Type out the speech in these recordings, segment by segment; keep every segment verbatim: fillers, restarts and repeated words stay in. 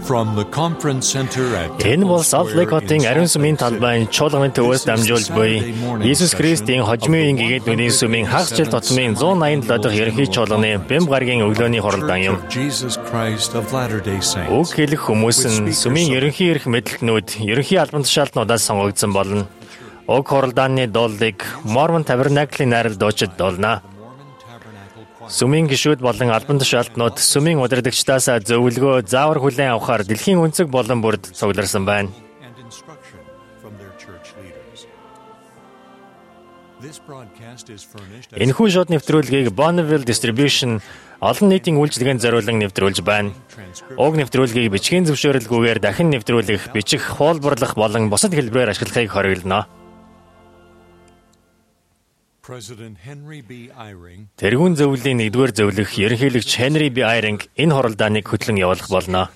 From the conference center at Энэ бол Salt Lake хотын ариун сүмийн талбайн чуулганы төвөөс дамжуулж буй Иесус Христийн хожимын гэгээлнүүдийн сүмийн хагас жил тутмын one eighty-seven дахь ерөнхий чуулганы Бэм гарагийн өглөөний хуралдаан юм. Үг хэлэх хүмүүс нь сүмийн ерөнхий эрх мэдлэгнүүд, ерөнхий албан тушаалтнуудаас сонгогдсон болно. Уг хуралдааны дуулыг Mormon Tabernacle-ийн найрал дуучид дуулна. Сүмийн гишүүд болон албан тушаалтнууд сүмийн удирдагчдаас зөвлөгөө заавар хүлээн авахаар дэлхийн өнцөг болон бүрд цугларсан байна. Энэхүү шууд нэвтрүүлгийг Bonneville Distribution олон нийтийн үйлчилгээнд зориулан нэвтрүүлж байна. Уг нэвтрүүлгийг бичгийн зөвшөөрөлгүйгээр дахин нэвтрүүлэх, бичих, хуулбарлах болон бусад хэлбэрээр ашиглахыг хориглоно. Тэргүүн зөвлөлийн нэгдүгээр зөвлөх ерөнхийлөгч Henry B. Eyring энэ хуралдааныг хөтлөн явуулах болно.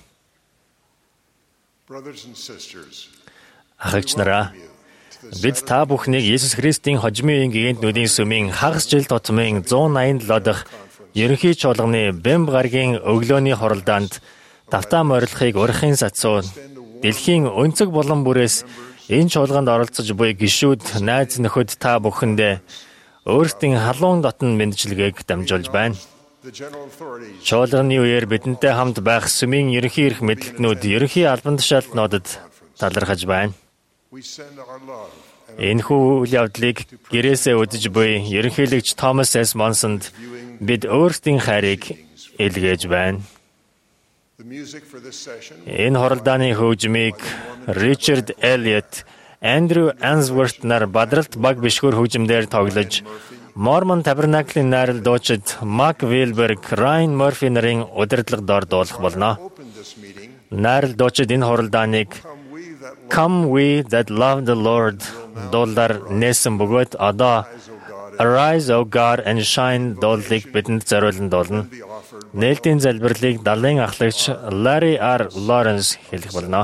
Ах эгч нараа, бид та бүхнийг Иесус Христийн хожимын гэгээлнүүдийн сүмийн хагас жил тутмын one eighty-seven дахь ерөнхий чуулганы Бэм гарагийн өглөөний хуралдаанд давтаа морилохыг урахын сацуу дэлхийн өнцөг болон бүрээс энэ чуулганд оролцож буй гишүүд, найз нөхөд та бүхэндээ өөрсдийн халуун дотн мэндчилгээг дамжуулж байна. Чуулганы үеэр бидэнтэй хамт байх сүмийн ерөнхий эрх мэдлэгнүүд, ерөнхий албан тушаалтнуудад талархаж байна. Энэхүү үйл явдлыг гэрээсээ үзэж буй ерөнхийлөгч Thomas S. Monson-д бид өөрсдийн хайрыг илгээж байна. Энэ хуралдааны хөгжмийг Richard Elliott, Andrew Answorth нар бадралт баг бишгүр хөгжмөөр тоглож, Mormon Tabernacle-ийн найрал дуучид Mark Wilberg, Ryan Murphy нарын удирдлага дор дуулах болно. Найрал дуучид энэ хуралдааныг Come We That Love the Lord дуулаар нээсэн бөгөөд одоо Arise, O God, and Shine дуулыг бидэнд зориулан дуулна. Нээлтийн залбирлыг далайн ахлагч Larry R. Lawrence хэлэх болно.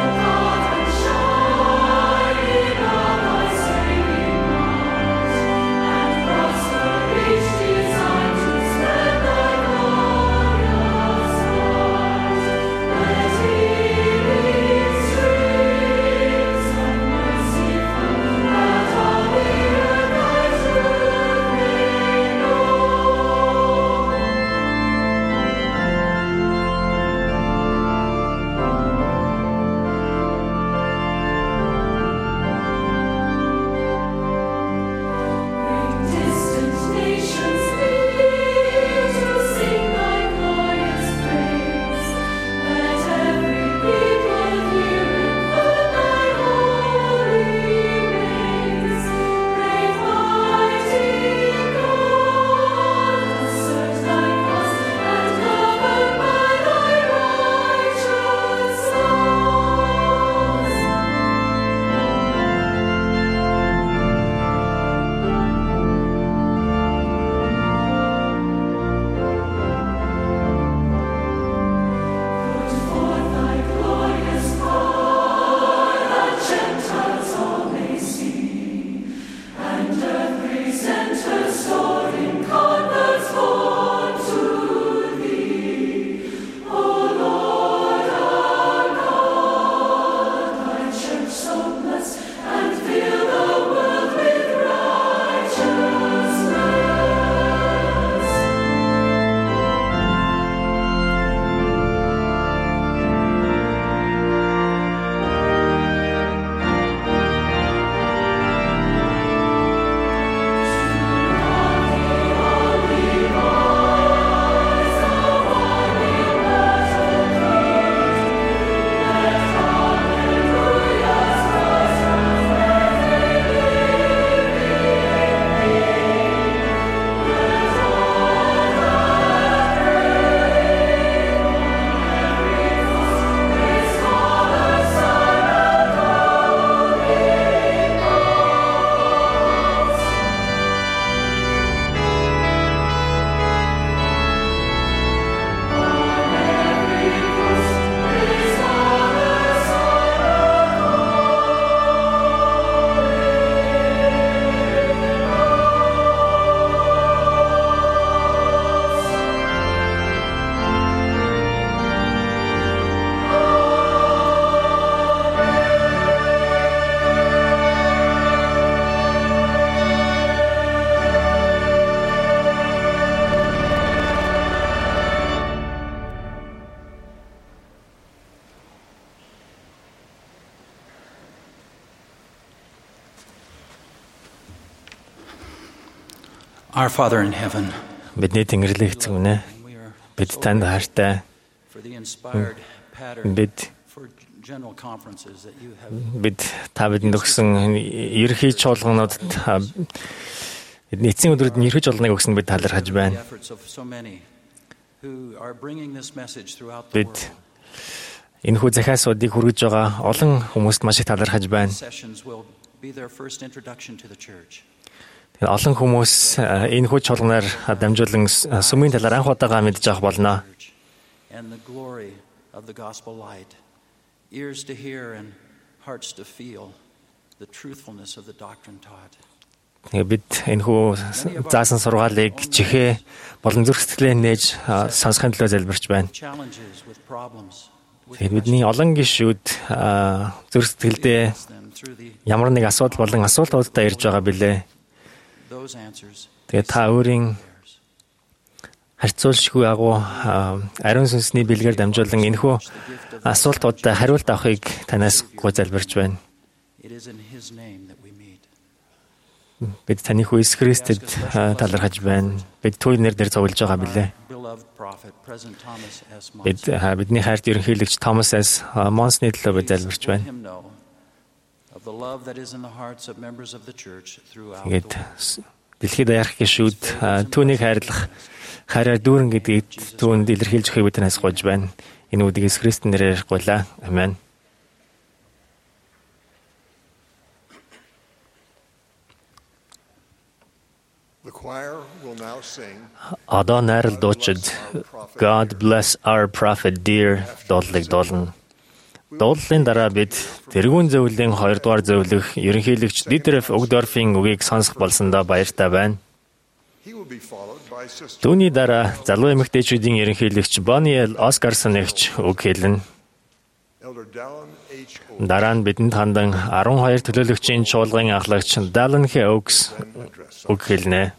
Arise, O God, and shine in our saving light. Our Father in heaven, Бидний Тэнгэрлэг эзэн, we are бид танд хайртай. for the inspired pattern Бид for general conferences that you have бид та бидэнд өгсөн ерхий чуулгануудад а, бидний эцсийн өдрүүд ерхий чуулганыг өгсөн бид талархаж the байна. efforts of so many who are bringing this message throughout the Бид world. энэхүү захиасуудыг хүргэж байгаа олон хүмүүст маш их талархаж байна. Sessions will be their first introduction to the church. Тэгэхээр олон хүмүүс а, энэхүү чуулганаар дамжуулан с- сүмийн талаар анх удаага мэдж авах болно. And the glory of the gospel light, ears to hear and hearts to feel the truthfulness of the doctrine taught. Тэгээ бид энэхүү заасан сургаалыг чихээ болон зүрх сэтгэлээ нээж а, сонсохын төлөө залбирч байна. Challenges with problems, with Тэгээд бидний олон гишүүд а, зүрх сэтгэлдээ them through the ямар нэг асуудал болон асуултуудтай ирж байгаа билээ. those answers. Тэгээд та өөрийн харьцуулшгүй агуу а, ариун сүнсний бэлгээр дамжуулан энэхүү асуултуудад хариулт авахыг танаас гоо залбирч байна. It is in His name that we meet. Бид таны хүү Иесус Христэд а, талархаж байна. Бид түүний нэрээр цуглаж байгаа билээ. Beloved prophet, President Thomas S. Бид Monson, а, бидний хайрт ерөнхийлөгч Томас С. Монсны төлөө бид залбирч let байна. him know of the love that is in the hearts of members of the church throughout the Тэгээд world. с- дэлхийд daярх гишүүд а, түүнийг хайрлах хараа дүүрэн гэдгийг түүнд илэрхийлж өгөхийг бид танаас гуйж байна. Энэ үдийг Иесус Христийн нэрээр гуйлаа. Амен. The choir will now sing Одоо найрал дуучид God bless our prophet dear дуулыг дуулна. Дууллын дараа бид тэргүүн зөвлөлийн хоёрдугаар зөвлөх ерөнхийлөгч Дитреф Огдорфийн үгийг сонсох болсондоо баяртай байна. He will be followed by Sister Түүний дараа залуу эмэгтэйчүүдийн ерөнхийлөгч Бониел Оскарсон эгч үг хэлнэ. Elder Dallin H. O. Дараа нь бидэнд хандан арван хоёр төлөөлөгчийн чуулган ахлагч Dallin H. Oaks үг хэлнэ.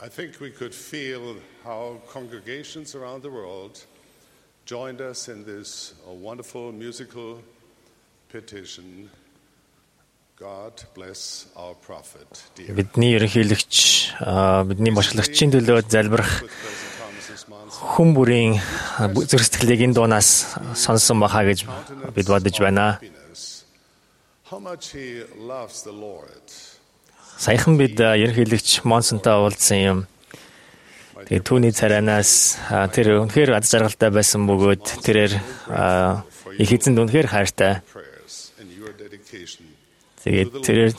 I think we could feel how congregations around the world joined us in this uh, wonderful musical petition. God bless our prophet. Dear. Бидний ерөнхийлөгч бидний бошголагчийн төлөө залбирах хүн бүрийн зүрх сэтгэлийг энэ дуунаас сонсон бахаа гэж бид бодож байна. How much he loves the Lord. Саяхан бид ерөнхийлөгч Монсонтой уулзсан юм. Тэгээд түүний царанаас тэр үнэхээр аз жаргалтай байсан бөгөөд тэрээр их эзэнд үнэхээр хайртай. Тэгээд тэрээр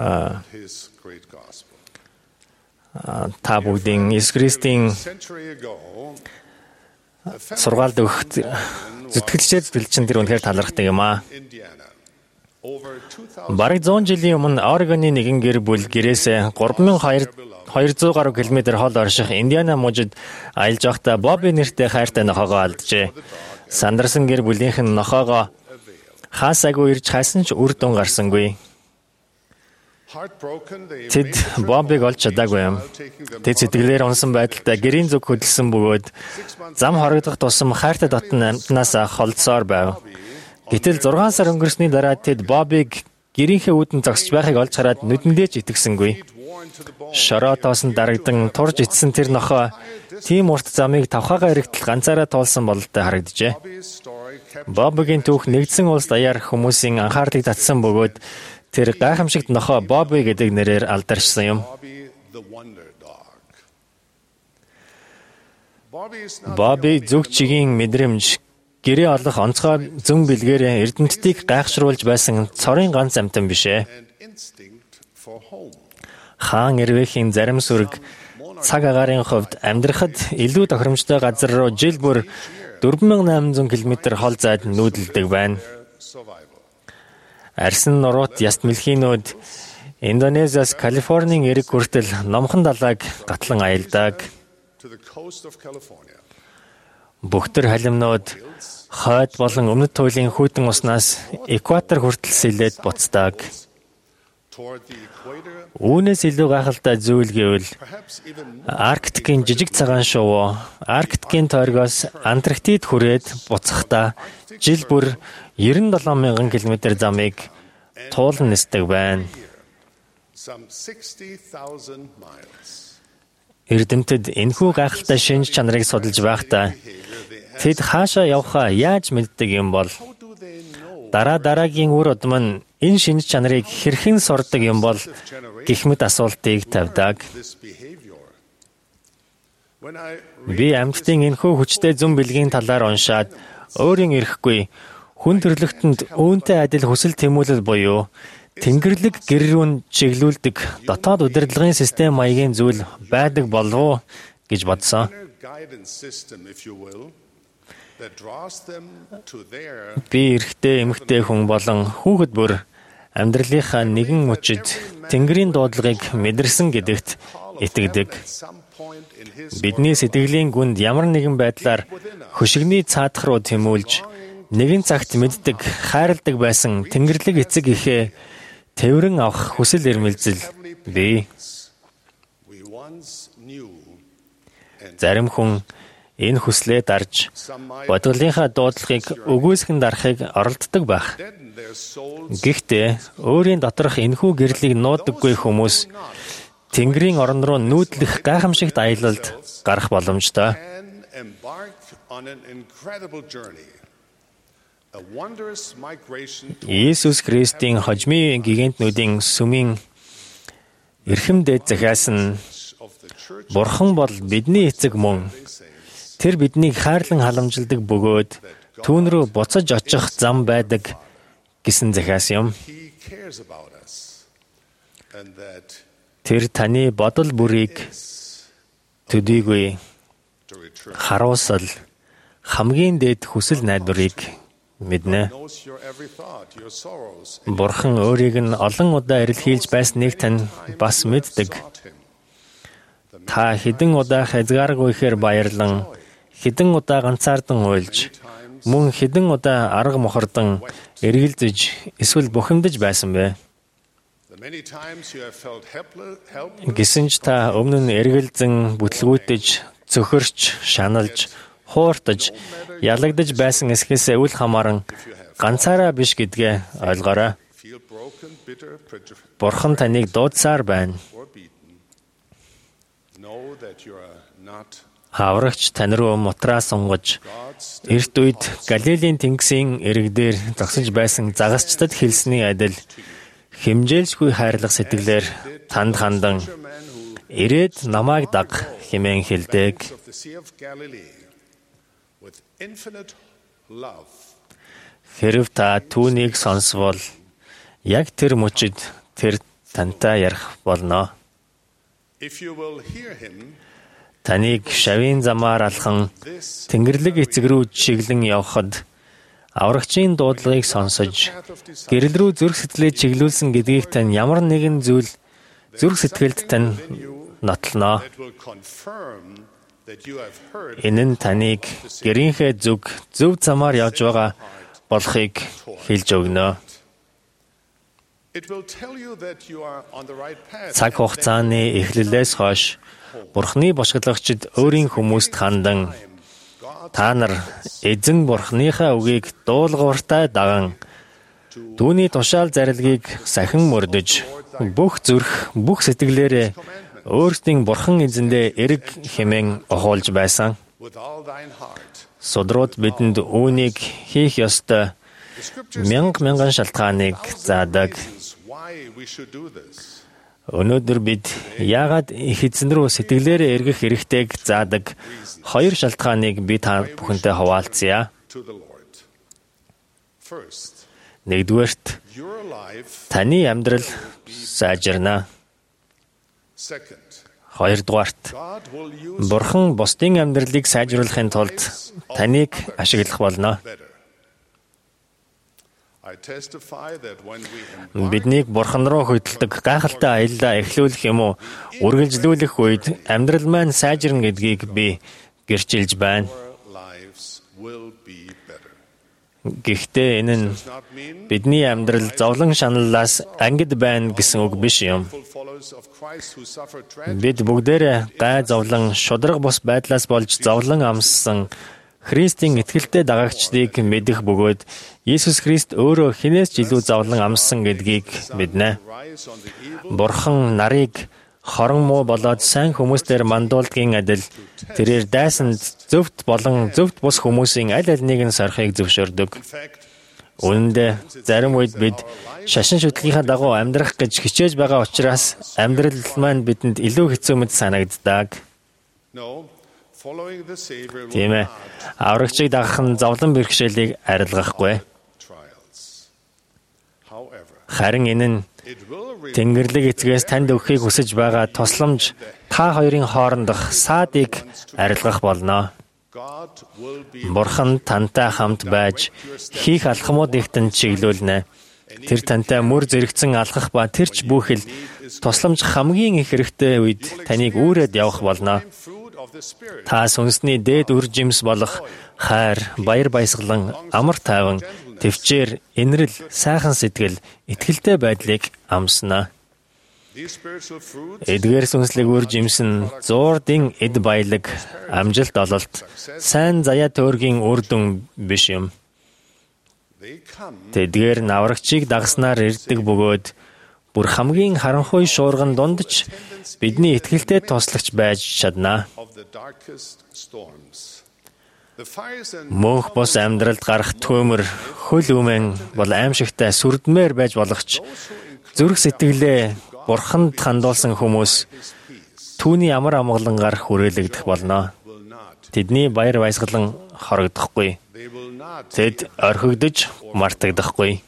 та бүгдийн Иесус Христийн сургаалд өгөх зүтгэлчээр зүтгэлчин тэр үнэхээр талархдаг юм аа. Бараг зуун жилийн өмнө Орегоны нэгэн гэр бүл гэрээсээ три thousand two hundred гаруй километр хол орших Индиана мужид аялж байхдаа Бобби нэртэй хайртай нохоогоо алджээ. Сандарсан гэр бүлийнх нь нохоогоо хаасаагүй ирж хайсан ч үр дүн гарсангүй. Тэд Боббиг олж чадаагүй юм. Тэд сэтгэлээр унсан байдалтай гэрийн зүг хөдөлсөн бөгөөд зам хорогдох тусам хайртай дотн амтнаас холдсоор байв. Гэтэл зургаан сар өнгөрсний дараа тэд Боббиг гэрийнхээ үүдэн зогсож байхыг олж хараад нүдэндээ ч итгэсэнгүй. Шороотоос нь дарагдан турж ицсэн тэр нохоо тийм урт замыг тавхаага эргэтэл ганцаараа туулсан бололтой харагджээ. Боббигийн түүх нэгдсэн улс даяар хүмүүсийн анхаарлыг татсан бөгөөд тэр гайхамшигт нохоо Бобби гэдэг нэрээр алдаршсан юм. Бобби зүг чигийн мэдрэмж гэрээ олох онцгой зүн бэлгээрээ эрдэмтдийг гайхшруулж байсан цорын ганц амтан бишээ. Хаан Эрвэхийн зарим сүрэг цаг агаарын хувьд амьдрахад илүү тохиромжтой газар руу жил бүр four thousand eight hundred километр хол зайд нүүдэлдэг байна. Арсан нуруут яст мэлхийнүүд Индонезиас Калифорнийн эрэг хүртэл номхон далайг гатлан аялдаг. Бөхтөр халимнууд хойд болон өмнөд туйлын хүйтэн уснаас экватор хүртэл сэлээд буцдаг. Үүнээс илүү гайхалтай зүйл гэвэл Арктикийн жижиг цагаан шувуу Арктикийн тойргоос Антарктид хүрээд буцахдаа жил бүр ninety-seven thousand километр замыг туулан нисдэг байна. Эрдэмтэд энэхүү гайхалтай шинж чанарыг судалж байхдаа тэд хаашаа явхаа яаж мэддэг юм бол дараа дараагийн үр удам нь энэ шинж чанарыг хэрхэн сурдаг юм бол гэх мэт асуултыг тавьдаг. Би амьтдын энэхүү хүчтэй зүн бэлгийн талаар уншаад өөрийн эрэхгүй хүн төрлөختөнд үүнтэй адил хүсэл тэмүүлэл буюу Тэнгэрлэг гэр рүү чиглүүлдэг дотоод удирдлагын систем маягийн зүйл байдаг болов уу гэж бодсон. Би эрэгтэй эмэгтэй хүн болон хүүхэд бүр амьдралынхаа нэгэн мөчид Тэнгэрийн дуудлагыг мэдэрсэн гэдэгт итгэдэг. Бидний сэтгэлийн гүнд ямар нэгэн байдлаар хөшигний цаадах руу тэмүүлж нэгэн цагт мэддэг, хайрладаг байсан Тэнгэрлэг эцэг ихээ тэврэн авах хүсэл эрмэлзэл бий. Зарим хүн энэ хүслээ дарж бодголынхаа дуудлагыг өгөөсгөн дарахыг оролддог байх. Гэхдээ өөрийн доторх энэхүү гэрлийг нуудаггүй хүмүүс Тэнгэрийн орон руу нүүдлэх гайхамшигт аялалд гарах боломжтой. Иесус Христийн хожмын гигантнүүдийн сүмийн эрхэм дээд захиас нь Бурхан бол бидний эцэг мөн. Тэр биднийг хайрлан халамжилдаг бөгөөд түүн рүү буцаж очих зам байдаг гэсэн захиас юм. Тэр таны бодол бүрийг төдийгүй харуусал хамгийн дээд хүсэл найдварыг мэднэ. Бурхан өөрийг нь олон удаа эрэлхийлж байсныг тань бас мэддэг. Та хэдэн удаа хязгааргүйхээр баярлан, хэдэн удаа ганцаардан уйлж, мөн хэдэн удаа арга мохордон эргэлзэж, эсвэл бухимдаж байсан бэ? Many times you have felt helpless, helpless. Гэсэн ч та өмнө нь эргэлзэн бүтлгүүтэж, цөхөрч, шаналж, хууртаж, ялагдаж байсан эсхээсээ үл хамааран ганцаараа биш гэдгээ ойлгоорой. Feel broken, bitter, prejudice, Бурхан таныг дуудсаар байна. or beaten. Know that you are not Аврагч тань руу мутраа сунгаж, God's. эрт үед Галилийн тэнгисийн эрэг дээр зогсож байсан загасчдад хэлсний адил хэмжээлшгүй хайрлах сэтгэлээр танд хандан Man who ирээд намайг даг хэмээн хэлдэг. of the Sea of Galilee with infinite love. Хэрв та түүнийг сонсвол яг тэр мөчид тэр тантай ярих болно. If you will hear him, Таныг шавийн замаар алхан this Тэнгэрлэг эцэг рүү чиглэн явхад аврагчийн дуудлагыг сонсож гэрэл рүү зүрх сэтгэлээ чиглүүлсэн гэдгийг тань ямар нэгэн зүйл зүрх сэтгэлд тань нотлоно. that will confirm that you have heard Энэ нь таныг гэрийнхээ зүг зөв замаар явж байгаа болохыг хэлж өгнө. it will tell you that you are on the right path. Цаг хугацааны эхлэлээс хойш Бурхны бошгодлогчид өөрийн хүмүүст хандан та нар эзэн Бурхныхаа үгийг дуулууртай даган түүний тушаал зарилгийг сахин мөрдөж бүх зүрх бүх сэтгэлээрээ өөрсдийн Бурхан эзэндээ эрэг хэмээн охоолж байсан. With all thine heart. Судрууд бидэнд үүнийг хийх ёстой The scriptures мянга мянган шалтгааныг заадаг. reasons why we should do this. Өнөөдөр бид яагаад их эзэн рүү сэтгэлээрээ эргэх хэрэгтэйг заадаг хоёр шалтгааныг би та бүхэнтэй хуваалцъя. To the Lord. First, Нэгдүгээрт your life. таны амьдрал сайжирна. Second, Хоёрдугаарт God will use Бурхан бусдын амьдралыг сайжруулахын тулд таныг ашиглах болно. better. I testify that when we embark Биднийг Бурхан руу хөдөлдөг гайхалтай аяллаа эхлүүлэх юм уу үргэлжлүүлэх үед амьдрал маань сайжирна гэдгийг би гэрчилж байна. our lives will be better. Гэхдээ энэ нь Does not mean бидний амьдрал зовлон шаналлаас ангид байна гэсэн үг биш юм. full followers of Christ who suffer tragedy. Бид бүгдээрээ гай зовлон, шудраг бус байдлаас болж зовлон амссан Христийн итгэлтэй дагагчдыг мэдэх бөгөөд Иесус Христ өөрөө хинээс ч илүү зовлон амссан гэдгийг мэднэ. Rise on the evil Бурхан нарыг хорон муу болоод сайн хүмүүстээр мандуулдгийн адил тэрээр дайсанд зөвхт болон зөвхт бус хүмүүсийн аль альнийг нь сорхийг зөвшөөрдөг. in fact Үүнд зарим үед бид шашин шүтлгийнхаа дагуу амьдрах гэж хичээж байгаа учраас амьдрал маань бидэнд илүү хэцүү мэт санагддаг. no following the Savior will Тийм ээ. Аврагчийг дагах нь зовлон бэрхшээлийг арилгахгүй. trials. However, Харин энэ нь it will reveal Тэнгэрлэг эцгээс танд өгөхийг хүсэж байгаа тусламж та хоёрын хоорондох саадыг арилгах болно. God will be Бурхан тантай хамт байж хийх алхмууд ихтэн чиглүүлнэ. Тэр тантай мөр зэрэгцэн алхах ба тэрч бүхэл тусламж хамгийн их хэрэгтэй үед таныг үүрээд явах болно. fruit of the Spirit. Та сүнсний дээд үр жимс болох хайр, баяр баясгалан, амар тайван, төвчээр, инрэл, сайхан сэтгэл, итгэлтэй байдлыг амсна. These spiritual fruits Эдгээр сүнслэг үр жимс нь зуурдын эд баялаг, амжилт ололт, сайн заяа төөргийн үр дүн биш юм. they come Тэдгээр наврагчийг дагснаар ирдэг бөгөөд бүр хамгийн харанхуй шуурган дунд ч бидний итгэлтэй туслагч байж чадна. of the darkest storms. The fires and Мөнх бус амьдралд гарах төөмөр, хөл үмэн бол аимшигтай сүрдмээр байж болох ч зүрх сэтгэлээ Бурханд хандуулсан хүмүүс түүний амар амгалангаар хүрээлэгдэх болно. will not. Тэдний баяр баясгалан хорогдохгүй. They will not Тэд орхигдож мартагдахгүй.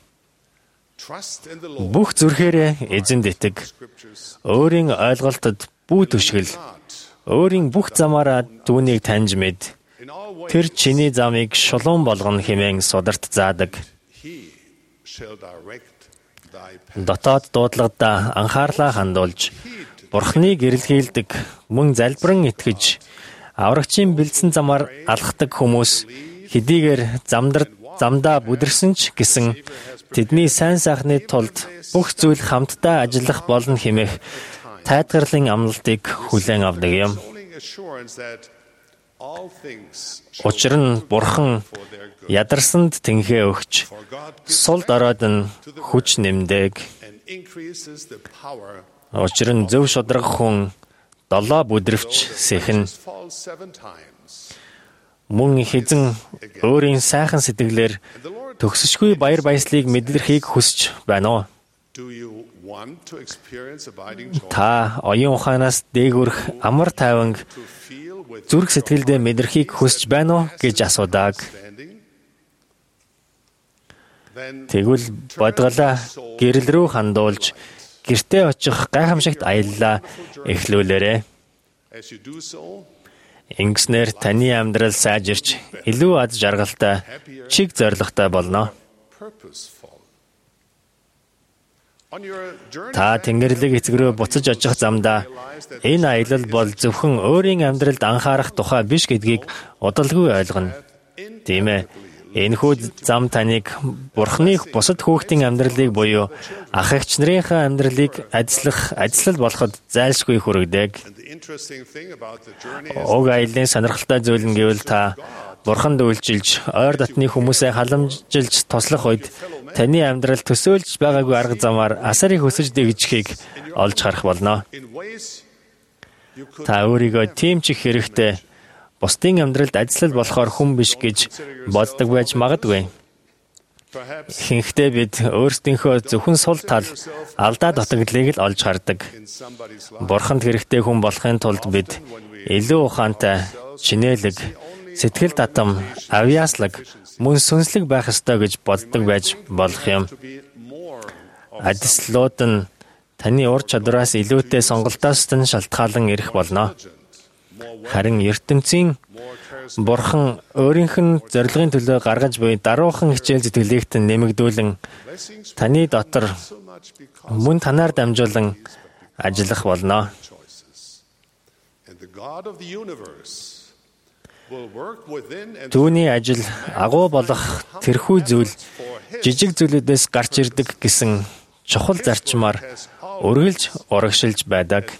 trust in the Lord. Бүх зүрхээрээ эзэнд итэг. Scriptures Өөрийн ойлголтод бүү түшгэл. not Өөрийн бүх замаараа түүнийг таньж мэд. in all ways Тэр чиний замыг шулуун болгоно хэмээн сударт заадаг. he shall direct thy path. Дотоод дуудлагадаа анхаарлаа хандуулж Бурхныг эрэлхийлдэг, мөн залбиран итгэж, аврагчийн бэлдсэн замаар алхдаг хүмүүс хэдийгээр замдар замдаа бүдэрсэн ч гэсэн тэдний сайн сайхны тулд бүх зүйл хамтдаа ажиллах болно хэмээх тайлгарлын амлалтыг хүлээн авдаг юм. Учир нь Бурхан ядарсанд тэнхээ өгч сул доройд нь хүч нэмдэг. Учир нь зөв шударга хүн долоо бүдрвч сэхэн. Мөн хэзэн өөрийн сайхан сэтгэлээр төгсөшгүй баяр баясгалыг мэдрэхийг хүсэж байна уу? Та оюун ухаанаас дээгүрх амар тайванг зүрх сэтгэлдээ мэдрэхийг хүсэж байна уу гэж асуудаг. Тэгвэл бодголоо гэрэл рүү хандуулж гэртээ очих гайхамшигт аяллаа эхлүүлээрэй. Ингэснээр таны амьдрал сайжирч илүү аз жаргалтай, чиг зоригтой болно. Та Тэнгэрлэг эцэг рүү буцаж очих замдаа энэ аялал бол зөвхөн өөрийн амьдралд анхаарах тухай биш гэдгийг удалгүй ойлгоно. Тийм ээ. Энэхүү зам таныг Бурханы бусад хүүхдийн амьдралыг буюу ах эгч нарынхаа амьдралыг ажиллах, ажиллал болоход зайлшгүй хүргэдэг. Уг аяллаа сонирхолтой зүйл нь гэвэл та Бурханд үйлчилж, ойр дотны хүмүүсээ халамжилж туслах үед таны амьдрал төсөөлж байгаагүй арга замаар асарыг өсөж дэгжихийг олж харах болно. Та өөрийгөө тийм ч их хэрэгтэй бусдын амьдралд ажиллал болохоор хүн биш гэж боддог байж магадгүй. Ихэнхдээ бид өөрсдийнхөө зөвхөн сул тал, алдаа дутагдлыг л олж хардаг. Бурханд хэрэгтэй хүн болохын тулд бид илүү ухаантай, чинээлэг, сэтгэл татам, авьяаслаг, мөн сүнслэг байх ёстой гэж боддог байж болох юм. Адислууд нь таны ур чадвараас илүүтэй сонголтоос нь шалтгаалan ирэх болно. Харин ертөнцийн Бурхан өөрийнх нь зорилгын төлөө гаргаж буй даруухан хичээл зүтгэлийгт нэмэгдүүлэн таны дотор мөн танаар дамжуулан ажиллах болно. Түүний ажил агуу болох тэрхүү зүйл жижиг зүйлүүдээс гарч ирдэг гэсэн чухал зарчмаар үргэлж урагшилж байдаг.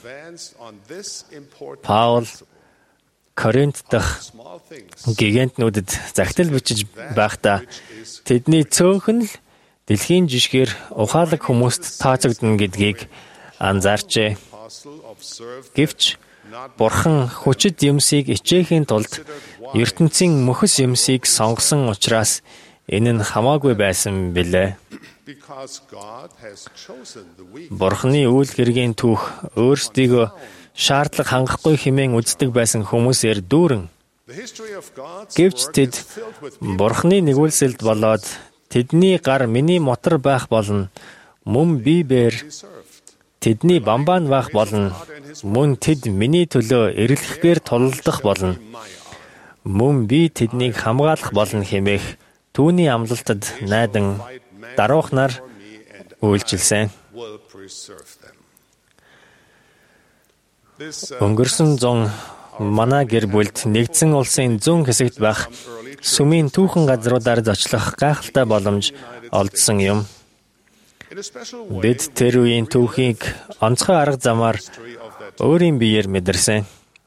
Паул Коринт дахь гигантнүүдэд загтал бичиж байхдаа тэдний цөөхөн л дэлхийн жишгээр ухаалаг хүмүүст тооцогдно гэдгийг анзаарчээ. Гэвч Бурхан хүчит юмсыг ичээхийн тулд ертөнцийн мөхөс юмсыг сонгосон учраас энэ нь хамаагүй байсан билээ. Бурханы үйл хэргийн түүх өөрсдийгөө шаардлага хангахгүй хэмээн үздэг байсан хүмүүсээр дүүрэн. Гэвч тэд Бурханы нэгүүлсэлд болоод тэдний гар миний мотор байх болно, мөн би бээр тэдний бамбаан байх болно, мөн тэд миний төлөө эрлэхээр тулалдах болно, мөн би тэднийг хамгаалах болно хэмээх түүний амлалтад найдан даруухнаар үйлчилсэн. Өнгөрсөн зун манай гэр бүлд нэгдсэн улсын зүүн хэсэгт байх сүмийн түүхэн газруудаар зочлох гайхалтай боломж олдсон юм. Бид тэр үеийн түүхийг онцгой арга замаар өөрийн биеэр мэдэрсэн.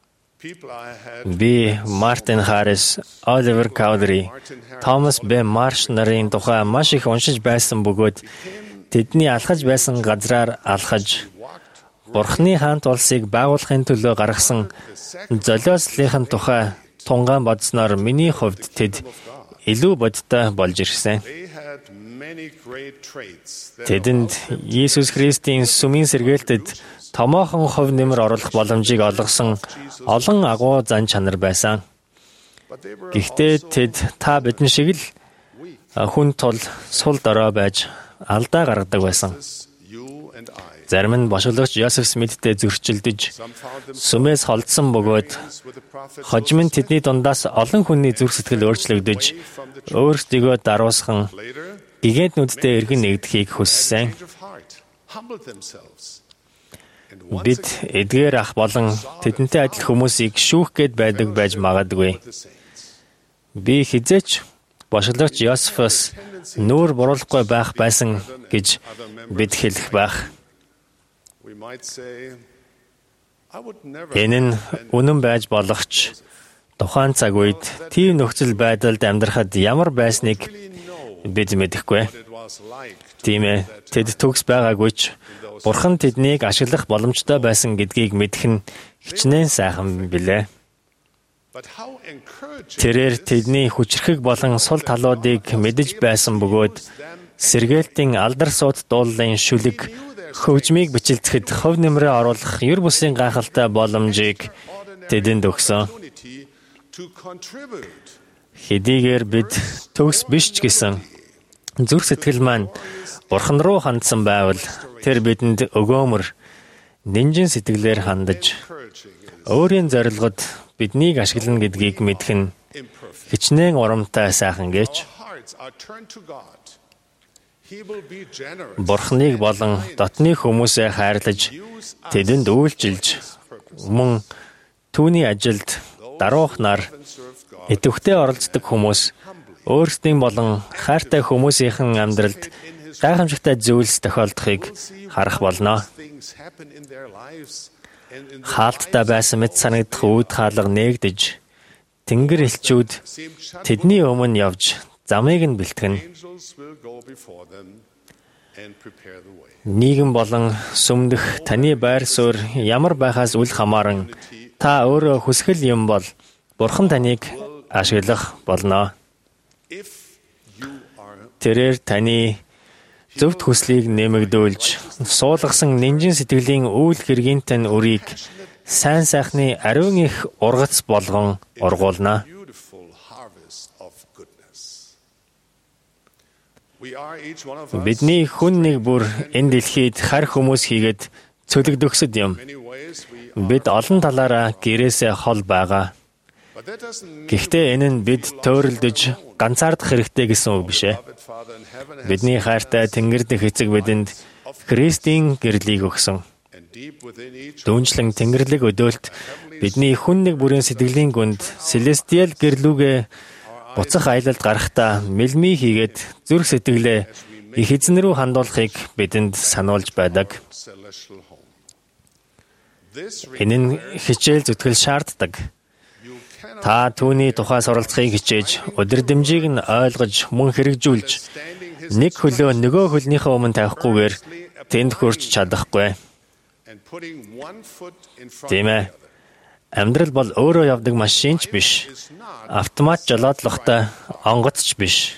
Би Мартин Харрис, Оливер Каудри, Томас Б. Марш нарын тухай маш их уншиж байсан бөгөөд тэдний алхаж байсан газраар алхаж Бурханы хаант улсыг байгуулахын төлөө гаргасан золиослын тухай тунгаан бодсноор миний хувьд тэд илүү бодтой болж ирсэн. Тэдэнд Иесус Христийн сүмийн сэргээлтэд томоохон хувь нэмэр оруулах боломжийг олгосон олон агуу зан чанар байсан. Гэхдээ тэд та бидэн шиг л хүн тул сул дорой байж алдаа гаргадаг байсан. Зарим нь бошгоологч Йосеф Смиттэй зөрчилдөж, сүмээс холдсон бөгөөд хожим нь тэдний дундаас олон хүний зүрх сэтгэл өөрчлөгдөж, өөрсдийгөө даруусхан гигантнүүдтэй эргэн нэгдэхийг хүссэн. Бид эдгээр ах болон тэдэнтэй адил хүмүүсийг шүүх гээд байдаг байж магадгүй. Би хизээч бошиглагч Йосефос нүүр буруулахгүй байх байсан гэж бид хэлэх байх. We might say, I would never Энэ нь үнэн байж болох ч тухайн цаг үед тийм нөхцөл байдалд амьдрахад ямар байсныг бид мэдэхгүй. what it was like to Тийм ээ, тэд төгс байгаагүй ч Бурхан тэднийг ашиглах боломжтой байсан гэдгийг мэдэх нь хичнээн сайхан билээ. But how encouraging Тэрээр тэдний хүчрхэг болон сул талуудыг мэдэж байсан бөгөөд сэргээлтийн алдар сууд дууллын шүлэг хөгжмийг бичлэхэд хөв нэмрээ оруулах юр бусын гайхалтай боломжийг тэдэнд өгсөн. opportunity to contribute Хэдийгээр бид төгс биш ч гэсэн зүрх сэтгэл маань Бурхан руу хандсан байвал тэр бидэнд өгөөмөр нинжин сэтгэлээр хандаж өөрийн зорилгод биднийг ашиглана гэдгийг мэдэх нь imperfect. хичнээн урамтай сайхан гэж Our hearts are turned to God. He will be generous. Бурханыг болон дотны хүмүүсээ хайрлаж тэдэнд үйлчилж мөн түүний ажилд даруухнаар and serve God. идэвхтэй оролцдог хүмүүс өөрсдийн болон хайртай хүмүүсийн амьдралд гайхамшигтай зүйлс тохиолдохыг харах болно. Things happen in their lives and in the Хаалттай байсан мэт санагдах үүд хаалга нээгдэж тэнгэр элчүүд тэдний өмнө явж замыг нь бэлтгэн. angels will go before them and prepare the way. Нийгэм болон сүмдэх таны байр суурь ямар байхаас үл хамааран та өөрөө хүсгэл юм бол Бурхан таныг ашиглах болно. If you are Тэрээр таны зөвхт хүслийг нэмэгдүүлж суулгасан нинжин сэтгэлийн үйл хэргийнтэй үрийг сайн сайхны ариун их ургац болгон ургуулна. beautiful harvest of goodness. We are each one of us Бидний хүн нэг бүр энэ дэлхийд хар хүмүүс хийгээд цөлөгдөхсөд юм. in many ways we Бид олон талаараа гэрээсээ хол байгаа. but that doesn't mean Гэхдээ энэ нь бид төөрөлдөж ганцаардах хэрэгтэй гэсэн үг биш ээ. that Father in heaven has Бидний хайртай Тэнгэр дэх эцэг бидэнд Христийн гэрлийг өгсөн. and deep within each Дүүнчлэн Тэнгэрлэг өдөөлт бидний хүн нэг бүрийн сэтгэлийн гүнд Celestial гэрлүүгээ буцах аялалд гарахдаа мэлми хийгээд зүрх сэтгэлээ их эзэн рүү хандуулахыг бидэнд сануулж байдаг. celestial home. This Энэ нь хичээл зүтгэл шаарддаг. you cannot Та түүний тухай суралцахыг хичээж, өдөр дэмжийг нь ойлгож, мөн хэрэгжүүлж, нэг хөлөө нөгөө хөлнийхөө өмнө тавихгүйгээр тэнд хүрч чадахгүй. and putting one foot in front Тийм of ээ. the other. Амьдрал бол өөрөө явдаг машин ч биш. Автомат жолоодлоготой онгоц ч биш.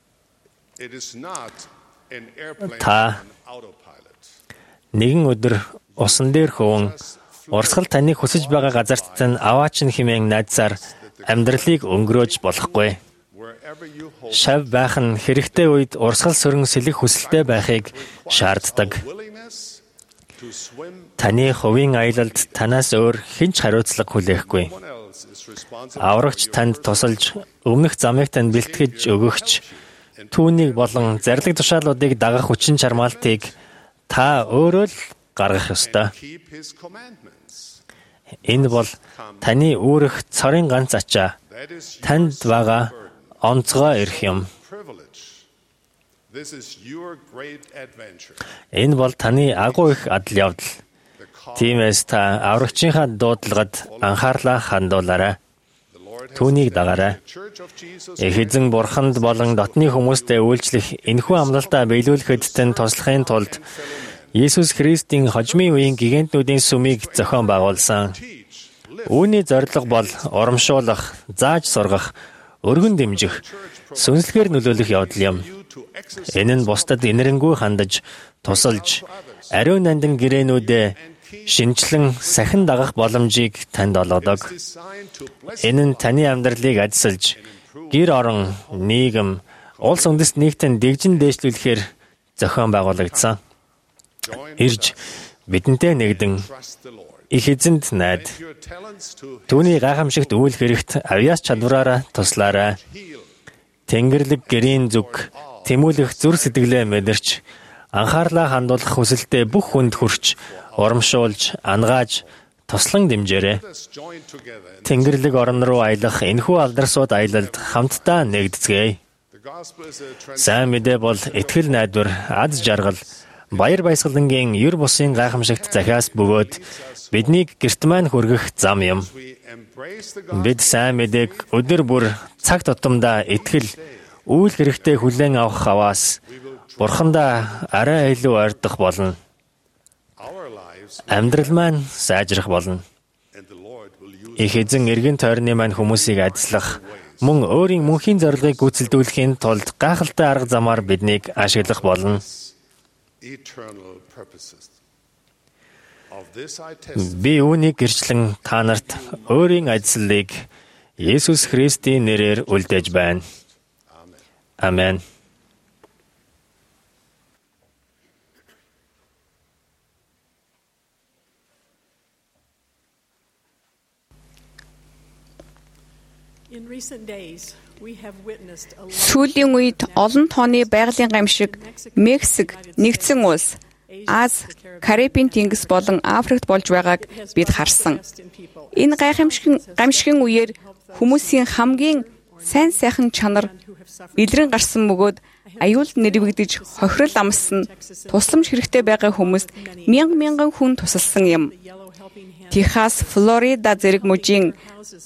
It is not an airplane Та on autopilot. нэгэн өдөр усан дээр хөвөн урсгал таныг хүсэж байгаа газарт тань аваач нь хэмээн найдсаар амьдралыг өнгөрөөж болохгүй. Wherever you hold Шав байх нь хэрэгтэй үед урсгал сөрөн сэлэх хүсэлтэй байхыг шаарддаг. willingness to swim, Таны хувийн аялалд танаас өөр хэн ч хариуцлага хүлээхгүй. one else is responsible. Аврагч танд тусалж өмнөх замыг танд бэлтгэж өгөхч түүнийг болон зарлиг тушаалуудыг дагах хүчин чармаалтыг та өөрөө л гаргах ёстой. Keep his commandments. Энэ бол таны үүрэх цорын ганц ачаа. That is your Танд байгаа онцгой эрх юм. privilege. This is your great adventure. Энэ бол таны агуу их адал явдал. The call Тиймээс та аврагчийнхаа дуудлагад анхаарлаа хандуулаарай. the Lord has Түүнийг given дагаарай. the Church of Jesus Их эзэн бурханд болон дотны хүмүүстэй үйлчлэх энэхүү амлалтаа биелүүлэхэд тань туслахын тулд Есүс Христийн хожмын үеийн гигантнүүдийн сүмийг зохион байгуулсан. teach, live Үүний зорилго бол урамшуулах, зааж сургах, өргөн дэмжих, сүнслэгээр нөлөөлөх явдал юм. you to exercise Энэ нь бусдад инэрэнгүй хандаж, тусалж, ариун нандин гэрээнүүдэд шинчлэн сахин дагах боломжийг танд олгодог. designed to bless Энэ нь таны амьдралыг адсалж, гэр орон, нийгэм, улс үндэст нийгтэн дэгжин дээшлүүлэхээр зохион байгуулагдсан. join Ирж бидэнтэй нэгдэн trust the Lord. их эзэнд найд Your talents to түүний гайхамшигт үйл хэрэгт авьяас чадвараараа туслаарай. heal, Тэнгэрлэг гэрийн зүг тэмүүлэх зүр сэтгэлээ мэдэрч анхаарлаа хандуулах хүсэлтэд бүх хүнд хүрч урамшуулж ангааж туслан дэмжээрэй. let's join together. And Тэнгэрлэг орон руу аялах энэхүү алдарсууд аялалд хамтдаа нэгдэцгээе. Сайн мэдээ бол итгэл найдвар, аз жаргал, баяр баясгалангийн ер бусын гайхамшигт захиас бөгөөд биднийг гэрт маань хүргэх зам юм. Бид сайн мэдээг өдөр бүр цаг тутамдаа итгэл, үйл хэрэгтэй хүлээн авах аваас Бурхандаа арай илүү ойртох болно. Амьдрал маань сайжрах болно. Их эзэн эргэн тойрны маань хүмүүсийг адислах, мөн өөрийн мөнхийн зорилгыг гүйцэлдүүлэхийн тулд гайхалтай арга замаар биднийг ашиглах болно. Би үүнийг гэрчлэн та нарт өөрийн ажлыг Есүс Христийн нэрээр үлдээж байна. Амен. Сүүлийн үед олон тооны байгалийн гамшиг Мексик, Нэгдсэн улс, Аз, Карибын тэнгис болон Африкт болж байгааг бид харсан. Энэ гайхамшигын гамшигын үеэр хүмүүсийн хамгийн сайн сайхан чанар илрэн гарсан бөгөөд аюулд нэрвэгдэж хохирол амссан, тусламж хэрэгтэй байгаа хүмүүст мянган мянган хүн тусалсан юм. Техас, Флорида зэрэг мужийн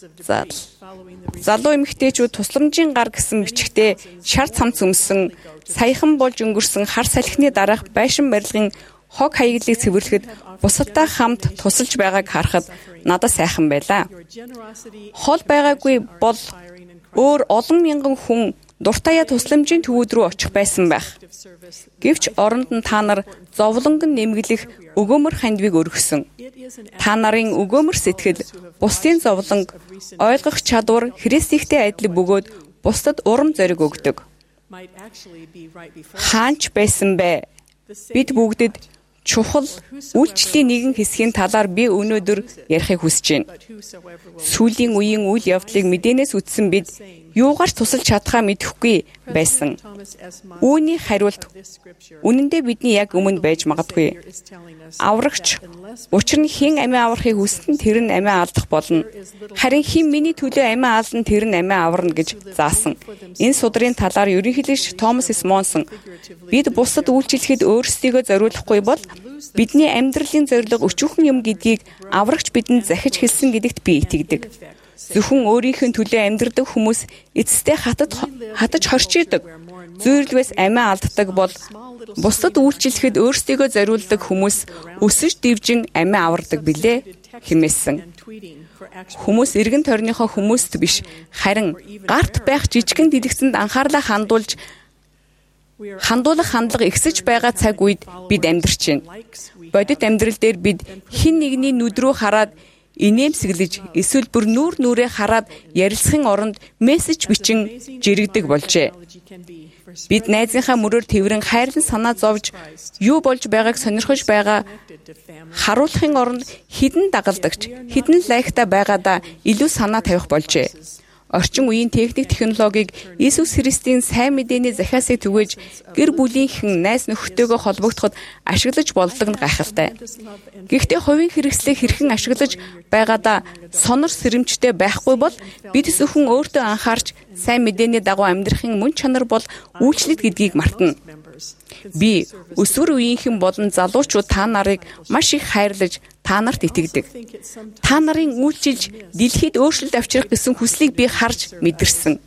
залуу эмэгтэйчүүд тусламжийн гар гэсэн бичгтээ шар цамц өмсөн, саяхан болж өнгөрсөн хар салхины дараах байшин барилгын хог хаяглыг цэвэрлэхэд бусадтай хамт тусалж байгааг харахад надад сайхан байлаа. Хол байгаагүй бол өөр олон мянган хүн дуртаяа тусламжийн төвүүд рүү очих байсан байх. Гэвч оронд нь та нар зовлонгон нэмгэлэх өгөөмөр хандвиг өргөсөн. Та нарын өгөөмөр сэтгэл, бусдын зовлонг, ойлгох чадвар Христтэй адил бөгөөд бусдад урам зориг өгдөг. Хаанч байсан бэ? Бид бүгдэд чухал үйлчлэлийн нэгэн хэсгийн талаар би өнөөдөр ярихыг хүсэж байна. Сүүлийн үеийн үйл явдлыг мэдээнээс үтсэн бид юугаарч тусалж чадхаа мэдэхгүй байсан. Үүний хариулт үнэн дээр бидний яг өмнө байж магадгүй. Аврагч учир нь хэн амиа аврахыг хүснэ тэр нь амиа алдах болно. Харин хэн миний төлөө амиа алдна тэр нь амиа аварна гэж заасан. Энэ судрын талаар ерөнхийлөгч Томас Смонсон бид бусдад үйлчлэхэд өөрсдийгөө зориулахгүй бол бидний амьдралын зорилго өчүүхэн юм гэдгийг аврагч бидэнд захиж хэлсэн гэдэгт би итгэдэг. Зөвхөн өөрийнхөө төлөө амьдрдаг хүмүүс эцэстээ хатад хатаж хорчийдог. Зүйрлвэс амиа алддаг бол бусдад үйлчлэхэд өөрсдийгөө зориулдаг хүмүүс өсөж дивжин амиа авардаг билээ хэмээсэн. Хүмүүс эргэн тойрныхоо хүмүүст биш, харин гарт байх жижигэн дэлгэцэнд анхаарлаа хандуулж хандуулах хандлага ихсэж байгаа цаг үед бид амьдарч байна. Бодит амьдрал дээр бид хэн нэгний нүд рүү хараад инээмсэглэж эсвэл бүр нүүр нүрээ хараад ярилцахын оронд мессеж бичин жирэгдэг болжээ. Бид найзынхаа мөрөөр тэрвэн хайрлан санаа зовж юу болж байгааг сонирхож байгаа харуулахын оронд хідэн дагалдагч, хідэн лайкта байгаадаа илүү санаа тавих болжээ. Орчин үеийн техник технологиг Иесус Христийн сайн мэдээний захиасыг түгээж гэр бүлийнхэн найз нөхдөөгөө холбогдоход ашиглаж болдог нь гайхалтай. Гэхдээ хувийн хэрэгслийг хэрхэн ашиглаж байгаадаа сонор сэрэмжтэй байхгүй бол бид зөвхөн өөртөө анхаарч сайн мэдээний дагуу амьдрахын мөн чанар бол үйлчлэл гэдгийг мартана. Би өсвөр үеийнхэн болон залуучууд та нарыг маш их хайрлаж та нарт итгэдэг. Та нарын үйлчилж дэлхийд өөрчлөлт авчрах гэсэн хүслийг би харж мэдэрсэн.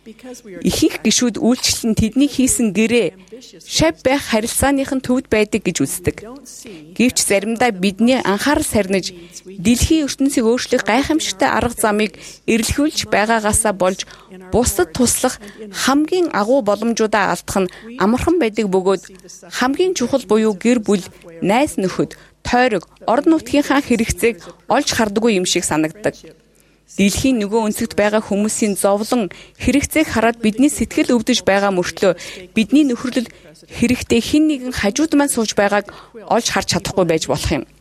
Ихэнх гишүүд үйлчлэл нь тэдний хийсэн гэрээ, шав байх харилцааныхын төвд байдаг гэж үздэг. Гэвч заримдаа бидний анхаарал сарниж, дэлхийн ертөнцийг өөрчлөх гайхамшигтай арга замыг эрэлхүүлж байгаагаасаа болж бусдад туслах хамгийн агуу боломжуудаа алдах нь амархан байдаг бөгөөд хамгийн чухал буюу гэр бүл, найз нөхөд, тойрог, орон нутгийнхаа хэрэгцээг олж хардаггүй юм шиг санагддаг. Дэлхийн нөгөө өнцөгт байгаа хүмүүсийн зовлон, хэрэгцээг хараад бидний сэтгэл өвдөж байгаа мөртлөө бидний нөхөрлөл хэрэгтэй хэн нэгэн хажууд маань сууж байгааг олж харж чадахгүй байж болох юм.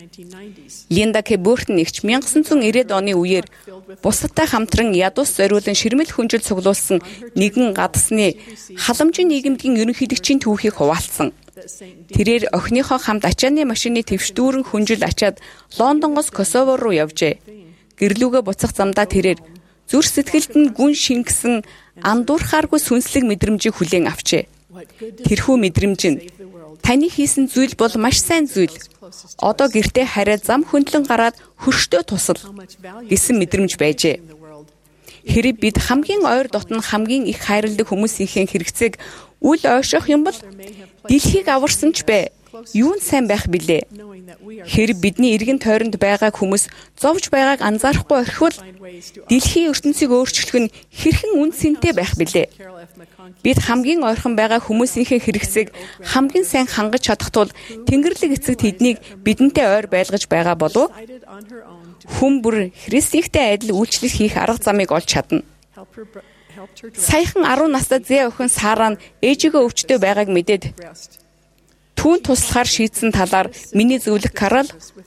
Линда К. Бёртон нэгч 천구백구십 оны үеэр бусадтай хамтран ядуус зориулан ширмэл хүнжил цуглуулсан нэгэн гадсны халамжийн нийгэмдгийн ерөнхийлөгчийн түүхийг хуваалцсан. Тэрээр охиныхоо хамт ачааны машины твшдүүрэн хүнжил ачаад Лондонгоос Косово руу явжээ. Гэрлүүгээ буцах замдаа тэрээр зүр сэтгэлд нь гүн шингэсэн андуурхааргүй сүнслэг мэдрэмжийг хүлээн авчээ. Тэрхүү мэдрэмж нь таны хийсэн зүйл бол маш сайн зүйл. Одоо гэртээ хараад зам хөндлөн гараад хөрштөө тусал гэсэн мэдрэмж байжээ. Хэрэг бид хамгийн ойр дотн хамгийн их хайрладаг хүмүүсийнхээ хэрэгцээг үл ойшоох юм бол дэлхийг аварсан ч бай. Юунд сайн байх билээ? Хэрэг бидний эргэн тойронд байгаа хүмүүс зовж байгааг анзаарахгүй орхивол дэлхийн ертөнцийг өөрчлөх нь хэрхэн үн цэнтэй байх билээ? Бид хамгийн ойрхон байгаа хүмүүсийнхээ хэрэгцээг хамгийн сайн хангаж чадах тул Тэнгэрлэг эцэгт тэднийг бидэнтэй ойр байлгаж байгаа болов хүн бүр Христийнхтэй адил үйлчлэл хийх арга замыг олж чадна. Саяхан арван настай зээ охин Сара нь ээжигээ өвчтөй байгааг мэдээд түүн туслахаар шийдсэн талаар миний зөвлөх Карл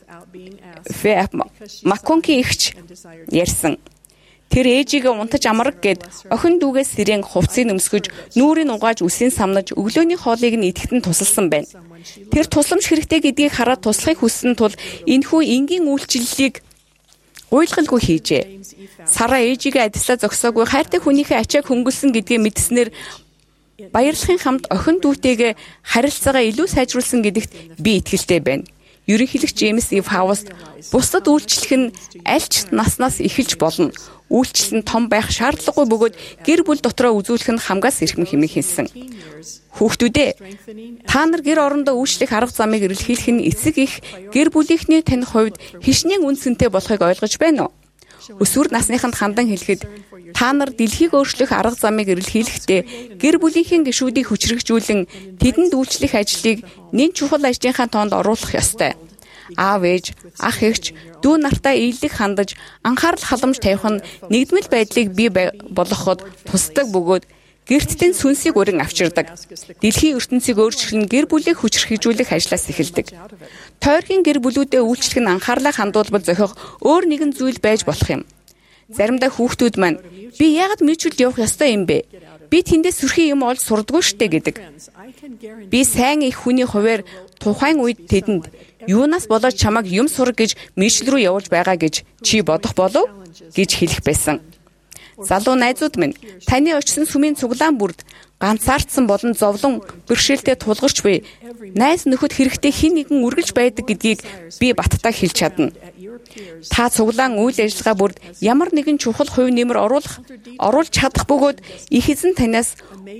Макконки ихч ярьсан. Тэр ээжигээ унтаж амраг гэд охин дүүгээс сэрэн хувцсыг нөмсгөж нүүрийг угааж үсийн самнаж өглөөний хоолыг нь идэхэд нь тусалсан байна. Тэр тусламж хэрэгтэй гэдгийг хараад туслахыг хүссэн тул энэхүү энгийн үйлчлэлийг уйлгалгүй хийжээ. Сара ээжигээ адислаа зогсоогүй хайртай хүнийхээ ачааг хөнгөлсөн гэдгээ мэдснээр баярлахын хамт охин дүүтэйгээ харилцаагаа илүү сайжруулсан гэдэгт би итгэлтэй байна. Ерөнхийлөгч Джеймс И. Фауст бусдад үйлчлэх нь аль ч наснаас эхэлж болно. Үйлчлэл нь том байх шаардлагагүй бөгөөд гэр бүл дотроо үзүүлэх нь хамгаас эрхэм хэмээн хэлсэн. Хүүхдүүдээ та нар гэр орондоо үйлчлэх арга замыг эрэлхийлэх нь эцэг их гэр бүлийнхний тань хувьд хишнээн үнцэнтэй болохыг ойлгож байна уу? Өсвөр насныханд хандан хэлэхэд та нар дэлхийг өөрчлөх арга замыг эрэлхийлэхдээ гэр бүлийнхээ гишүүдийг хүчрхжүүлэн тэдэнд үйлчлэх ажлыг нэн чухал ажлынхаа тоонд оруулах ёстой. Аав ээж, ах эгч, дүү нартай ийлэг хандаж анхаарал халамж тавих нь нэгдмэл байдлыг бий болгоход тусдаг бөгөөд гэрттэн сүнсийг өрн авчирдаг. Дэлхийн ертөнцийг өөрчлөх нь гэр бүлийг хүчрхэгжүүлэх ажлаас эхэлдэг. Тойргийн гэр бүлүүдэд үйлчлэх нь анхаарлаа хандуулбал зохиох өөр нэгэн зүйл байж болох юм. Заримдаа хүүхдүүд маань би яагаад мичүүлд явах ёстой юм бэ? Би тэндээс сүрхий юм олж сурдаггүй штэ гэдэг. Би сайн их хүний хувьар тухайн үед тэдэнд юунаас болоод чамайг юм сурах гэж мичл рүү явуулж байгаа гэж чи бодох болов гэж хэлэх байсан. Залуу найзууд минь, таны очсон сүмийн цуглаан бүрд ганцаардсан болон зовлон бэрхшээлтэй тулгарч буй найз нөхөд хэрэгтэй хэн нэгэн үргэлж байдаг гэдгийг би баттаа хэлж чадна. Та цуглаан үйл ажиллагаа бүрд ямар нэгэн чухал хувь нэмэр оруулах, оруулж чадах бөгөөд их эзэн танаас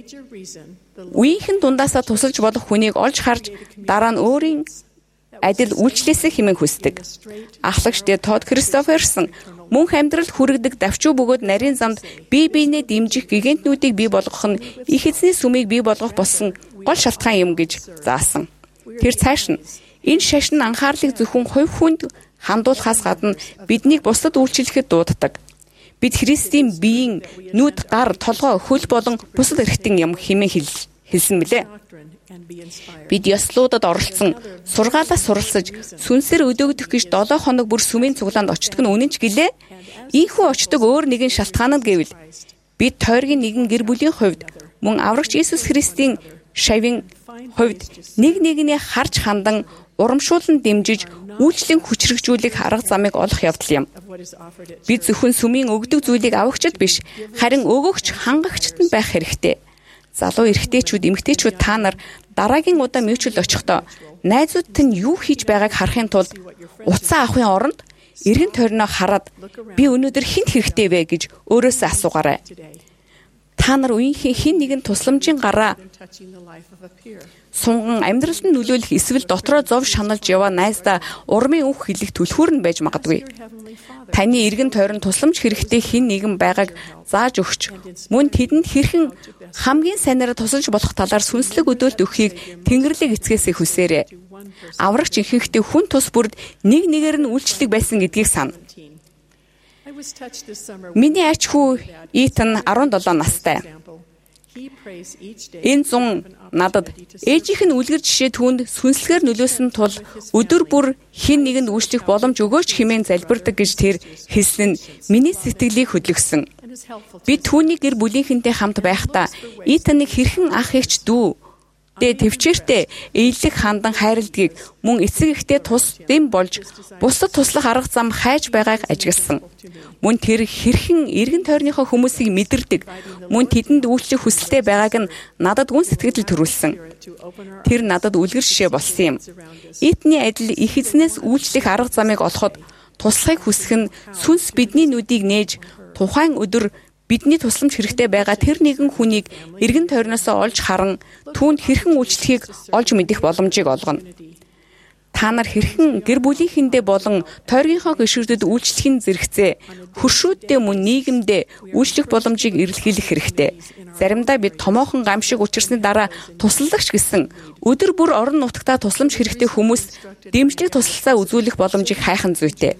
үеийнхэн дундаасаа тусалж болох хүнийг олж харж дараа нь өөрийн адил үйлчлээсээ хэмээн хүсдэг. Ахлагч Тодд Кристоферсон мөнх амьдралд хүрэгдэг давчуу бөгөөд нарийн замд бие биенээ дэмжих гигантнүүдийг бий болгох нь их эзний сүмийг бий болгох болсон гол шалтгаан юм гэж заасан. Тэр цааш нь энэ шашин анхаарлыг зөвхөн хувь хүнд хандуулахаас гадна биднийг бусдад үйлчлэхэд дууддаг. Бид Христийн биеийн нүд, гар, толгой, хөл болон бусад эрхтэн юм хэмээн хэлсэн мөлий. Бид ёслуудад оролцсон, сургаалаас суралцаж, сүнсээр өдөөгдөх гэж долоо хоног бүр сүмийн цуглаанд очдог нь үнэн ч гэлээ. Ийхүү очдог өөр нэгэн шалтгаан нь гэвэл бид тойргийн нэгэн гэр бүлийн хувьд мөн аврагч Иесус Христийн шавийн хувьд нэг нэгнээ харж хандан урамшуулан дэмжиж үйлчлэн хүчрхжүүлэх арга замыг олох явдал юм. Бид зөвхөн сүмийн өгдөг зүйлийг авахчд биш, харин өгөгч, хангагчд нь байх хэрэгтэй. Залуу эрэгтэйчүүд, эмэгтэйчүүд та нар дараагийн удаа мичүүлд очихдоо найзуудт нь юу хийж байгааг харахын тулд утсаа авахын оронд эргэн тойрноо хараад би өнөөдөр хинт хэрэгтэй вэ гэж өөрөөсөө асуугаарай. Та нар үеийнхээ хэн нэгэн тусламжийн гараа сунган амьдралд нь нөлөөлөх эсвэл дотроо зов шаналж яваа найздаа урмын үг хэлэх түлхүүр нь байж магадгүй. Таны эргэн тойрон тусламж хэрэгтэй хэн нэгэн байгааг зааж өгч мөн тэдэнд хэрхэн хамгийн сайнараа тусалж болох талаар сүнслэг өдөөлт өгөхийг Тэнгэрлэг эцгээсээ хүсээрэй. Аврагч ихэнхдээ хүн тус бүрд нэг нэгээр нь үйлчлэг байсан гэдгийг сана. Миний ач хүү Итан арван долоо настай. Энэ зун надад ээжийнх нь үлгэр жишээ түүнд сүнслэгээр нөлөөсөн тул өдөр бүр хэн нэгэнд үйлчлэх боломж өгөөч хэмээн залбирдаг гэж тэр хэлсэн нь миний сэтгэлийг хөдлөсөн. Би түүний гэр бүлийнхэнтэй хамт байхдаа Итаныг хэрхэн ах эгч дүү төвчээртэй ээлэг хандан хайрладгийг мөн эцэг ихтэй тус дэм болж бусдад туслах арга зам хайж байгааг ажигласан. Мөн тэр хэрхэн эргэн тойрныхоо хүмүүсийг мэдэрдэг, мөн тэдэнд үйлчлэх хүсэлтэй байгааг нь надад гүн сэтгэл төрүүлсэн. Тэр надад үлгэр жишээ болсон юм. Эдний адил их эзнээс үйлчлэх арга замыг олоход туслахыг хүсэх нь сүнс бидний нүдийг нээж тухайн өдөр бидний тусламж хэрэгтэй байгаа тэр нэгэн хүнийг эргэн тойрноосоо олж харан түүнд хэрхэн үйлчлэхийг олж мэдэх боломжийг олгоно. Та нар хэрхэн гэр бүлийнхэндээ болон тойргийнхоо гишүүдэд үйлчлэхийн зэрэгцээ хөршүүддээ мөн нийгэмдээ үйлчлэх боломжийг эрэлхийлэх хэрэгтэй. Заримдаа бид томоохон гамшиг учирсны дараа тусаллагч гэсэн өдөр бүр орон нутгтаа тусламж хэрэгтэй хүмүүст дэмжлэг тусалцаа үзүүлэх боломжийг хайхан зүйтэй.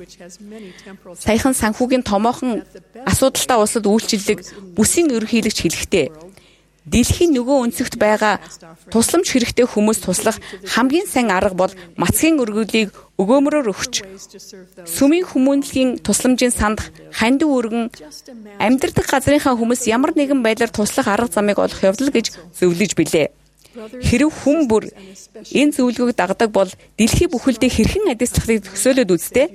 Саяхан санхүүгийн томоохон асуудалтай улсад үйлчлдэг бүсийн ерөнхийлөгч хэлэхдээ дэлхийн нөгөө өнцөгт байгаа тусламж хэрэгтэй хүмүүс туслах хамгийн сайн арга бол мацхийн өргөлийг өгөөмрөөр өгч сүмийн хүмүүнлэгийн тусламжийн сандах хандив өргөн амьдардаг газрынхаа хүмүүс ямар нэгэн байдлаар туслах арга замыг олох явдал гэж зөвлөж билээ. Хэрв хүн бүр энэ зөвлөгөөг дагдаг бол дэлхий бүхэлдээ хэрхэн адислахыг төсөөлөд үзтээ.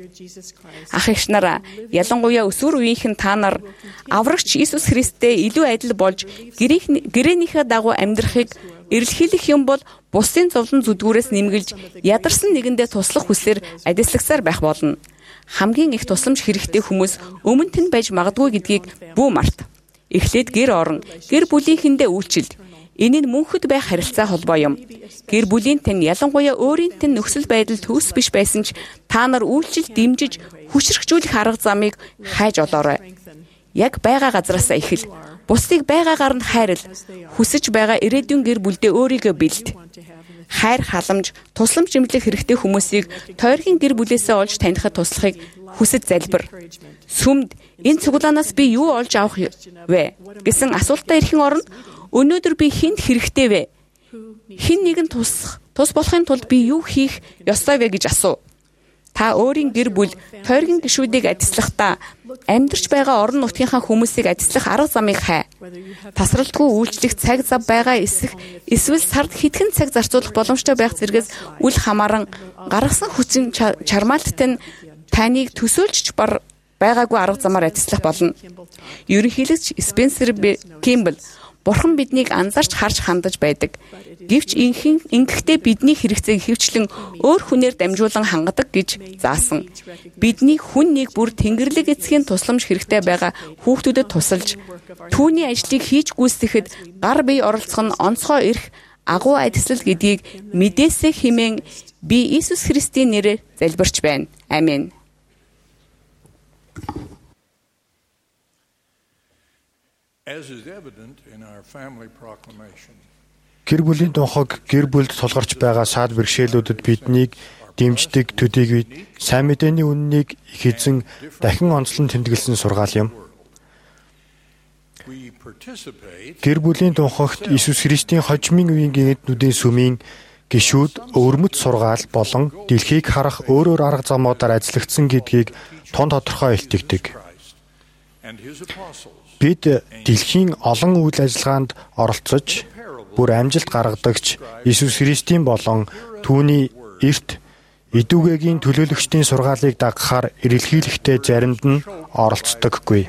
Ах эгч нараа, ялангуяа өсвөр үеийнхэн та нар аврагч Иесус Христтэй илүү адил болж гэрээнийхээ дагуу амьдрахыг эрэлхийлэх юм бол бусдын зовлон зүдгүүрээс нэмгэлж ядарсан нэгэндээ туслах хүслээр адислагсаар байх болно. Хамгийн их тусламж хэрэгтэй хүмүүс өмнө нь байж магадгүй гэдгийг бүү март. Эхлээд гэр орон, гэр бүлийнхэндээ үйлчил. Энэ нь мөнхөд байх харилцаа холбоо юм. Гэр бүлийн тань ялангуяа өөрийн тань нөхцөл байдал төгс биш байсан ч та нар үйлчил дэмжиж хүчрхжүүлэх арга замыг хайж олоорой. Яг байгаа газараасаа эхэл. Бусдыг байгаагаар нь хайрл. Хүсэж байгаа ирээдүйн гэр бүлдээ өөрийгөө бэлд. Хайр халамж, тусламж эмчлэх хэрэгтэй хүмүүсийг тойргийн гэр бүлээсээ олж танихад туслахыг хүсэж залбир. Сүмд энэ цуглаанаас би юу олж авах вэ гэсэн асуултаа ирхэн оронд өнөөдөр би хинд хэрэгтэй вэ? Хин нэгэн тус тус болохын тулд би юу хийх ёстой вэ гэж асуу. Та өөрийн гэр бүл, тойргийн гишүүдийг адислахдаа амьдарч байгаа орон нутгийнхаа хүмүүсийг адислах арга замыг хай. Тасралтгүй үйлчлэх цаг зав байгаа эсэх эсвэл сард хэдхэн цаг зарцуулах боломжтой байх зэрэгс үл хамааран гаргасан хүчин чармаалттай нь таныг төсөөлж бар байгаагүй арга замаар адислах болно. Ерөнхийлөгч Спенсер Кимбл Бурхан биднийг анзаарч харж хандаж байдаг. Гэвч инхэн ингэхдээ бидний хэрэгцээг хөвчлэн өөр хүнээр дамжуулан хангадаг гэж заасан. Бидний хүн нэг бүр Тэнгэрлэг эцгийн тусламж хэрэгтэй байгаа хүүхдүүдэд тусалж, түүний ажлыг хийж гүйцэтгэхэд гар бие оролцох нь онцгой эрх агуу адислал гэдгийг мэдээсэй хэмээн би Иесус Христийн нэрээр залбирч байна. Амен. Гэр бүлийн дунхаг гэр бүлд тулгарч байгаа саад бэрхшээлүүдэд биднийг дэмждэг төдийгүй сайн мэдээний үннийг их эзэн дахин онцлон тэмдэглэсэн сургаал юм. Гэр бүлийн дунхагт Иесус Христийн хожимын үеийн гинэтнүүдийн сүмийн гишүүд өвөрмөц сургаал болон дэлхийг харах өөр өөр арга замуудаар ажиллагдсан гэдгийг тун тодорхой илтгэдэг. Бид дэлхийн олон үйл ажиллагаанд оролцож, бүр амжилт гаргадагч Иесус Христийн болон түүний эрт идүүгээгийн төлөөлөгчдийн сургаалыг дагахаар эрэлхийлэхдээ заримд нь оролцдоггүй.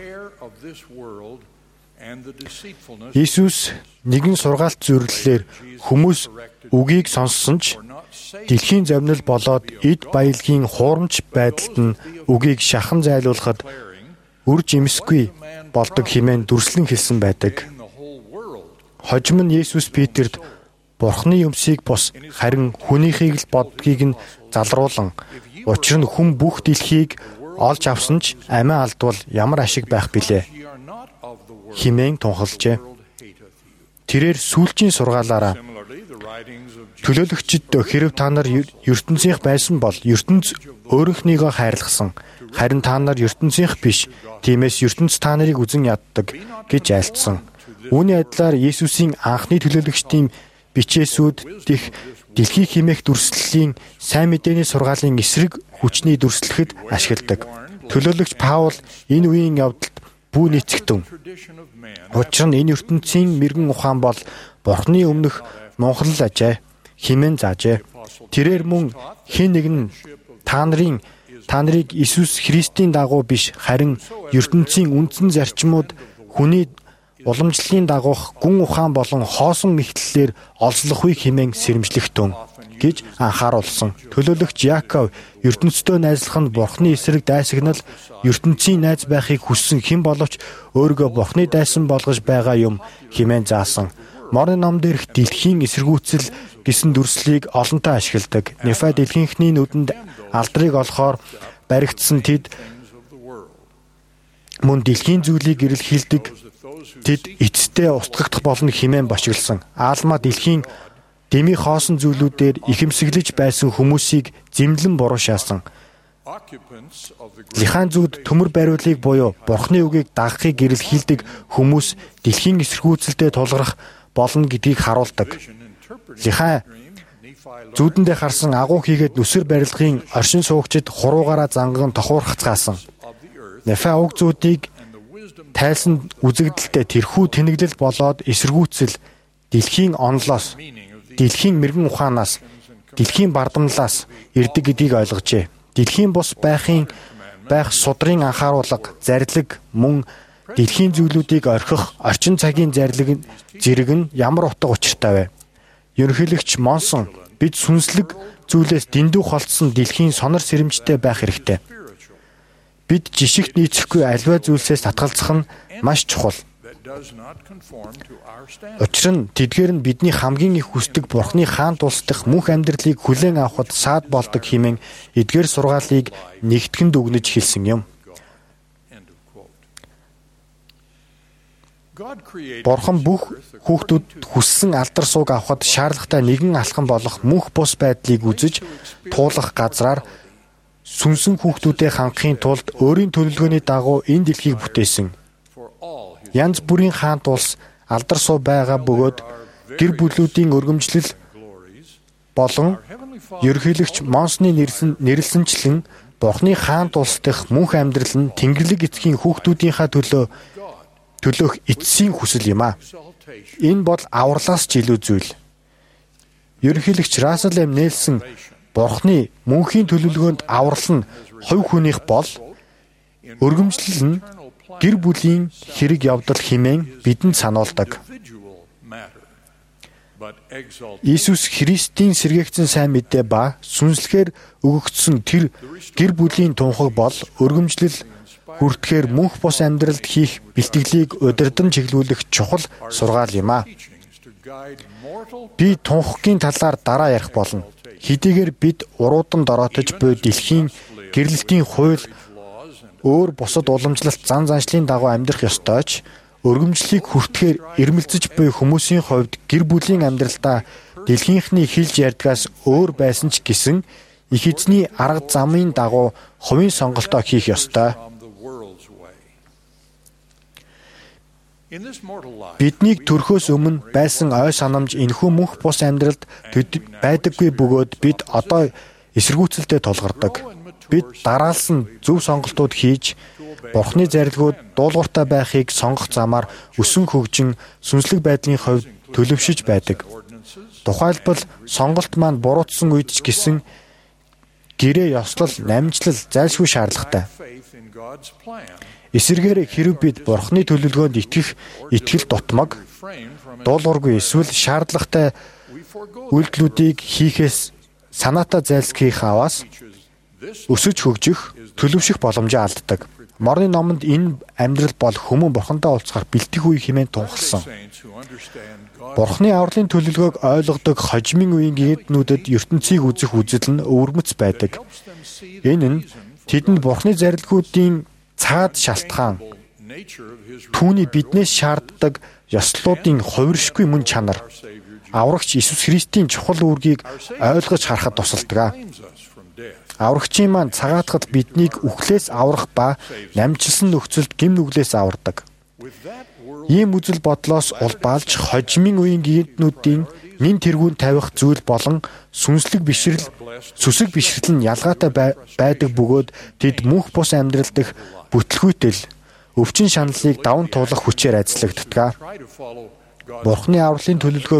Иесус нэгэн сургаалт зөвлөлөөр хүмүүс үгийг сонссон ч дэлхийн зовнил болоод эд баялагын хуурамч байдалд нь үгийг шахан зайлуулахад үр жимсгүй болдог хэмээн дүрслэн хэлсэн байдаг. Хожим нь Есүс Петерт Бурхны юмсыг бус харин хүнийхийг л боддгийг нь залруулан, учир нь хүн бүх дэлхийг олж авсан ч амиа алдвал ямар ашиг байх билээ хэмээн тунхаглажээ. Тэрээр сүүлчийн сургаалаараа төлөөлөгчд хэрв та нар ертөнцийнх байсан бол ертөнц өөрийнхнийгөө хайрлахсан. Харин та нар ертөнцийнх биш, тиймээс ертөнц та нарыг үзэн яддаг гэж айлтсан. Үүний адилаар Есүсийн анхны төлөөлөгчдийн бичээсүүд дэх дэлхий хэмээх дүрслэлийн сайн мэдээний сургаалын эсрэг хүчний дүрслэхэд ашигладаг. Төлөөлөгч Паул энэ үеийн явдалд бүү нийцэгтэн. Учир нь энэ ертөнцийн мэрэгэн ухаан бол Бурхны өмнөх мунхал ажээ хэмээн заажээ. Тэрээр мөн хэн нэг нь та нарын та нарыг Иесус Христийн дагуу биш харин ертөнцийн үндсэн зарчмууд хүний уламжлалын дагуух гүн ухаан болон хоосон мэгтлэлээр олзлохгүй хэмээн сэрэмжлэхтэн гэж анхааруулсан. Төлөөлөгч Яков ертөнцийн найзлах нь Бурхны эсрэг дайсагнал ертөнцийн найз байхыг хүссэн хэн боловч өөрийгөө Бурхны дайсан болгож байгаа юм хэмээн заасан. Морны ном дээрх дэлхийн эсэргүүцэл гэсэн дүрслэлийг олонтаа ашигладаг. Нефа дэлхийнхний нүдэнд алдрыг олохоор баригдсан тэд мөн дэлхийн зүйлийг гэрэл хилдэг. Тэд эцэстээ устгагдах болно хэмээн бошиглсон. Аалма дэлхийн дэмий хоосон зүйлүүдээр ихэмсэглэж байсан хүмүүсийг зэмлэн буруу шаасан. Лихан зүуд төмөр бариулыг буюу Бурхны үгийг дагахыг гэрэл хилдэг хүмүүс дэлхийн эсэргүүцэлдээ тулгарх болно гэдгийг харуулдаг. Лихан зүүдэндээ харсан агуу хийгээд нүсэр барилгын оршин суугчид хуруугаараа занган тохуурхацгаасан. Нефа уг зүүдийг тайлсан үзэгдэлтэй тэрхүү тэнэглэл болоод эсэргүүцэл дэлхийн онлоос, дэлхийн мэрэгэн ухаанаас, дэлхийн бардамлаас ирдэг гэдгийг ойлгожээ. Дэлхийн бус байхын байх судрын анхааруулга, зарлиг мөн дэлхийн зүйлүүдийг орхих орчин цагийн зарлиг зэрэг нь ямар утга учиртай вэ? Ерөнхийлөгч Монсон бид сүнслэг зүйлээс дэндүү холдсон дэлхийн сонор сэрэмжтэй байх хэрэгтэй. Бид жишигт нийцэхгүй аливаа зүйлсээс татгалзах нь маш чухал. Учир нь тэдгээр нь бидний хамгийн их хүсдэг Бурхны хаант улс дахь мөнх амьдралыг хүлээн авахд саад болдог хэмээн эдгээр сургаалыг нэгтгэн дүгнэж хэлсэн юм. Бурхан бүх хүүхдүүд хүссэн алдар сууг авахд шаардлагатай нэгэн алхам болох мөнх бус байдлыг үзэж туулах газраар сүнсэн хүүхдүүдэд хангахын тулд өөрийн төлөвлөгөөний дагуу энэ дэлхийг бүтээсэн. Янз бүрийн хаант улс алдар суу байгаа бөгөөд гэр бүлүүдийн өргөмжлөл болон ерөнхийлөгч Монсны нэрлэлсэнчлэн Бурхны хаант улс дахь мөнх амьдрал нь Тэнгэрлэг эцгийн хүүхдүүдийнхаа төлөө төлөөх эцсийн хүсэл юм а. Энэ бол авралаас ч илүү зүйл. Ерөнхийлөгч Рассел М. Нельсон Бурхны мөнхийн төлөвлөгөөнд аврал нь хувь хүнийх бол өргөмжлөл нь гэр бүлийн хэрэг явдал хэмээн бидэнд сануулдаг. Иесус Христийн сэргээгдсэн сайн мэдээ ба сүнслэхээр өгөгдсөн тэр гэр бүлийн тунхаг бол өргөмжлөл хүртэхээр мөнх бус амьдралд хийх бэлтгэлийг удирдан чиглүүлэх чухал сургаал юм а. Би тунхагийн талаар дараа ярих болно. Хэдийгээр бид уруудан дороотож буй дэлхийн гэрлэлтийн хууль өөр бусад уламжлалт зан заншлын дагуу амьдрах ёстой ч өргөмжлөлийг хүртэхээр ирмэлцэж буй хүмүүсийн хувьд гэр бүлийн амьдралдаа дэлхийнхний хэлж ярьдгаас өөр байсан ч гэсэн их эзний арга замын дагуу хувийн сонголтоо хийх ёстой. Биднийг төрхөөс өмнө байсан ой санамж энэхүү мөнх бус амьдралд байдаггүй бөгөөд бид одоо эсэргүүцэлдээ тулгардаг. Бид дараалсан зөв сонголтууд хийж Бурхны зарилгууд дуулууртай байхыг сонгох замаар өсөн хөгжин сүнслэг байдлын хувьд төлөвшөж байдаг. Тухайлбал сонголт маань буруутсан үед ч гэсэн гэрээ ёслол, намжлал зайлшгүй шаардлагатай. Эсвэргээр хэрэв бид Бурхны төлөвлөгөөнд итгэх итгэл дутмаг, дуулуургүй эсвэл шаардлагатай үйлдэлүүдийг хийхээс санаатаа зайлсхийх аваас өсөж хөгжих, төлөвшөх боломжоо алддаг. Морны номонд энэ амьдрал бол хүмүүн Бурхантай уулзахаар бэлтэх үе хэмээн тунхагласан. Бурхны авралын төлөвлөгөөг ойлгодог хожимын үеийн гэгднүүдэд ертөнцийг үзэх үзэл нь өвөрмөц байдаг. Энэ нь тэдэнд Бурхны зарилгуудын цаад шалтгаан, түүний биднээс шаарддаг ёслолуудын хувиршгүй мөн чанар, аврагч Иесус Христийн чухал үүргийг ойлгож харахад тусалдаг. Аврагчийн маань цагаатахад биднийг үхлээс аврах ба намжилсан нөхцөлд гим нүглээс авардаг. Ийм үзэл бодлоос улбаалж хожимын үеийн гигантнүүдийн нин тэргүүнд тавих зүйл болон сүнслэг бишрэл, сүсэг бишрэл нь ялгаатай байдаг бөгөөд тэд мөнх бус амьдрал дэх бүтлгүйтэл өвчин шаналлыг даван туулах хүчээр ажиллагддаг. Бурхны авралын төлөвлөгөөг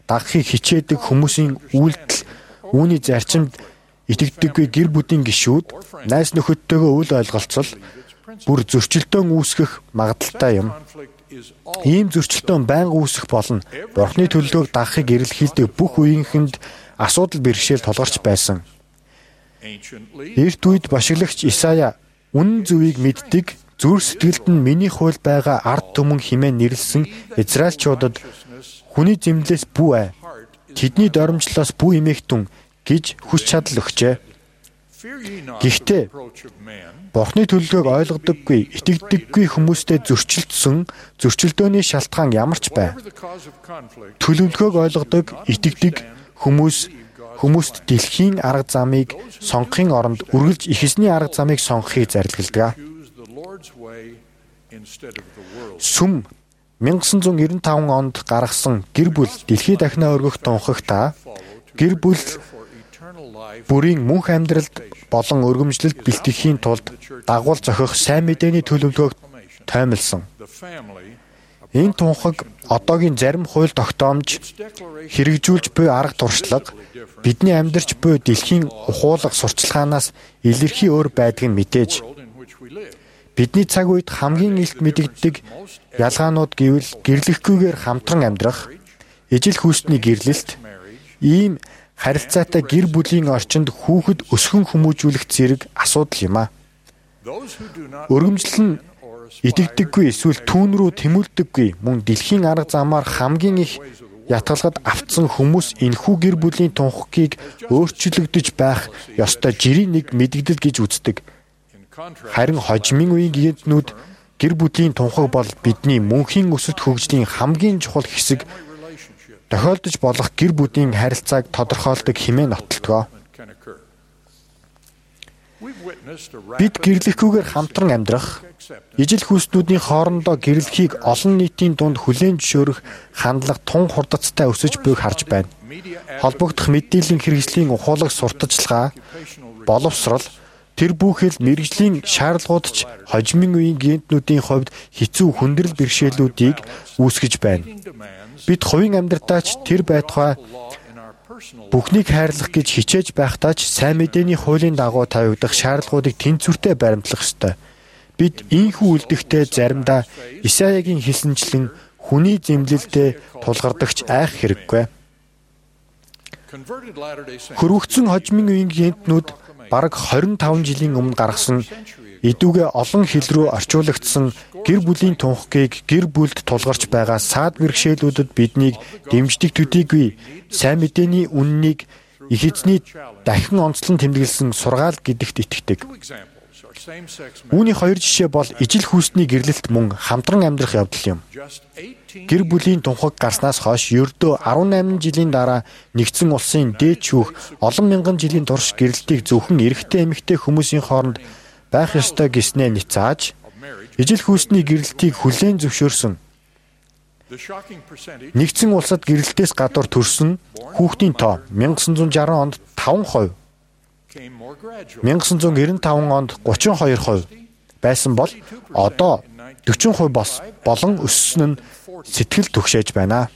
дагахыг хичээдэг хүмүүсийн үйлдэл, үүний зарчимд итгэдэггүй гэр бүлийн гишүүд, найз нөхөдтэйгөө үл ойлголцол, бүр зөрчилдөөн үүсгэх магадaltaй юм. Ийм зөрчилдөөн байнга үүсэх болно. Бурхны төлөвлөгөөг дагахыг эрэлхийлдэг бүх үеийнхэнд асуудал бэрхшээл тулгарч байсан. Эрт үед башиглагч Исая үнэн зөвийг мэддэг, зүрх сэтгэлд нь миний хууль байгаа ард түмэн хэмээн нэрлсэн Израильчуудад хүний зэмлээс бүү ай, тэдний доромжлоос бүү эмээгтэн гэж хүч чадал өгчээ. Гэхдээ Бурхны төлөвлөгөөг ойлгодоггүй, итгэдэггүй хүмүүстэй зөрчилдсөн зөрчилдөөний шалтгаан ямар ч бай. Төлөвлөгөөг ойлгодог, итгэдэг хүмүүс хүмүүст дэлхийн арга замыг сонгохын оронд үргэлж ихэсний арга замыг сонгохыг зарилгалдаг. Сүм 천구၉chín онд гаргасан гэр бүл дэлхий дахинаа өргөх тунхагта гэр бүл бүрийн мөнх амьдралд болон өргөмжлөлд бэлтгэхийн тулд дагуул зохих сайн мэдээний төлөвлөгөөг таймилсан. Энэ тунхаг одоогийн зарим хууль тогтоомж хэрэгжүүлж буй арга туршлага бидний амьдарч буй дэлхийн ухуулга сурчлагаанаас илэрхий өөр байдгийг нь мэдээж. Бидний цаг үед хамгийн илт мэдэгддэг ялгаанууд гэвэл гэрлэхгүйгээр хамтран амьдрах, ижил хүйстний гэрлэлт, ийм харилцаатай гэр бүлийн орчинд хүүхэд өсгөн хүмүүжүүлэх зэрэг асуудал юм а. Өргөмжлөл нь итгэдэггүй эсвэл түүн рүү тэмүүлдэггүй мөн дэлхийн арга замаар хамгийн их ятгалгад автсан хүмүүс энэхүү гэр бүлийн тунхагийг өөрчлөгдөж байх ёстой жирийн нэг мэдэгдэл гэж үздэг. Харин хожимын үеийн гинтнүүд гэр бүлийн тунхаг бол бидний мөнхийн өсөлт хөгжлийн хамгийн чухал хэсэг, тохиолдож болох гэр бүлийн харилцааг тодорхойлдог хэмээн нотолдог. Бид гэрлэхгүйгээр хамтран амьдрах, ижил хүйстнүүдийн хоорондоо гэрлэхийг олон нийтийн дунд хүлээн зөвшөөрөх хандлага тун хурдацтай өсөж буйг харж байна. Холбогдох мэдээллийн хэрэгслийн ухуулаг сурталчилгаа, боловсрол, тэр бүхэл мэргэжлийн шаардлагууд ч хожимын үеийн гинтнүүдийн хувьд хэцүү хүндрэл бэрхшээлүүдийг үүсгэж байна. Бид хувийн амьдралдаач тэр байтугай бүхнийг хайрлах гэж хичээж байхдаа ч сайн мэдээний хуулийн дагуу тавигдах шаардлагуудыг тэнцвэртэй баримтлах ёстой. Бид ийхүү үлдэхтэй заримдаа Исаягийн хэлсэнчлэн хүний зэмлэлдээ тулгардагч айх хэрэггүй. Хөрвөгцсөн хожимын үеийн гинтнүүд бараг хорин таван жилийн өмнө гаргасан идүүгээ олон хил рүү орчуулагдсан гэр бүлийн тунхагийг гэр бүлд тулгарч байгаа саад бэрхшээлүүдэд биднийг дэмждэг төдийгүй сайн мэдээний үннийг их эзний дахин онцлон тэмдэглэсэн сургаал гэдэгт итгэдэг. Үүний хоёр жишээ бол ижил хүйстний гэрлэлт мөн хамтран амьдрах явдал юм. Гэр бүлийн тунхаг гарснаас хойш ердөө арван найман жилийн дараа нэгдсэн улсын дээд шүүх олон мянган жилийн турш гэрлэлтийг зөвхөн эрэгтэй эмэгтэй хүмүүсийн хооронд байх ёстой гэснээ ницааж, ижил хүйстний гэрлэлтийг хүлээн зөвшөөрсөн. Нэгдсэн улсад гэрлэлтээс гадуур төрсөн хүүхдийн тоо 천구 шesťdesiat онд таван хувь, 천구 девяносто онд гучин хоёр хувь байсан бол одоо дөрвөн хувь болон өссөн нь сэтгэл түгшээж байна.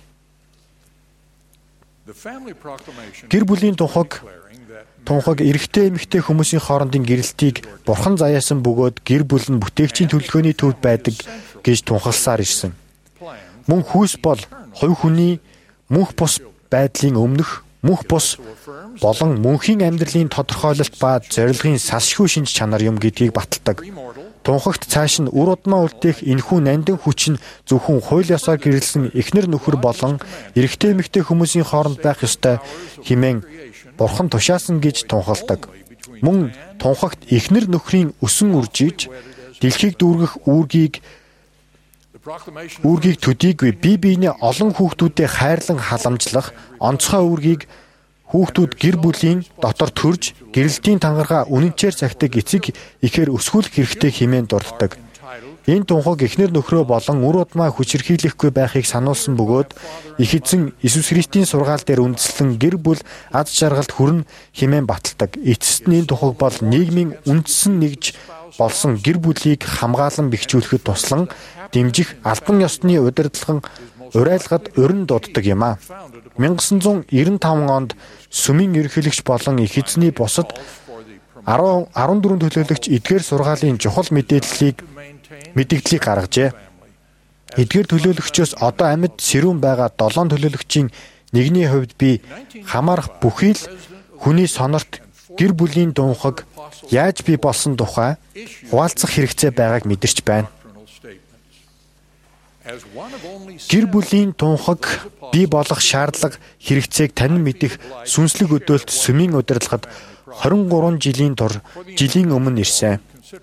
Гэр бүлийн тунхаг Тунхаг эрэгтэй эмэгтэй хүмүүсийн хоорондын гэрлэлтийг бурхан заяасан бөгөөд гэр бүл нь бүтээгчийн төлөвлөгөөний төвд байдаг гэж тунхагласаар ирсэн. Мөн хүйс бол хувь хүний мөнх бус байдлын өмнөх, мөнх бус болон мөнхийн амьдралын тодорхойлолт ба зорилгын салшгүй шинж чанар юм гэдгийг баталдаг. Тунхагт цааш нь үр удмаа үлдээх энэхүү нандин хүч нь зөвхөн хууль ёсоор гэрэлсэн эхнэр нөхөр болон эрэгтэй эмэгтэй хүмүүсийн хооронд байх ёстой хэмээн бурхан тушаасан гэж тунхалдаг. Мөн тунхагт эхнэр нөхрийн өсөн үржиж дэлхийг дүүргэх үүргийг үүргийг төдийгүй бие биенээ олон хүүхдүүдэд хайрлан халамжлах онцгой үүргийг хүүхдүүд гэр бүлийн дотор төрж гэрэлтийн тангараа үнэнчээр цагтаг эцэг ихээр өсгүүлэх хэрэгтэй хэмээн дурддаг. Энэ тунхаг эхнэр нөхрөө болон үр удмаа хүчирхийлэхгүй байхыг сануулсан бөгөөд их эзэн Иесус Христийн сургаал дээр үндэслэн гэр бүл аз жаргалд хүрнэ хэмээн баталдаг. Эцэст нь энэ тунхаг бол нийгмийн үндсэн нэгж болсон гэр бүлийг хамгаалан бэхжүүлэхэд туслан дэмжих албан ёсны удирдлагын урайлахад урин дууддаг юм а. 천구백구십오 онд сүмийн ерөнхийлөгч болон их эзний бусад арван дөрвөн төлөөлөгч эдгээр сургаалын чухал мэдээллийг мэдээллийг гаргажээ. Эдгээр төлөөлөгчөөс одоо амьд сэрүүн байгаа долоон төлөөлөгчийн нэгний хувьд би хамаарах бүхий л хүний сонорт гэр бүлийн дунхаг яаж бий болсон тухай хуваалцах хэрэгцээ байгааг мэдэрч байна. Гэр бүлийн тунхаг бий болох шаардлага хэрэгцээг танин мэдэх сүнслэг өдөөлт сүмийн удирдлагад хорин гурван жилийн тур жилийн өмнө ирсэн.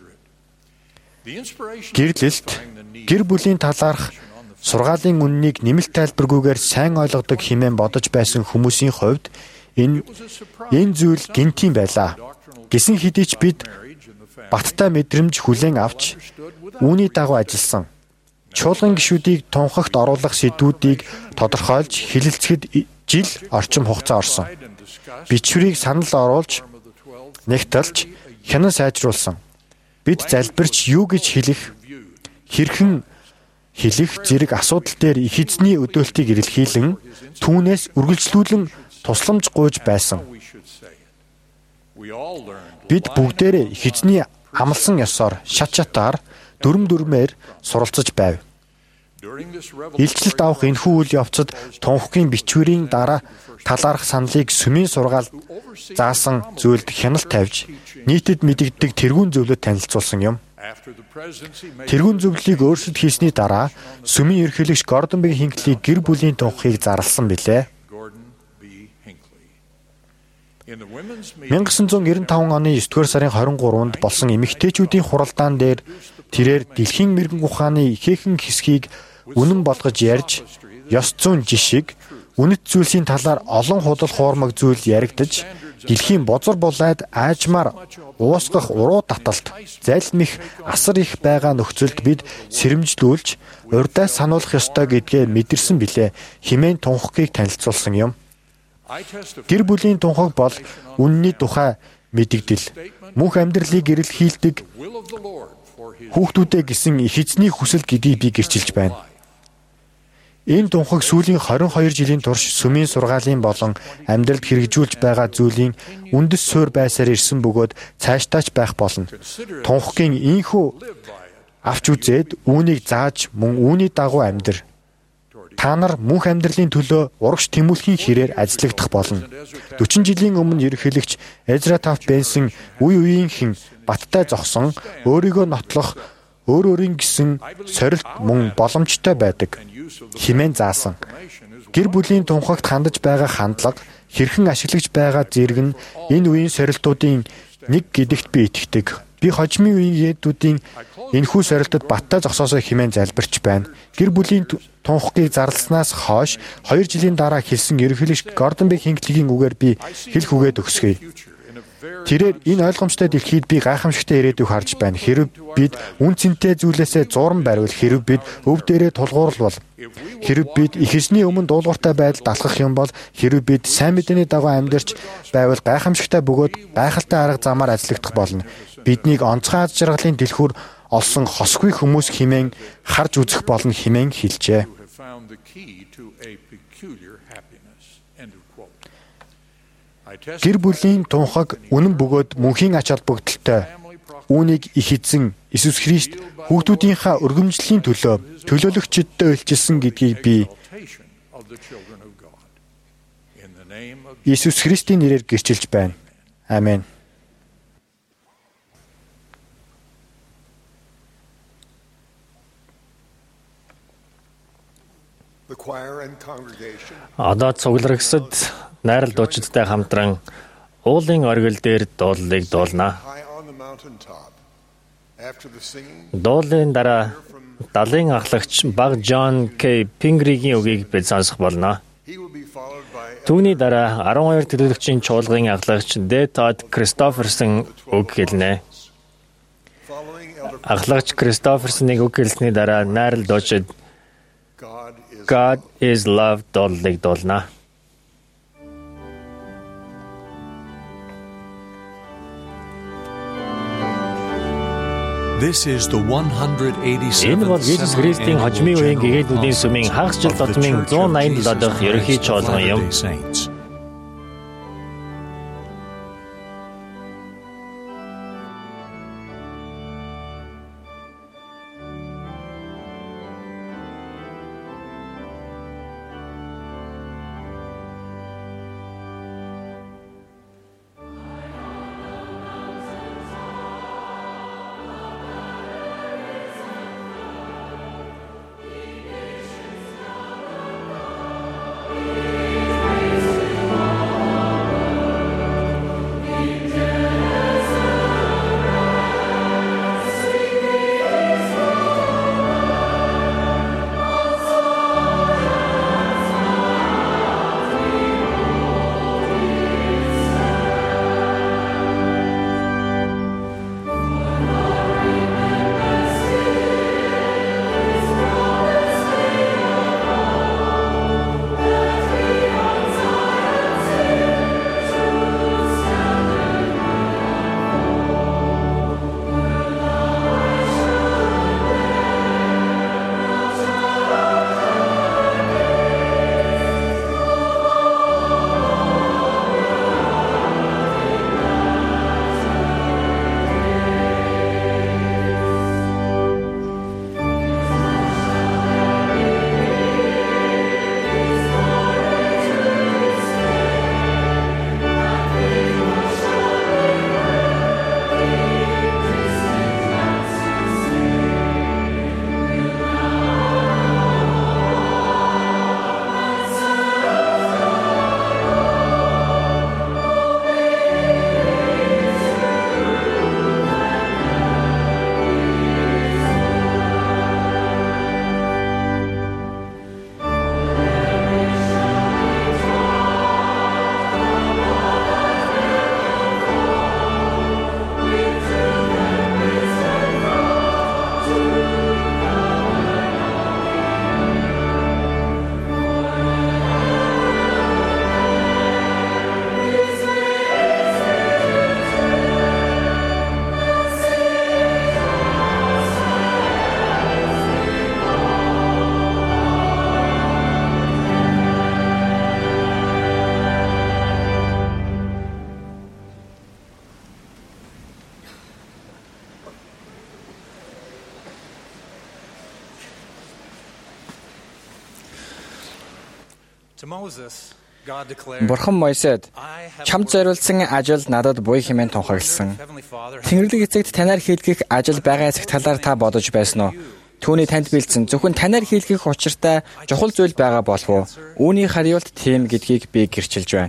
Гэрлэлт гэр бүлийн талаарх сургаалын үннийг нэмэлт тайлбаргүйгээр сайн ойлгодог хэмээн бодож байсан хүмүүсийн хувьд энэ энэ зүйл гинтийн байлаа. Гэсэн хэдий ч бид баттай мэдрэмж хүлээн авч үүний дагуу ажилласан. Чуулган гишүүдийг тунхагт оруулах сэдвүүдийг тодорхойлж хэлэлцэхэд жил орчим хугацаа орсон. Бичвэрийг санал оруулж, нэгтэлж, хянан сайжруулсан. Бид залбирч юу гэж хэлэх, хэрхэн хэлэх зэрэг асуудал дээр их эзний өдөөлтийг эрэлхийлэн, түүнээс үргэлжлүүлэн тусламж гуйж байсан. Бид бүгдээрээ их эзний амласан ёсоор шат шатаар дүрм дүрмээр суралцаж байв. Илчлэлт авах энэхүү үйл явцад тунхагийн бичвэрийн дараа талаарх саналыг сүмийн сургаал заасан зүйлд хяналт тавьж нийтэд мэдэгддэг тэргүүн зөвлөд танилцуулсан юм. Тэргүүн зөвлөлийг өөрчлөлт хийсний дараа сүмийн ерөнхийлөгч Гордон B. Хинкли гэр бүлийн тунхагийг зарласан билээ. 천구백구십오 оны есдүгээр сарын хорин гурванд болсон эмэгтэйчүүдийн хуралдаан дээр тэрээр дэлхийн мэрэгэн ухааны ихээхэн хэсгийг үнэн болгож ярьж, ёс зүйн жишиг, үнэт зүйлсийн талаар олон худал хуурмаг зүйл яригдаж, дэлхийн бозор булайд аажмаар уусгах уруу таталт, залмих асар их байгаа нөхцөлд бид сэрэмжлүүлж, урьдаа сануулах ёстой гэдгээ мэдэрсэн билээ. Хэмээн тунхагийг танилцуулсан юм. Гэр бүлийн тунхаг бол үнний тухай мэдэгдэл, мөнх амьдралыг эрэлхийлдэг хүүхдүүдээ гэсэн их эзний хүсэл гэдгийг би гэрчилж байна. Энэ тунхаг сүүлийн хорин хоёр жилийн турш сүмийн сургаалын болон амьдралд хэрэгжүүлж байгаа зүйлийн үндэс суурь байсаар ирсэн бөгөөд цаашдаач байх болно. Тунхагийн ийхүү авч үзээд үүнийг зааж мөн үүний дагуу амьдр. Та нар мөнх амьдралын төлөө урагш тэмүүлхийн хэрээр ажиллагдах болно. дөрвөн жилийн өмнө ерөнхийлөгч Эзра Тафт Бенсон үе үеийнхэн баттай зогсон, өөрийгөө нотлох, өөр өөрийн гэсэн сорилт мөн боломжтой байдаг хэмээн заасан. Гэр бүлийн тунхагт хандаж байгаа хандлага, хэрхэн ашиглаж байгаа зэрэг нь энэ үеийн сорилтуудын нэг гэдэгт би итгэдэг. Би хожимын үеийн ээдүүдийн энэхүү сорилтод баттай зогсоосоо хэмээн залбирч байна. Гэр бүлийн тунхагийг зарласнаас хойш хоёр жилийн дараа хэлсэн ерөнхийлөгч Гордон B. Хинклигийн үгээр би хэлэх үгээд өгсгөе. Тэрээр энэ ойлгомжтой дэлхийд би гайхамшигтай ирээдүйг харж байна. Хэрв бид үн цэнтэй зүйлээсээ зуран бариул, хэрв бид өв дээрээ тулгуурлал, хэрв бид их эзний өмнө дуулууртай байдалд алхах юм бол, хэрв бид сайн мэдээний дагуу амьдарч байвал гайхамшигтай бөгөөд гайхалтай арга замаар ажиллагдах болно. Биднийг онцгой аз жаргалын дэлхүүр олсон хосгүй хүмүүс хэмээн харж үзэх болно хэмээн хэлжээ. Гэр бүлийн тунхаг үнэн бөгөөд мөнхийн ач холбогдолтой. Үүнийг их эзэн Иесус Христ хүүхдүүдийнхаа өргөмжлөлийн төлөө төлөөлөгчөддөө илчилсэн гэдгийг би Иесус Христийн нэрээр гэрчилж байна. Амен. Одоо цуглагсад найрал дуучидтай хамтран уулын оргил дээр дуулыг дуулнаа. Дуулын дараа далайн ахлагч баг Джон К. Пингригийн үгийг бид сонсох болно. Түүний дараа арван хоёр төлөөлөгчийн чуулгын ахлагч Д. Тод Кристоферсон үг хэлнэ. Ахлагч Кристоферсоныг үг хэлсний дараа найрал дуучид God is love дуулыг дуулнаа. This is the one hundred eighty-seventh Энэ бол Иесус Христийн хожмын үеийн гэгээлүүдийн сүмийн хагас жил тутмын one eighty-seven дахь ерөнхий чуулган юм. Бурхан Мойсед чамд зориулсан ажил надад буй хэмээн тунхагласан. Тэнгэрлэг эцэгт танаар хийлгэх ажил байгаа эсэх талаар та бодож байсан уу? Түүний танд бэлдсэн зөвхөн танаар хийлгэх учиртай чухал зүйл байгаа болов уу? Үүний хариулт тийм гэдгийг би гэрчилж байна.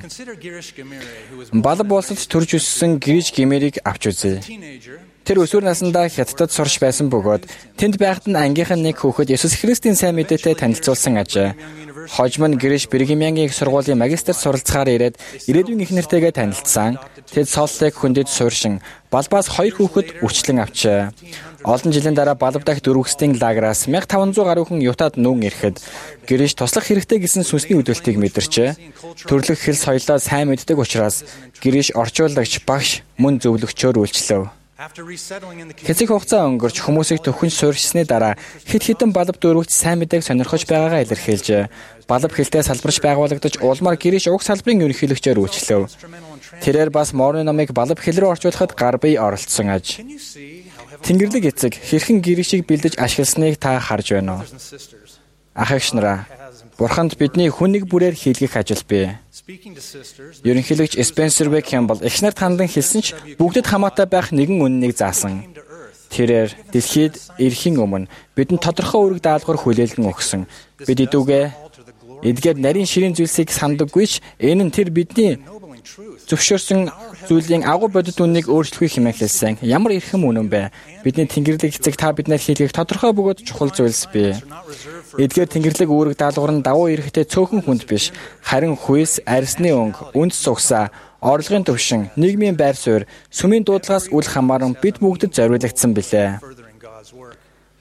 Балб улсад төрж өссөн Гриш Гимерийг авч үзье. Тэр өсвөр наснда Хятадд сурч байсан бөгөөд тэнд байхад нь ангийнхан нэг хүүхэд Иесус Христийн сайн мэдээтэй танилцуулсан ажээ. Хожим нь Гриш Биргемянгийн их сургуулийн магистрт суралцахаар ирээд ирээдүйн их нэртэйгээ танилцсан. Тэд Соллыг хөндөд сууршин Балбаас хоёр хүүхэд үрчлэн авчээ. Олон жилийн дараа Балб дахь дөрвөстийн лагераас one thousand five hundred гаруй хүн Ютад нүүн ирэхэд Гриш туслах хэрэгтэй гэсэн сүнсний үдвэлтийг мэдэрчээ. Төрлөх хэл соёлоо сайн мэддэг учраас Гриш орчуулагч, багш, мөн зөвлөгчөөр үйлчлэв. Хэцэг хугацаа өнгөрч хүмүүсийг төвхөн суурьшсны дараа хэд хэдэн Балб дөрвөгч сайн мэдээг сонирхож байгаагаа илэрхийлжээ. Балб хэлтэй салбарч байгуулагдаж улмаар Гриш уг салбарын ерөнхийлөгчөөр үйлчлэв. Тэрээр бас Морны номыг Балб хэл рүү орчуулахад гар бие оролцсон аж. Тэнгэрлэг эцэг хэрхэн Гришийг бэлдэж ашигласныг та харж байна уу? Ах эгч нараа, Бурханд бидний хүн нэг бүрээр хийлгэх ажил бий. Ерөнхийлөгч Спенсер Б. Кэмпбелл эгч нарт хандан хэлсэн ч бүгдэд хамаатай байх нэгэн үннийг заасан. Тэрээр дэлхийд ирэхийн өмнө бидэнд тодорхой үүрэг даалгавар хүлээлгэн өгсөн. Бид идүүгээ эдгээр нарийн ширийн зүйлсийг сандаггүй ч энэ нь тэр бидний зөвшөөрсөн зүйлийн агуу бодит үннийг өөрчлөхийг хэмээн хэлсэн. Ямар эрхэм үнэн бэ? Бидний Тэнгэрлэг эцэг та биднэр хийлгэх тодорхой бөгөөд чухал зүйлс бий. Эдгээр Тэнгэрлэг үүрэг даалгавар нь давуу эрэхтэй цөөхөн хүнд биш, харин хүйс, арьсны өнгө, үндэс цугсаа, орлогын төвшин, нийгмийн байр суурь, сүмийн дуудлагаас үл хамааран бид бүгдэд зориулагдсан билээ.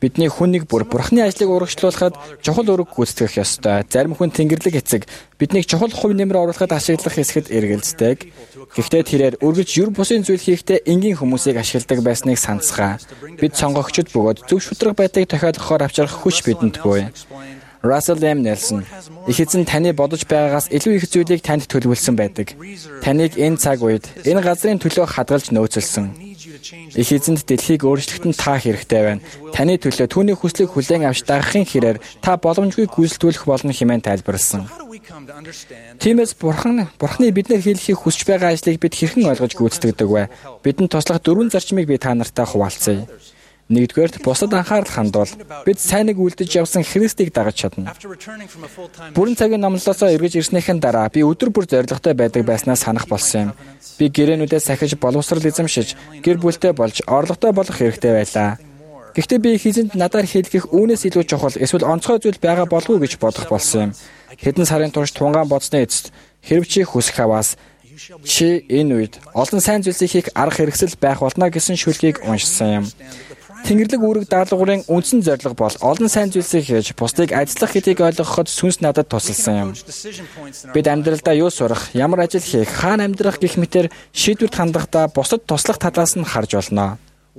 Бидний хүн нэг бүр Бурхны ажлыг урагшлуулахад чухал үүрэг гүйцэтгэх ёстой. Зарим хүн тэнгэрлэг эцэг биднийг чухал хувь нэмрээ оруулахад ашиглах хэсэгт эргэлздэг. Гэхдээ тэрээр үргэлж юр бусын зүйл хийхдээ энгийн хүмүүсийг ашигладаг байсныг санацгаа. Бид сонгогчд бөгөөд зөв шударга байдлыг тохиолдохоор авчрах хүч бидэнд буй. Russell M. Nelson их эзэн таны бодож байгаагаас илүү их зүйлийг танд төлөвлөсөн байдаг. Таныг энэ цаг үед энэ газрын төлөө хадгалж нөөцөлсөн. Их эзэнд дэлхийг өөрчлөхөд нь та хэрэгтэй байна. Таны төлөө түүний хүслийг хүлээн авч дагахын хэрээр та боломжгүй гүйцэтгүүлэх болно хэмээн тайлбарласан. Тиймээс бурхан бурхны биднэр хийхийг хүсэж байгаа ажлыг бид хэрхэн ойлгож гүйцэтгэдэг вэ? Бидэнд туслах дөрвөн зарчмыг би та нартай хуваалцъя. Нэгдүгээрт бусад анхаарал хандуул. Бид сайныг үлдэж явсан Христийг дагаж чадна. Бүрэн цагийн номлолоосоо эргэж ирснийхэн дараа би өдөр бүр зоригтой байдаг байснаа санах болсон юм. Би гэрээнүүдээ сахиж боловсрал эзэмшиж, гэр бүлтэй болж орлоготой болох хэрэгтэй байлаа. Гэхдээ би их эзэнд надаар хэлэх үүнээс илүү чухал эсвэл онцгой зүйл байгаа болов уу гэж бодох болсон юм. Хэдэн сарын турш тунгаан бодсны эцэст хэрв чи хүсэх аваас чи энэ үед олон сайн зүйлсийг хийх арга хэрэгсэл байх болно гэсэн шүлгийг уншсан юм. Тэнгэрлэг үүрэг даалгаврын үндсэн зорилго бол олон сайн зүйлсийг хийж бусдыг ажиллах гэдгийг ойлгоход сүнс надад тусалсан юм. Бид амьдралдаа юу сурах, ямар ажил хийх, хаана амьдрах гэх мэтээр шийдвэрт хандахдаа бусад туслах талаас нь харж болно.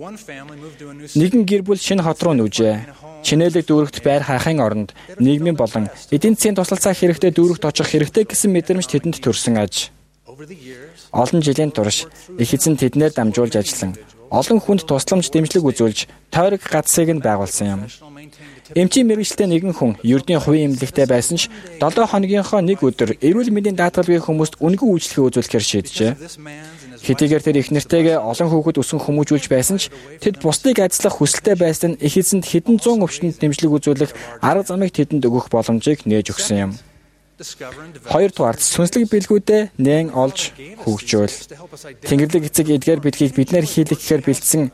Нэгэн гэр бүл шинэ хот руу нүүжээ. Чинээлэг дүүрэгт байр хаахын оронд нийгмийн болон эдийн засгийн туслалцаа хэрэгтэй дүүрэгт очих хэрэгтэй гэсэн мэдрэмж тэдэнд төрсөн аж. Олон жилийн турш их эзэн тэднээр дамжуулж ажиллан олон хүнд тусламж дэмжлэг үзүүлж тойрог гацсыг нь байгуулсан юм. Эмчийн мэргэжилтэй нэгэн хүн ердийн хувийн эмнэлэгтэй байсан ч долоо хоногийнхоо нэг өдөр эрүүл мэндийн даатгалгүй хүмүүст үнэгүй үйлчлэгээ үзүүлэхээр шийджээ. Хэдийгээр тэр их нэртэйгээ олон хүүхэд өсөн хүмүүжүүлж байсан ч тэд бусдыг ажиллах хүсэлтэй байсан нь их эзэнд хэдэн зуун өвчтөнд дэмжлэг үзүүлэх арга замыг тэдэнд өгөх боломжийг нээж өгсөн юм. Хоёрдугаар сүнслэг бэлгүүдээ нээн олж хөгжөөл. Тэнгэрлэг эцэг эдгээр бидгийг биднэр хийлгэхээр бэлдсэн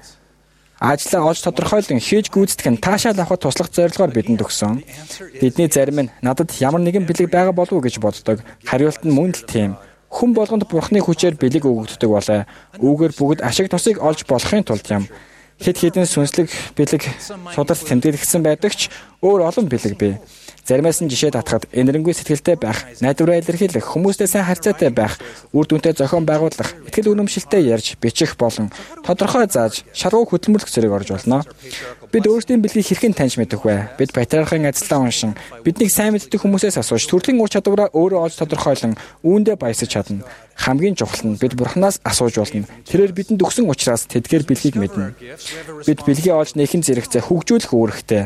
ажлаа олж тодорхойлон хийж гүйцэтгэх нь таашаал авахд туслах зорилгоор бидэнд өгсөн. Бидний зарим нь надад ямар нэгэн бэлэг байгаа болов уу гэж боддог. Хариулт нь мөн л тийм. Хүн болгонд бурхны хүчээр бэлэг өгөгддөг болоо. Үүгээр бүгд ашиг тусыг олж болохын тулд юм. Хэд хэдэн сүнслэг бэлэг сударт тэмдэглэгдсэн байдаг ч өөр олон бэлэг бий. Заримаас нь жишээ татахад энэрэнгүй сэтгэлтэй байх, найдвараа илэрхийлэх, хүмүүстэй сайн харьцаатай байх, үр дүнтэй зохион байгуулах, итгэл үнэмшилтэй ярьж, бичих болон тодорхой зааж, шалгуур хөдөлмөрлөх зэрэг орж болно. Бид өөрсдийн бэлгийг хэрхэн таньж мэдэх вэ? Бид патриархын ажиллаа уншин, биднийг сайн мэддэг хүмүүсээс асууж, төрөлхийн ур чадвараа өөрөө олж тодорхойлон, үүндээ баясаж чадна. Хамгийн чухал нь бид бурхнаас асууж болно. Тэрээр бидэнд өгсөн учраас тэдгээр бэлгийг мэднэ. Бид бэлгийг олж нэхэн зэрэгцээ хөгжүүлэх үүрэгтэй.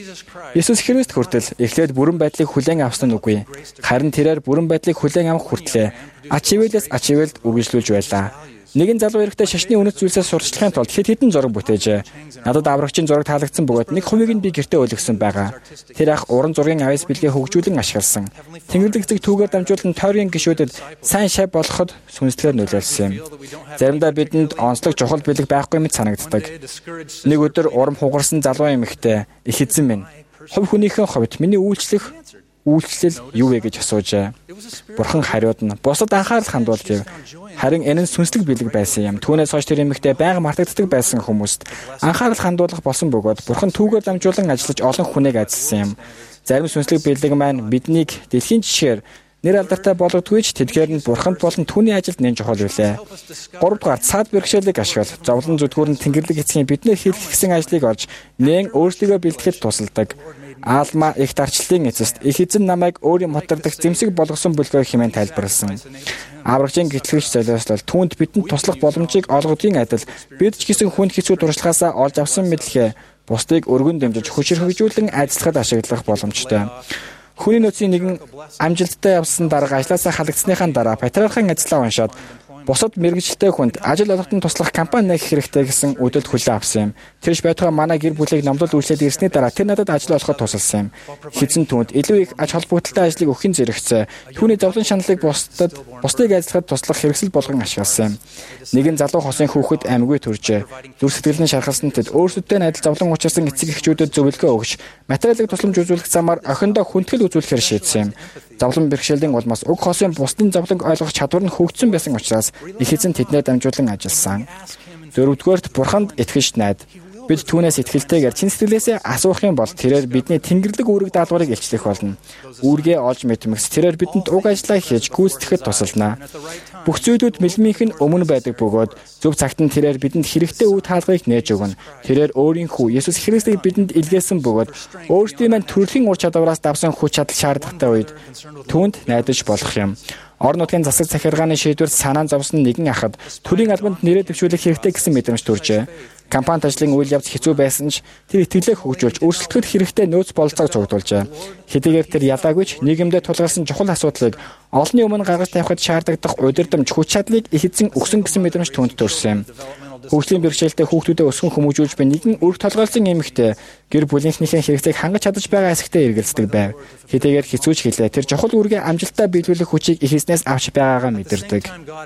Есүс Христ хүртэл эхлээд бүрэн байдлыг хүлээн авсан үгүй. Харин тэрээр бүрэн байдлыг хүлээн авах хүртлээ ач ивэлээс ач ивэлд үргэлжлүүлж байлаа. Нэгэн залуу эрэгтэй шашны үнэт зүйлсээс сурчлахын тулд хэд хэдэн зураг бүтээжээ. Надад аврагчийн зураг таалагдсан бөгөөд нэг хувийг нь би гэртээ өлгсөн байгаа. Тэр ах уран зургийн авьяас бэлгээ хөгжүүлэн ашигласан. Тэнгэрлэг зэг түүгээр дамжуулан тойргийн гишүүдэд сайн шав болоход сүнслэгээр нөлөөлсөн юм. Заримдаа бидэнд онцлог чухал бэлэг байхгүй мэт санагддаг. Нэг өдөр урам хугарсан залуу эмэгтэй их эзэн минь хувь хүнийхэн хувьд миний үйлчлэх үйлчлэл юу вэ гэж асуужээ. Бурхан хариуд нь бусад анхаарал хандуул гэв. Харин энэ нь сүнслэг бэлэг байсан юм. Түүнээс хойш тэр эмэгтэй байнга мартагддаг байсан хүмүүст анхаарал хандуулах болсон бөгөөд Бурхан түүгээр дамжуулан ажиллаж олон хүнийг ажилласан юм. Зарим сүнслэг бэлэг маань биднийг дэлхийн жишгээр нэр алдартай болгодгүй ч тэдгээр нь Бурханд болон түүний ажилд нэн чухал үлээ. Гуравдугаар цаад бэрхшээлийг ашиглал зовлон зүтгүүр нь Тэнгэрлэг эцгийн бидний хийх гэсэн ажлыг олж нэн өөрсдөө бэлтгэхэд тусалдаг. Аалма их дарчлалын эцэст их эзэн намайг өөрийн мотордох зэмсэг болгосон бүлгөө хэмээн тайлбарласан. Аврагчийн гэтлэгч солиослол түүнд бидэнд туслах боломжийг олгодгийн адил бид ч гэсэн хүнд хэцүү туршлагаасаа олж авсан мэдлэгээ бусдыг өргөн дэмжиж хүчирхэгжүүлэн ажиллахад ашиглах боломжтой. Хүний нөөцийн нэгэн амжилттай явсан дараа ажлаасаа халагдсныхаа дараа патриархын ажиллаа уншаад бусад мэргэжилтэй хүнд ажил олгоход туслах компани нээх хэрэгтэй гэсэн өдөлт хүлээн авсан юм. Тэрш байтугай манай гэр бүлийг номлол үйлчлээд ирсний дараа тэр надад ажил олоход тусалсан юм. Хэзэн түүнд илүү их ач холбогдолтой ажлыг өгөхин зэрэгцээ. Түүний зовлон шаналлыг бусдад бусдыг ажиллахад туслах хэрэгсэл болгон ашигласан юм. Нэгэн залуу хосын хүүхэд амьгүй төржээ. Зүр сэтгэл нь шархалсан тэд өөрсдөө найдал зовлон учирсан эцэг эхчүүдэд зөвлөгөө өгч материалын тусламж үзүүлэх замаар охиндоо хүндэтгэл үзүүлэхээр шийдсэн юм. Зовлон бэрхшээлийн улмаас уг хосын бусдын зовлонг ойлгох чадвар нь хөгжсөн байсан учраас их эзэн тэднээ дамжуулан ажилласан. Дөрөвдүгээрт Бурханд итгэж найд. Бид түүнээс итгэлтэйгээр чин сэтгэлээсээ асуух юм бол тэрээр бидний Тэнгэрлэг үүрэг даалгаврыг илчлэх болно. Үүргээ олж мэдмэгс тэрээр бидэнд уг ажлаа хийж гүйцэтгэхэд тусална. Бүх зүйлүүд мэлмийнх нь өмнө байдаг бөгөөд зөв цагт нь тэрээр бидэнд хэрэгтэй үе таалгыг нээж өгнө. Тэрээр өөрийнхөө Есүс Христийг бидэнд илгээсэн бөгөөд өөрсдийн маань төрөлхийн ур чадвараас давсан хүч чадал шаардлагатай үед түүнд найдаж болох юм. Орон нутгийн засаг захиргааны шийдвэрт санаа зовсон нэгэн ахад төрийн албанд нэрээ дэвшүүлэх хэрэгтэй гэсэн мэдрэмж төржээ. Компанид ажлын үйл явц хэцүү байсан ч тэр итгэлээ хөгжүүлж өөрчлөлтөд хэрэгтэй нөөц бололцоог цугдуулжээ. Хэдийгээр тэр ялаагүй ч нийгэмдээ тулгарсан чухал асуудлыг олонний өмнө гаргаж тавихад шаардлагадах удирдамж хүч чадлыг их эзэн өгсөн гэсэн мэдрэмж түүнд төрсөн юм. Хөгжлийн бэрхшээлтэй хүүхдүүдэд өсгөн хүмүүжүүлж буй нэгэн өрх толгойлсон эмэгтэй гэр бүлийнхнийхээ хэрэгцээг хангаж чадаж байгаа хэсэгтээ эргэлздэг байв. Хэдийгээр хэцүүч хэлээ тэр чухал үүргээ амжилттай биелүүлэх хүчийг их эзнээс авч байгаагаа мэдэрдэг.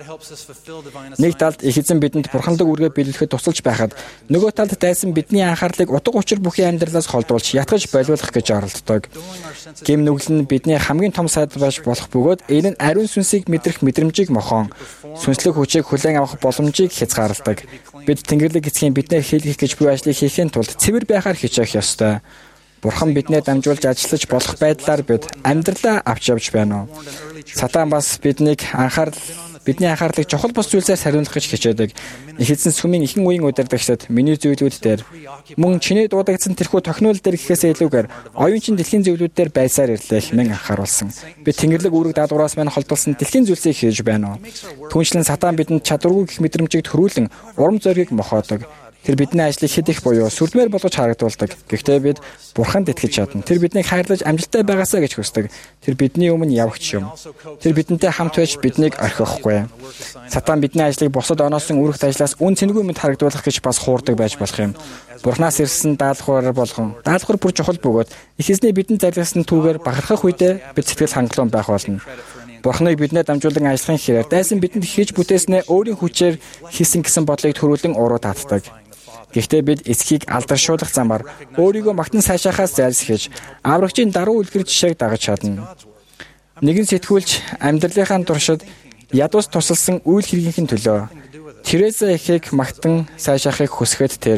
Нэг талд их эзэн бидэнд бурханлаг үүргээ биелүүлэхэд тусалж байхад нөгөө талд дайсан бидний анхаарлыг утга учир бүхий амьдралаас холдуулж ятгаж болиулах гэж оролддог. Гэм нүгэл нь бидний хамгийн том сайд байж болох бөгөөд энэ нь ариун сүнсийг мэдрэх мэдрэмжийг мохон сүнслэг хүчийг хүлээн авах боломжийг хязгаарладаг. Бид Тэнгэрлэг эцгийн биднээр хийлгэх гэж буй ажлыг хийхин тулд цэвэр байхаар хичээх ёстой. Бурхан биднээ дамжуулж ажиллаж болох байдлаар бид амьдралаа авч явж байна уу? Сатан бас биднийг анхаарал бидний анхаарлыг чухал бус зүйлсээр сариулах гэж хичээдэг. Их эзэн сүмийн ихэнх үеийн удирдагчдад миний зүйлүүд дээр мөн чиний дуудагдсан тэрхүү тохинол дээр гэхээс илүүгээр оюунчин дэлхийн зүйлүүд дээр байсаар ирлээ хэмээн анхааруулсан. Бид Тэнгэрлэг үүрэг даалгавраас мань холдуулсан дэлхийн зүйлсийг хийж байна уу? Түүнчлэн сатан бидэнд чадваргүй гэх мэдрэмжийг төрүүлэн урам зориг мохоодог. Тэр бидний ажлыг хэд их буюу сүрдмээр болгож харагдуулдаг. Гэхдээ бид Бурханд итгэж чадна. Тэр биднийг хайрлаж амжилттай байгаасаа гэж хүсдэг. Тэр бидний өмнө явагч юм. Тэр бидэнтэй хамт байж биднийг орхихгүй. Сатан бидний ажлыг бусад оноосон үүрэгт ажлаас үн цэнэгүй мэд харагдуулах гэж бас хуурдаг байж болох юм. Бурханаас ирсэн даалгавар болгон даалгавар бүр чухал бөгөөд их эзний бидэнд залгасан түүгээр бахархах үедээ бид сэтгэл хангалуун байх болно. Бурхныг биднээ дамжуулан ажиллахын хэрээр дайсан бидэнд хийж бүтээснээ өөрийн хүчээр хийсэн гэсэн бодлыг төрүүлэн уруу татдаг. Гэхдээ бид эцгийг алдаршуулах замаар өөрийгөө магтан сайшаахаас зайлсхийж аврагчийн даруй үлгэр жишээг дагаж чадна. Нэгэн сэтгүүлч амьдралынхаа туршид ядуус тусалсан үйл хэргийн төлөө Тереза эхийг магтан сайшаахыг хүсэхэд тэр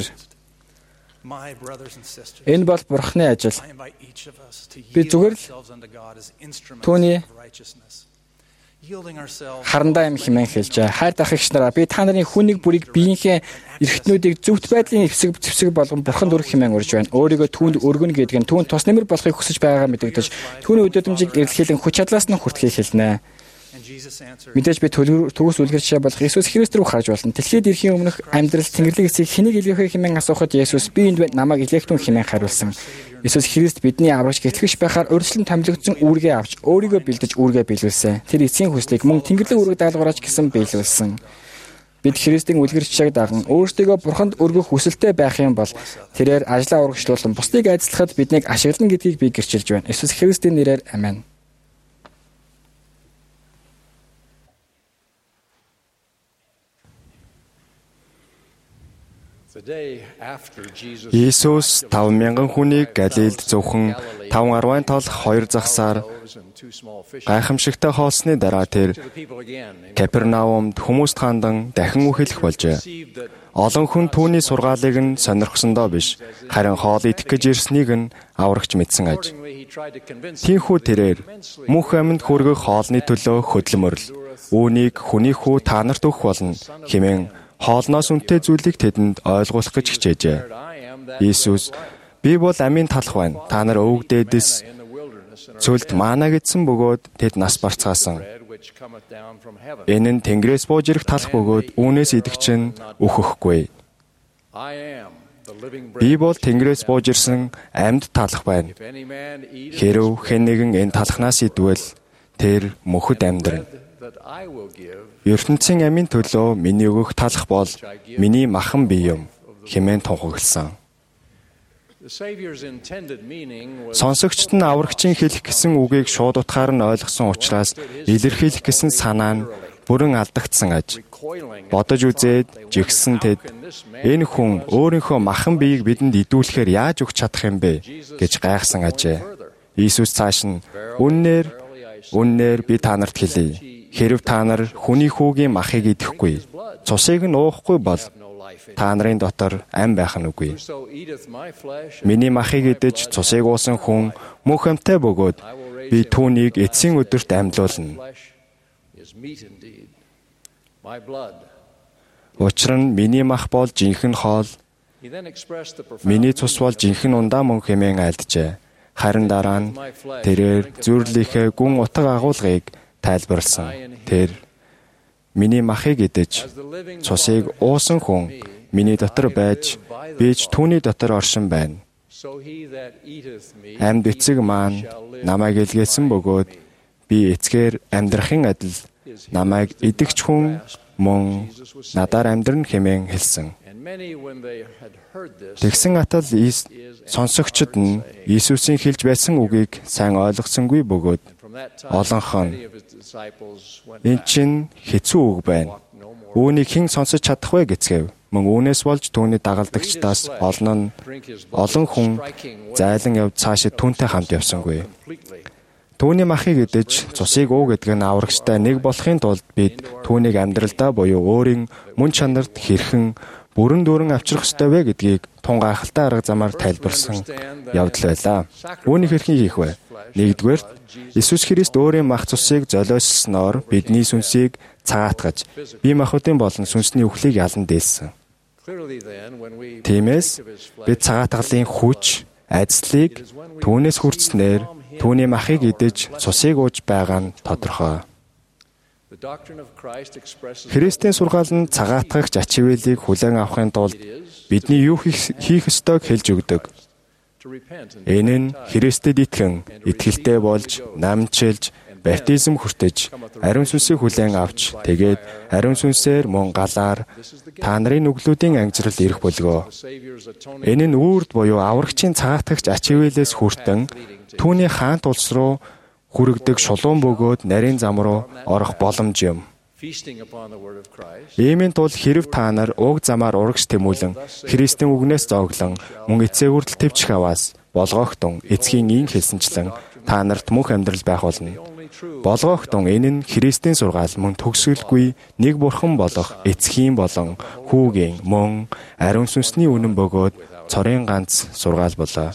энэ бол Бурхны ажил. Би зүгээр л түүний харандаа юм хэмээн хэлжээ. Хайр дахигч нараа би та нарын хүнийг бүрийг биеийнхээ эрхтнүүдийг зөвхт байдлын эвсэг зэвсэг болгон Бурханд өргөх хэмээн урьж байна. Өөрийгөө түүнд өргөнө гэдэг нь түүнд тус нэмэр болохыг хүсэж байгаагаа мэдэгдэж түүний өдөөдөмжийг эрэлхийлэн хүч чадлаас нь хүртхийг хэлнэ. Мэдээж би төгс үлгэр жишээ болох Иесус Христ рүү харж болно. Дэлхийд ирэхийн өмнөх амьдрал Тэнгэрлэг эцгийг хэнийг илгээх хэмээн асуухад Иесус би энд байна намайг илгээхтэн хэмээн хариулсан. Иесус Христ бидний аврагч гэтлэгч байхаар урьдчилан томилогдсон үүргээ авч өөрийгөө бэлдэж үүргээ биелүүлсэн. Тэр эцгийн хүслийг мөн Тэнгэрлэг үүрэг даалгавраач гэсэн биелүүлсэн. Бид Христийн үлгэр жишээг даган өөрсдөө Бурханд өргөх хүсэлтэй байх юм бол тэрээр ажлаа урагшлуулан бусдыг айцлахад биднийг ашиглана гэдгийг би гэрчилж байна. Иесус Христийн нэрээр амен. Иесус таван мянган хүнийг Галилд зөвхөн таван арвайн тол хоёр загсаар гайхамшигтай хоолсны дараа тэр Капернаумд хүмүүст хандан дахин үхэлэх болжээ. Олон хүн түүний сургаалыг нь сонирхсондоо биш, харин хоол идэх гэж ирснийг нь аврагч мэдсэн аж. Тийхүү тэрээр мөнх амьд хүргэх хоолны төлөө хөдөлмөрл, үүнийг хүний хүү та нарт өгөх болно хэмээн хоолноос үнэтэй зүйлийг тэдэнд ойлгуулах гэж хичээжээ. Иесус би бол амийн талх байна. Та нар өвөг дээдэс цөлд маана гэдсэн бөгөөд тэд нас барцгаасан. Энэ нь Тэнгэрээс бууж ирэх талх бөгөөд үүнээс идэх чинь өөхөхгүй. Би бол Тэнгэрээс бууж ирсэн амьд талх байна. Хэрв хэн нэгэн энэ талхнаас идвэл тэр мөхөд амьдрна. ертөнцийн амийн төлөө миний өгөх талах бол миний махан бие юм хэмээн тунхагласан. Сонсогчд нь аврагчийн хэлэх гэсэн үгийг шууд утгаар нь ойлгосон учраас илэрхийлэх гэсэн санаа нь бүрэн алдагдсан аж. Бодож үзээд жигсэн тэд энэ хүн өөрийнхөө махан биеийг бидэнд идүүлэхээр яаж өгч чадах юм бэ гэж гайхсан ажээ. Иесус цааш нь үннээр үннээр би та нарт хэлье. Хэрв та нар хүний хүүгийн махыг идэхгүй, цусыг нь уухгүй бол та нарын дотор ам байх нь үгүй. Миний махыг идэж цусыг уусан хүн мөнх амьтаа бөгөөд би түүнийг эцсийн өдөрт амьлуулна. Учир нь миний мах бол жинхэнэ хоол, миний цус бол жинхэнэ ундаа мөн хэмээн айлджээ. Харин дараа нь тэрээр зүрлийнхээ гүн утга агуулгыг тайлбарлсан. Тэр миний махыг идэж цусыг уусан хүн миний дотор байж би ч түүний дотор оршин байна. Амьд эцэг маань намайг илгээсэн бөгөөд би эцгээр амьдрахын адил намайг идэгч хүн мөн надаар амьдрна хэмээн хэлсэн. Тэгсэн атал сонсогчид нь Иесусийн хэлж байсан үгийг сайн ойлгосонгүй бөгөөд олонх нь энэ чинь хэцүү үг байна. Үүнийг хэн сонсож чадах вэ гэцгээв. Мөн үүнээс болж түүний дагалдагчдаас олон нь олон хүн зайлан явж цаашид түүнтэй хамт явсангүй. Түүний махыг идэж цусыг уу гэдэг нь аврагчтай нэг болохын тулд бид түүнийг амьдралдаа буюу өөрийн мөн чанарт хэрхэн бүрэн дүүрэн авчрах ёстой вэ гэдгийг тун гайхалтай арга замаар тайлбарлсан явдал байлаа. Үүнийг хэрхэн хийх вэ? Нэгдүгээр, Иесус Христ өөрийн мах цусыг золиослсноор бидний сүнсийг цагаатгаж, бие махбодын болон сүнсний үхлийг ялан дээлсэн. Тиймээс бид цагаатгалын хүч, айдслыг түүнээс хүртснээр түүний махыг идэж цусыг ууж байгаа нь тодорхой. Христийн сургаал нь цагаатгагч ачивэлийг хүлээн авахын тулд бидний юу хийх ёстойг хэлж өгдөг. Энэ нь Христэд итгэн, итгэлтэй болж, намчилж, баптизм хүртэж, ариун сүнсийг хүлээн авч, тэгээд ариун сүнсээр мөн галаар та нарын нүглүүдийн ангижрал ирэх болгоо. Энэ нь үрд буюу аврагчийн цагаатгагч ачивэлээс хүртэн түүний хаант улс руу хүрэгдэг шулуун бөгөөд нарийн зам руу орох боломж юм. Иймийн тул хэрв та нар уг замаар урагш тэмүүлэн Христийн үгнээс зооглон мөн эцээ хүртэл төвчих аваас болгоохтун эцгийн ийн хэлсэнчлэн та нарт мөнх амьдрал байх болно. Болгоохтун энэ нь Христийн сургаал мөн төгсгөлгүй нэг бурхан болох эцгийн болон хүүгийн мөн ариун сүнсний үнэн бөгөөд цорын ганц сургаал болоо.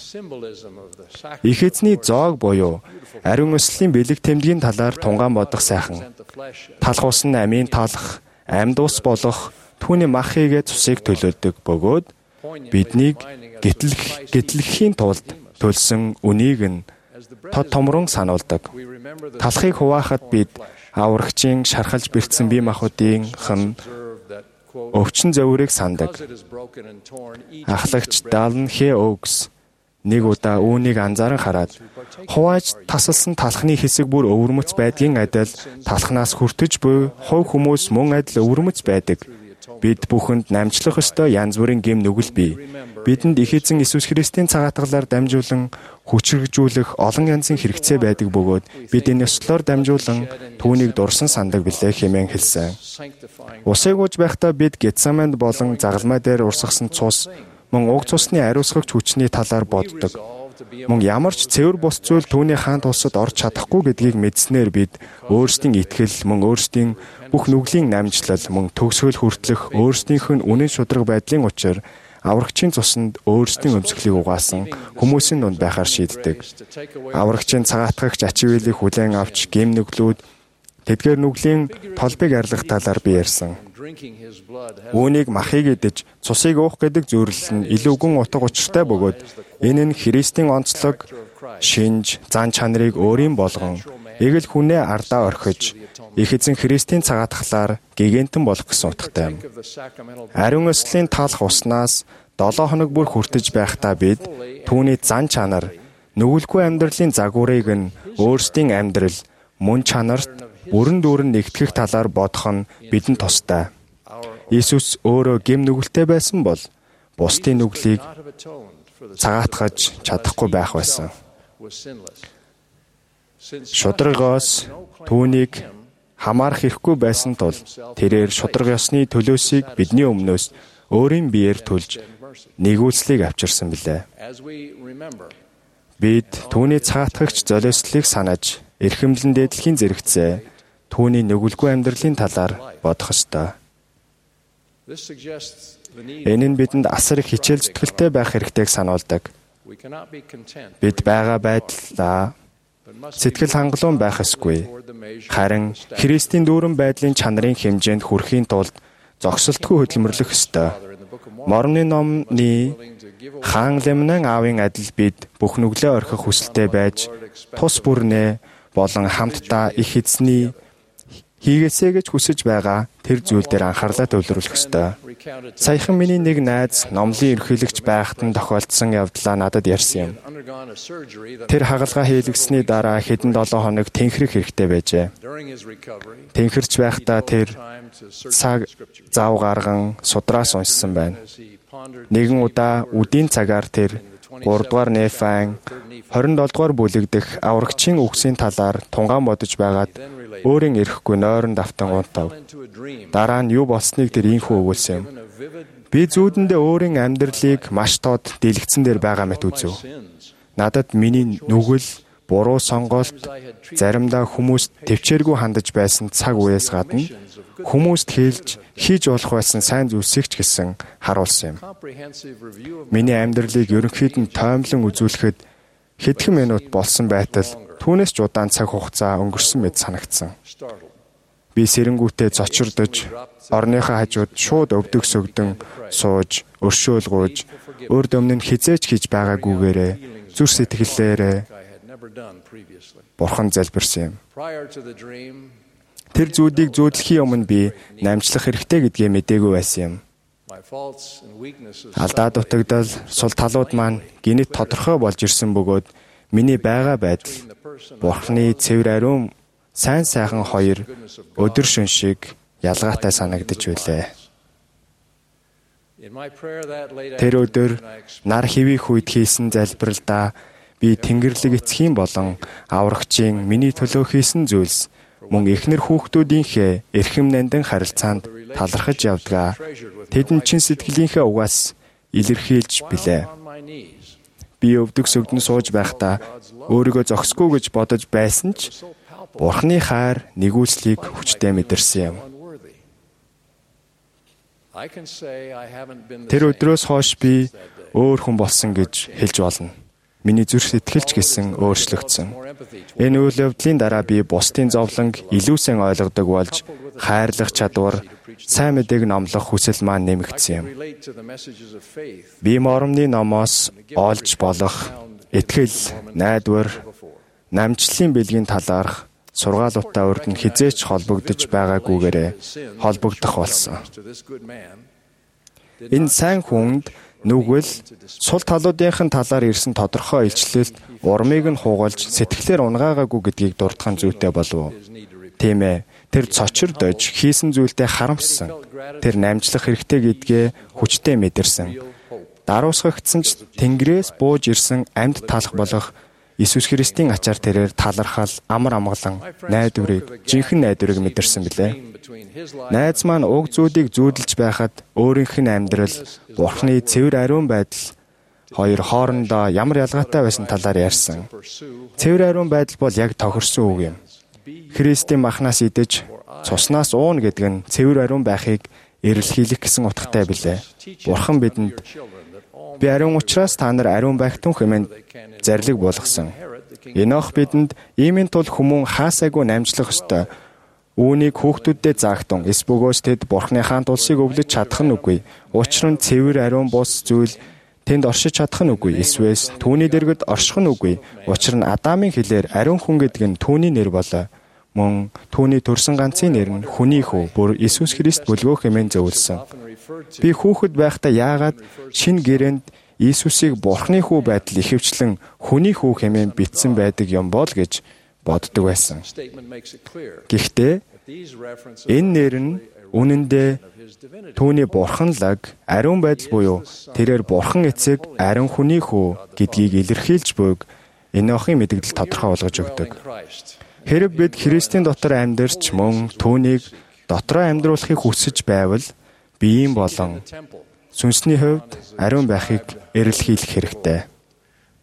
Их эзний зоог буюу ариун өслийн бэлэг тэмдгийн талаар тунгаан бодох сайхан. Талх ус нь амийн талх, амьд ус болох түүний мах хийгээ цусыг төлөөлдөг бөгөөд биднийг гэтлэх гэтлэхийн тулд төлсөн үнийг нь тод томрон сануулдаг. Талхыг хуваахад бид аврагчийн шархалж бэртсэн бие махбодынх нь өвчин зовирыг сандаг. Ахлагч Далн Хэ Оукс нэг удаа үүнийг анзааран хараад хувааж тасалсан талхны хэсэг бүр өвөрмөц байдгийн адил талхнаас хүртэж буй хувь хүмүүс мөн адил өвөрмөц байдаг. Бид бүхэнд намжлах ёстой янз бүрийн гэм нүгэл бий. Бидэнд их эзэн Иесус Христийн цагаатгалаар дамжуулан хүчрэгжүүлэх олон янзын хэрэгцээ байдаг бөгөөд бид энэ ёслолоор дамжуулан түүнийг дурсан сандаг билээ хэмээн хэлсэн. Усыг ууж байхдаа бид Гетсеманд болон загалмай дээр урсгасан цус мөн уг цусны ариусгагч хүчний талаар боддог. Мөн ямар ч цэвэр бус зүйл түүний хаант улсад орж чадахгүй гэдгийг мэдснээр бид өөрсдийн итгэл мөн өөрсдийн бүх нүглийн намжлал мөн төгсгөл хүртлэх өөрсдийнх нь үнэн шударга байдлын учир аврагчийн цуснд өөрсдийн өмсгөлийг угаасан хүмүүсийн дунд байхаар шийддэг. Аврагчийн цагаатгагч ачивэлийг хүлээн авч гэм нүглүүд тэдгээр нүглийн толбыг арилгах талаар би ярьсан. Үүнийг махыг идэж цусыг уух гэдэг зөвлөл нь илүү гүн утга учиртай бөгөөд энэ нь Христийн онцлог, шинж, зан чанарыг өөрийн болгон эгэл хүнээ ардаа орхиж их эзэн Христийн цагаатгалаар гэгэнтэн болох гэсэн утгатай юм. Ариун өслийн талх уснаас долоо хоног бүр хүртэж байхдаа бид түүний зан чанар, нүгэлгүй амьдралын загварыг нь өөрсдийн амьдрал, мөн чанарт бүрэн дүүрэн нэгтгэх талаар бодох нь бидэнд тустай. Иесус өөрөө гэм нүгэлтэй байсан бол бусдын нүглийг цагаатгаж чадахгүй байх байсан. Шударгоос түүнийг хамаарах хэрэггүй байсан тул тэрээр шударга ёсны төлөөсийг бидний өмнөөс өөрийн биеэр төлж нэгүүлслийг авчирсан билээ. Бид түүний цагаатгагч золиослыг санаж эрхэмлэн дээдлэхийн зэрэгцээ түүний нүгэлгүй амьдралын талаар бодох ёстой. Энэ нь бидэнд асар их хичээл зүтгэлтэй байх хэрэгтэйг сануулдаг. Бид байгаа байдлаа сэтгэл хангалуун байх ёсгүй. Харин Христийн дүүрэн байдлын чанарын хэмжээнд хүрэхийн тулд зогсолтгүй хөдөлмөрлөх ёстой. Морны номны хаан Лемнэн аавын адил бид бүх нүглээ орхих хүсэлтэй байж тус бүрнээ болон хамтдаа их эзний хийгээсэй гэж хүсэж байгаа тэр зүйл дээр анхаарлаа төвлөрүүлэх ёстой. Саяхан миний нэг найз номлын ерөнхийлөгч байхад нь тохиолдсон явдлаа надад ярьсан юм. Тэр хагалгаа хийлгэсний дараа хэдэн долоо хоног тэнхрэх хэрэгтэй байжээ. Тэнхэрч байхдаа тэр цаг зав гарган судраас уншсан байна. Нэгэн удаа үдийн цагаар тэр гуравдугаар Нефайн хорин долдугаар бүлэгдэх аврагчийн үгсийн талаар тунгаан бодож байгаад өөрийн эрэхгүй нойрон давтан унтав. Дараа нь юу болсныг тэр ийхүү өгүүлсэн юм. Би зүүдэндээ өөрийн амьдралыг маш тод дэлгэцэн дээр байгаа мэт үзв. Надад миний нүгэл, буруу сонголт, заримдаа хүмүүст төвчээргүй хандаж байсан цаг үеэс гадна хүмүүст хэлж, хийж болох байсан сайн зүйлсийг ч гэсэн харуулсан юм. Миний амьдралыг ерөнхийд нь тоомлон үзүүлэхэд хэдхэн минут болсон байтал түүнээс ч удаан цаг хугацаа өнгөрсөн мэт санагдсан. Би сэрэнгүүтээ зочирдож, орныхаа хажууд шууд өвдөг сөгдөн сууж, өршөөлгөөж, урд өмнө нь хизээч хийж байгаагүйгээрээ зүр сэтгэлээрээ Бурхан залбирсан юм. Тэр зүйлийг зүүдлэхийн өмнө би намжлах хэрэгтэй гэдгээ мэдээгүй байсан юм. Алдаа дутагдал, сул талууд маань гинэт тодорхой болж ирсэн бөгөөд миний байгаа байдал Бурханы цэвэр ариун сайн сайхан хоёр өдөр шөн шиг ялгаатай санагдаж байлаа. Тэр өдөр нар хэвих үед хийсэн залбиралдаа би Тэнгэрлэг эцгийн болон аврагчийн миний төлөө хийсэн зүйлс мөн эхнэр хүүхдүүдийнхээ эрхэм нандин харилцаанд талархаж явдгаа тэдэнд чин сэтгэлийнхээ угаас илэрхийлж билээ. Би өвдөг сөгдөн сууж байхдаа өөрийгөө зогсгүй гэж бодож байсан ч Бурханы хайр нэгүүлслийг хүчтэй мэдэрсэн юм. Тэр өдрөөс хойш би өөр хүн болсон гэж хэлж болно. Миний зүрх сэтгэлч гэсэн өөрчлөгдсөн. Энэ үйл явдлын дараа би бусдын зовлонг илүү сайн ойлгодог болж хайрлах чадвар, сайн мэдээг номлох хүсэл маань нэмэгдсэн юм. Би моромны номоос олж болох итгэл, найдвар, намжлалын бэлгийн талаарх сургаалуудаа урд нь хизээч холбогдож байгаагүйгээрээ холбогдох болсон. Энэ сайн хүнд нүгэл сул талуудынхын талаар ирсэн тодорхой илчлэлт урмыг нь хуугалж сэтгэлээр унгаагаагүй гэдгийг дурдхан зүйтэй болов. Тийм ээ, тэр цочирдож хийсэн зүйлдээ харамссан. Тэр намжлах хэрэгтэй гэдгээ хүчтэй мэдэрсэн. Даруусгагдсан ч Тэнгэрээс бууж ирсэн амьд талах болох Иесус Христийн ачаар тэрээр талархал, амар амгалан, найдварыг, жинхэнэ найдварыг мэдэрсэн билээ. Найз маань уг зүүдийг зүүдэлж байхад өөрийнх нь амьдрал, Бурханы цэвэр ариун байдал хоёр хоорондоо ямар ялгаатай байсан талаар ярьсан. Цэвэр ариун байдал бол яг тохирсон үг юм. Христийн махнаас идэж, цуснаас ууна гэдэг нь цэвэр ариун байхыг эрэлхийлэх гэсэн утгатай билээ. Бурхан бидэнд би ариун учраас та нар ариун байх тун хэмээн зарлиг болгосон. Энох бидэнд иймийн тул хүмүүн хаасайгүй намжлах ёстой. Үүнийг хүүхдүүдэд заагтун эс бөгөөс тэд Бурханы хаан тулсыг өвлөж чадах нь үгүй. Учир нь цэвэр ариун бус зүйл тэнд оршиж чадах нь үгүй. Эсвэл түүний дэргэд орших нь үгүй. Учир нь Адамын хэлээр ариун хүн гэдэг нь түүний нэр болоо. Мөн түүний төрсөн ганцын нэр нь хүний хүү бүр Иесус Христ бүлгөө хэмээн зөвлөсөн. Би хүүхэд байхдаа яагаад шинэ гэрээнд Иесусыг Бурханы хүү байдал ихэвчлэн хүний хүү хэмээн бичсэн байдаг юм бол гэж боддог байсан. Гэхдээ энэ нэр нь үнэндээ түүний бурханлаг, ариун байдал буюу тэрээр Бурхан эцэг ариун хүний хүү гэдгийг илэрхийлж буйг Энохын мэдэгдэл тодорхой болгож өгдөг. Хэрэг бид Христийн дотор амьдарч мөн түүнийг дотроо амьдруулахыг хүсэж байвал биеийн болон сүнсний хувьд ариун байхыг эрэлхийлэх хэрэгтэй.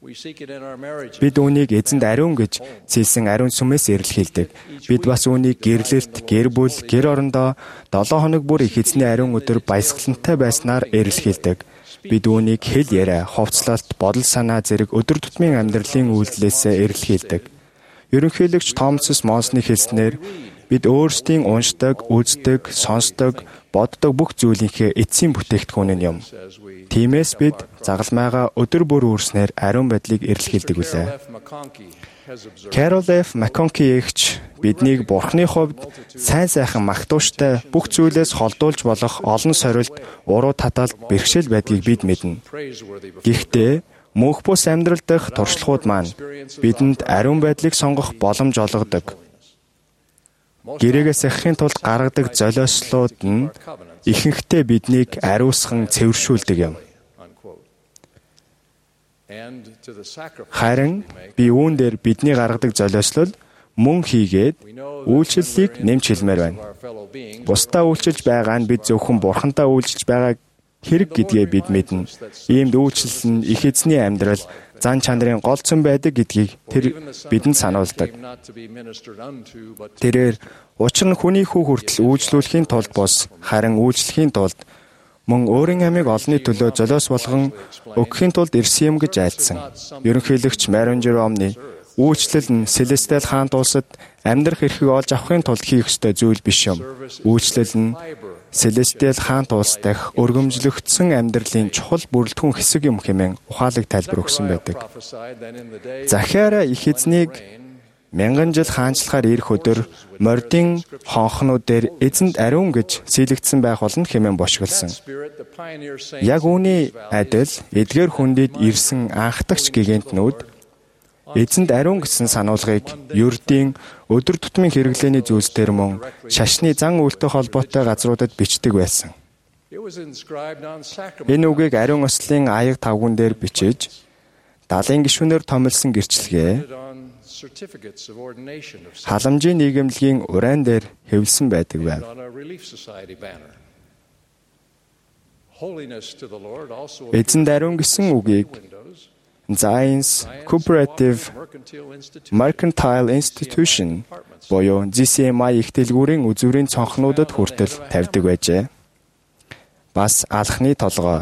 Бид үүнийг эзэнд ариун гэж сэлсэн ариун сүмээс эрэлхийлдэг. Бид бас үүнийг гэрлэлт, гэр бүл, гэр орондоо долоо хоног бүр их эзний ариун өдөр баясгалантай байснаар эрэлхийлдэг. Бид үүнийг хэл яриа, хувцлалт, бодол санаа зэрэг өдөр тутмын амьдралын үйлдэлээсээ эрэлхийлдэг. Ерөнхийлөгч Томас Монсны хэлснээр бид өөрсдийн уншдаг, үздэг, сонсдог, боддог бүх зүйлийнхээ эцсийн бүтээгдэхүүн нь юм. Тиймээс бид загалмайгаа өдөр бүр үүрснээр ариун байдлыг эрэлхийлдэг үлээ. Carol F. McConkie эгч биднийг Бурхны хувьд сайн сайхан магтууштай бүх зүйлээс холдуулж болох олон сорилт, уруу таталт, бэрхшээл байдгийг бид мэднэ. Гэхдээ мөнх бус амьдрал дах туршлагууд маань бидэнд ариун байдлыг сонгох боломж олгодог. Гэрээгээ сахихын тулд гаргадаг золиослууд нь ихэнхдээ биднийг ариусхан цэвэршүүлдэг юм. Харин би үүн дээр бидний гаргадаг золиослол мөн хийгээд үйлчлэлийг нэмж хэлмээр байна. Бусдаа үйлчилж байгаа нь бид зөвхөн Бурхантай үйлчилж байгаа хэрэг гэдгээ бид мэднэ. Иймд үйлчлэл нь их эзний амьдрал, зан чанарын гол цөм байдаг гэдгийг тэр бидэнд сануулдаг. Тэрээр учир нь хүний хүү хүртэл үйлчлүүлэхийн тулд бус, харин үйлчлэхийн тулд мөн өөрийн амийг олонний төлөө золиос болгон өгөхийн тулд ирсэн юм гэж айлдсан. Ерөнхийлөгч Марин Жеромны үйлчлэл нь Селестиал хаант улсад амьдрах эрхийг олж авахын тулд хийх ёстой зүйл биш юм. Үйлчлэл нь Селестиал хаант улс дахь өргөмжлөгдсөн амьдралын чухал бүрэлдэхүүн хэсэг юм хэмээн ухаалаг тайлбар өгсөн байдаг. Захиара их эзнийг мянган жил хаанчлахаар ирэх өдөр мордын хонхнууд дээр эзэнд ариун гэж сийлэгдсэн байх болно хэмээн бошгилсон. Яг үүний адил эдгээр хүндэд ирсэн анхдагч гигантнүүд эзэнд ариун гэсэн сануулгыг ердийн өдөр тутмын хэрэглээний зүйлсээр мөн шашны зан үйлтэй холбоотой газруудад бичдэг байсан. Энэ үгийг ариун ослын аяг тавган дээр бичиж, далайн гишүүнээр томилсон гэрчлэгээ халамжийн нийгэмлэгийн уран дээр хэвлсэн байдаг байв. Эзэнд ариун гэсэн үгийг Zion's Cooperative Mercantile Institution буюу зет си эм ай их дэлгүүрийн үзүүрийн цонхнуудад хүртэл тавьдаг байжээ. Бас алхны толгой,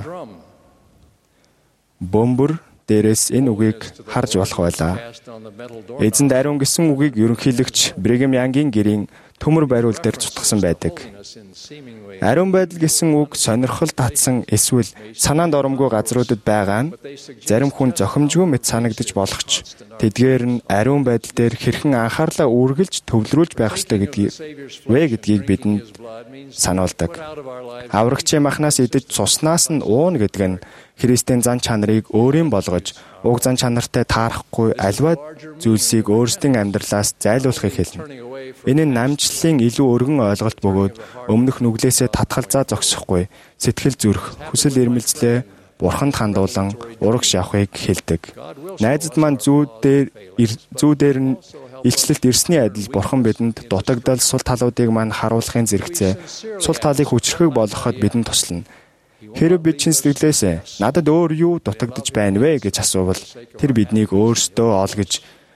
бөмбөр дээрээс энэ үгийг харж болох байлаа. Эзэнд ариун гэсэн үгийг ерөнхийлөгч Бригхэм Янгийн гэрийн төмөр бариул дээр цутгасан байдаг. Ариун байдал гэсэн үг сонирхол татсан эсвэл санаанд оромгүй газруудад байгаа нь зарим хүн зохимжгүй мэт санагдаж болох ч тэдгээр нь ариун байдал дээр хэрхэн анхаарлаа үргэлж төвлөрүүлж байх ёстой гэдгийг вэ гэдгийг бидэнд сануулдаг. Аврагчийн махнаас идэж цуснаас нь уун гэдэг нь Христийн зан чанарыг өөрийн болгож уг зан чанартай таарахгүй аливаа зүйлсийг өөрсдийн амьдралаас зайлуулахыг хэлнэ. Энэ нь намжлалын илүү өргөн ойлголт бөгөөд өмнөх нүглээсээ татгалзаа зогсохгүй сэтгэл зүрх, хүсэл эрмэлзлээ Бурханд хандуулан урагш явахыг хэлдэг. Найзад маань зүүдээр зүүдээр нь илчлэлт ирсний адил Бурхан бидэнд дутагдал сул талуудыг маань харуулахын зэрэгцээ сул талыг хүчрхэг болгоход бидэнд туслана. Хэрэв бид чин сэтгэлээсээ надад өөр юу дутагдж байна вэ гэж асуувал тэр биднийг өөрсдөө ол гэж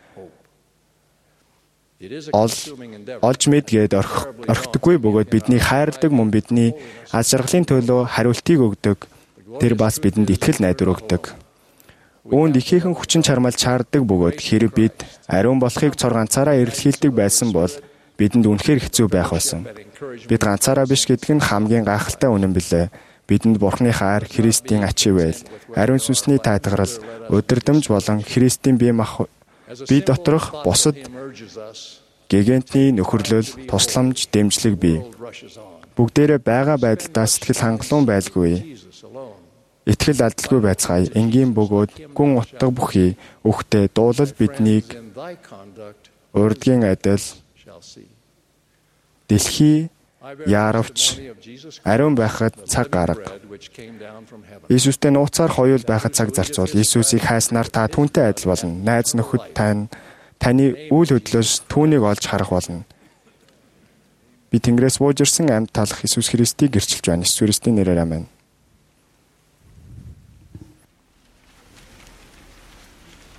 ол олж мэдгээд орхидоггүй бөгөөд биднийг хайрладаг мөн бидний аз жаргалын төлөө хариултыг өгдөг. Тэр бас бидэнд итгэл найдвар өгдөг. Үүнд ихээхэн хүчин чармайл чаарддаг бөгөөд хэрэв бид ариун болохыг цор ганцаараа эрэлхийлдэг байсан бол бидэнд үнэхээр хэцүү байх байсан. Бид ганцаараа биш гэдэг нь хамгийн гайхалтай үнэн билээ. Бидэнд Бурхны хайр, Христийн ачив байл, ариун сүнсний тайтгарал, удирдамж болон Христийн бие мах бие доторх бусад гигантны нөхөрлөл, тусламж, дэмжлэг бий. Бүгдээрээ байгаа байдалдаа сэтгэл хангалуун байлгүй. Итгэл алдалгүй байцгаая. Энгийн бөгөөд гүн утга бүхий үхтэй дуулал биднийг урдгийн адил дэлхий яаравч ариун байхад цаг гарга. Иесустэй нууцаар хоёул байхад цаг зарцуул. Иесусыг хайснаар та түүнтэй адил болно. Найз нөхөд тань таны үйл хөдлөөс түүнийг олж харах болно. Би Тэнгэрээс бууж ирсэн амьд талах Иесус Христийг гэрчилж байна. Иесус Христийн нэрээр амен.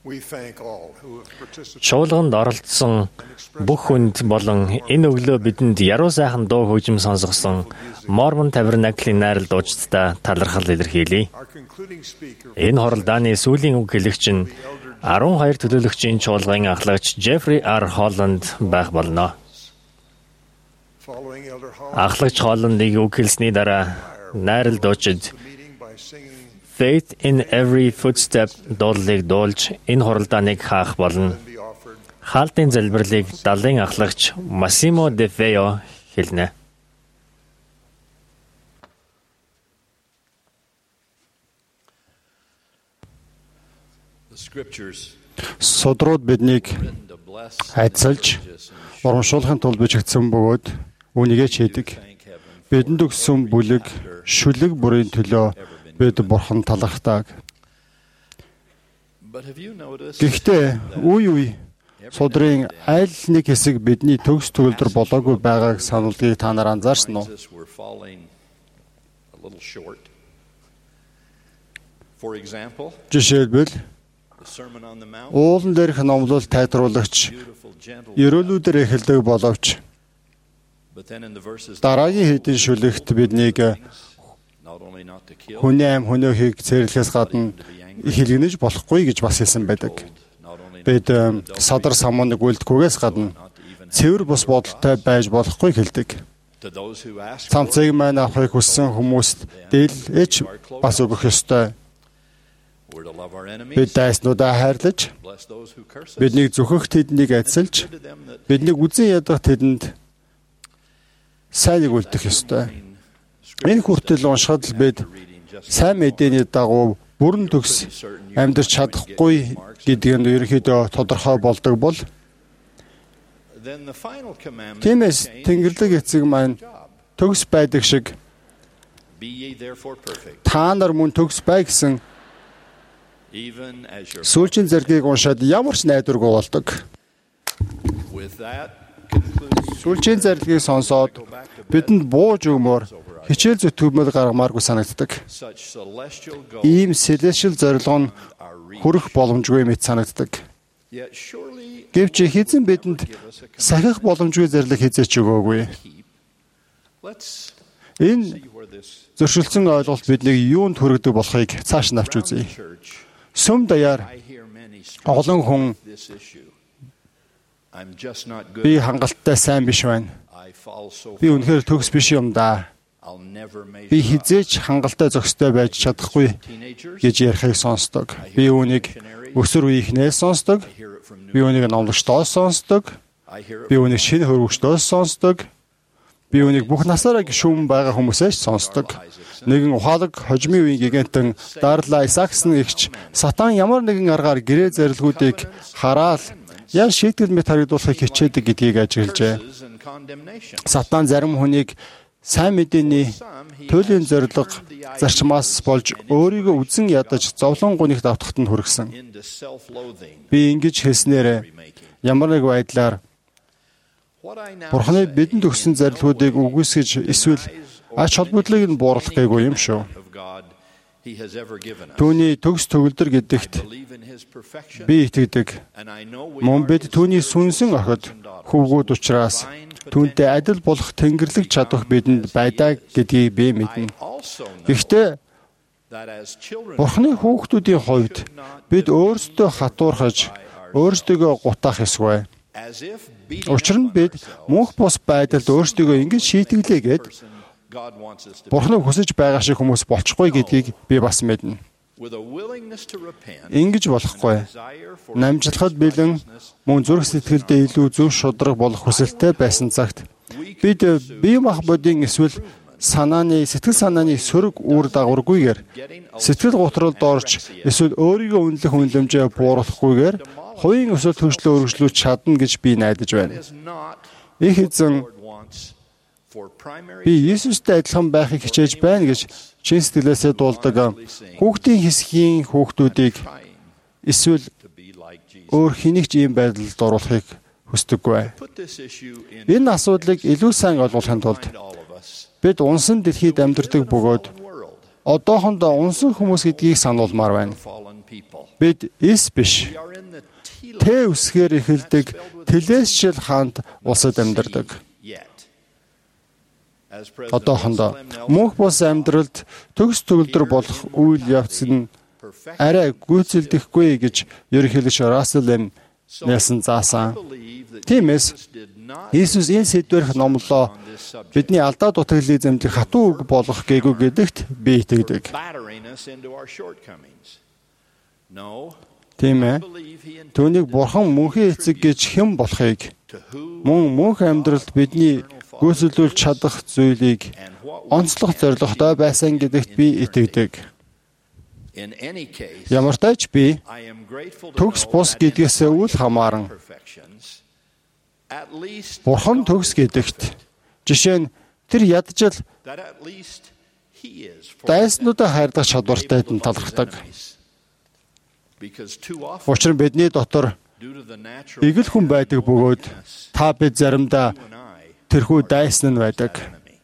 Чуулганд оролцсон бүх хүнд болон энэ өглөө бидэнд яруу сайхан дуу хөгжим сонсгосон Мормон Табернаклийн найрал дуучидтай талархал илэрхийлье. Энэ хоролдооны сүүлийн үг хэлэгч нь арван хоёр төлөөлөгчийн чуулгын ахлагч Джеффри Ар Холланд байх болно. Ахлагч Холландыг үг хэлсний дараа найрал дуучид Faith in every footstep дуулыг дуулж энэ хоролдооныг хаах болно. Хаалтын залбирлыг далайн ахлагч Массимо де Фео хэлнэ. Судрууд биднийг айдсалж, урамшуулахын тулд бичигдсэн бөгөөд үүнийгээ чийдэг. Бидэнд өгсөн бүлэг, шүлэг бүрийн төлөө бид Бурхан талархдаг. Гэхдээ үе үе судрын аль нэг хэсэг бидний төгс төгөлдөр болоогүй байгааг сануулдгийг та нар анзаарсан уу? Жишээлбэл уулан дээрх номлол тайлбарлагч ерөөлүүдээр эхэлдэг боловч дараагийн хэдэн шүлэгт биднийг хүний аим хөнөөхийг цэрлэхээс гадна хилэгнэж болохгүй гэж бас хэлсэн байдаг. Бид садар самууныг үлдэхгүйгээс гадна цэвэр бус бодолтой байж болохгүй хэлдэг. Цамцыг маань авахыг хүссэн хүмүүст дийлж бас өгөх ёстой. Бид дайснуудаа хайрлаж, биднийг зөвхөх тэднийг айдсалж, биднийг үзэн ядах тэдэнд сайныг үлдэх ёстой. Энэ хүртэл уншихад л бид сайн мэдээний дагуу бүрэн төгс амьдарч чадахгүй гэдгийг нь ерөнхийдөө тодорхой болдог бол тиймээс Тэнгэрлэг эцэг маань төгс байдаг шиг та нар мөн төгс бай гэсэн сүүлчийн зэргийг уншаад ямар ч найдваргүй болдог. Сүүлчийн зэрлэгийг сонсоод бидэнд бууж өгмөр хичээл зүтгэмэл гаргамааргүй санагддаг. Ийм селешл зорилго нь хүрэх боломжгүй мэт санагддаг. Гэвч хэзэн бидэнд сахих боломжгүй зэрлэг хизээч өгөөгүй. Энэ зөрчилдсөн ойлголт биднийг юунд хүргэдэг болохыг цааш нь авч үзье. Сүм даяар олон хүн би хангалттай сайн биш байна. Би үнэхээр төгс биш юм да. Би хизээч хангалттай зохистой байж чадахгүй гэж ярихыг сонсдог. Би үүнийг өсвөр үеийнхнээс сонсдог. Би үүнийг номлогчдоос сонсдог. Би үүнийг шинэ хөрвөгчдөөс сонсдог. Би үүнийг бүх насаараа гишүүн байгаа хүмүүсээс сонсдог. Нэгэн ухаалаг хожимын үеийн гигантэн Дарла Исаксон эгч Сатан ямар нэгэн аргаар гэрээ зарилгуудыг хараад яа шийтгэл мэт харагдуулахыг хичээдэг гэдгийг ажиглажээ. Сатан зарим хүнийг сайн мэдээний туйлын зорилго зарчмаас болж өөрийгөө үзэн ядаж зовлон гунигт автахад нь хүргэсэн. Би ингэж хэлснээр ямар нэг байдлаар Бурханы бидэнд өгсөн зарилгуудыг үгүйсгэж эсвэл ач холбогдлыг нь бууруулах гээгүй юм шүү. Түүний төгс төгөлдөр гэдэгт би итгэдэг. Мөн бид түүний сүнсэн охид хөвгүүд учраас түүнтэй адил болох Тэнгэрлэг чадвар бидэнд байдаг гэдгийг би мэднэ. Гэхдээ Бурханы хүүхдүүдийн хувьд бид өөрсдөө хатуурхаж, өөрсдөө гутаах ёсгүй. Учир нь бид мөнх бус байдалд өөрсдөө ингэж шийтгэлээгээд Бурханы хүсэж байгаа шиг хүмүүс болчихгүй гэдгийг би бас мэднэ. Ингэж болохгүй. Намжлахад бэлэн мөн зүрх сэтгэлдээ илүү зөв шударга болох хүсэлтэй байсан цагт бид бие махбодын эсвэл санааны сэтгэл санааны сөрөг үр дагаваргүйгээр сэтгэл готролд орж эсвэл өөрийгөө үнэлэх үнэлэмжээ бууруулахгүйгээр хувийн өсөлт хөгжлөө өргөжлүүлж чадна гэж би найдаж байна. Их эзэн би Иесустэй адилхан байхыг хичээж байна гэж чин сэтгэлээсээ дуулдаг хүүхдийн хэсгийн хүүхдүүдийг эсвэл өөр хэнийг ч ийм байдалд оруулахыг хүсдэггүй. Энэ асуудлыг илүү сайн ойлгохын тулд бид унсан дэлхийд амьдардаг бөгөөд одоохондоо унсан хүмүүс гэдгийг сануулмаар байна. Бид эс биш. Тэ үсгээр эхэлдэг Телесчил хаант улсад амьдардаг. Одоохондоо мөнх бус амьдралд төгс төгөлдөр болох үйл явц нь арай гүйцэлдэхгүй гэж ерөнхийлөгч Рассел М. Нельсон заасан. Тиймээс Иесус энэ сэдвэрх номлоо бидний алдаа дутагдлыг зэмлэх хатуу үг болох гээгүй гэдэгт би итгэдэг. Тийм ээ. Түүнийг Бурхан мөнхийн эцэг гэж хэн болохыг мөн мөнх амьдралд бидний гүйцэлдүүлж чадах зүйлийг онцлох зорилготой байсан гэдэгт би итгэдэг. Ямар ч тач би төгс бус гэдгээсээ үл хамааран Бурхан төгс гэдэгт жишээ нь тэр ядчил дайснуудаа хайрлах чадвартай нь талархдаг. Учир нь бидний дотор игэл хүн байдаг бөгөөд та бид заримдаа тэрхүү дайсан нь байдаг.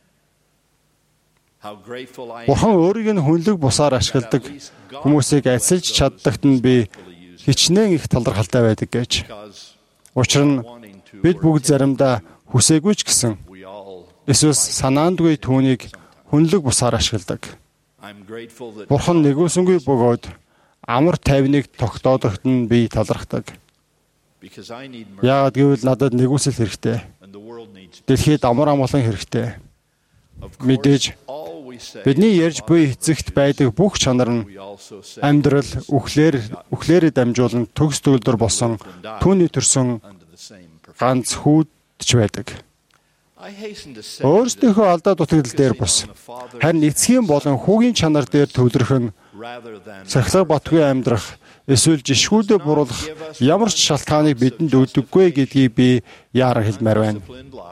Бурхан өөрийг нь хүнлэг бусаар ашигладаг хүмүүсийг альсалж чаддагт нь би хичнээн их талархалтай байдаг гэж. Учир нь бид бүгд заримдаа хүсээгүй ч гэсэн эсвэл санаандгүй түүнийг хүнлэг бусаар ашигладаг. Бурхан нэгүсэнгүй бөгөөд амар тайвныг тогтоодогт нь би талархдаг. Яагаад гэвэл надад нэгүсэл хэрэгтэй. Дэлхийд амар амгалан хэрэгтэй. Мэдээж бидний ярьж буй эцэгт байдаг бүх чанар нь амьдрал үхлээр үхлээрээ дамжуулан төгс төгөлдөр болсон түүний төрсөн ганц хүүдч байдаг. Өөрсдийнхөө алдаа дутагдал дээр бус. Харин эцгийн болон хүүгийн чанар дээр төвлөрөх нь сахилга батгүй амьдрах эсвэл жишгүүдээ буруулах ямар ч шалтгааныг бидэнд өгдөггүй гэдгийг би яаран хэлмээр байна.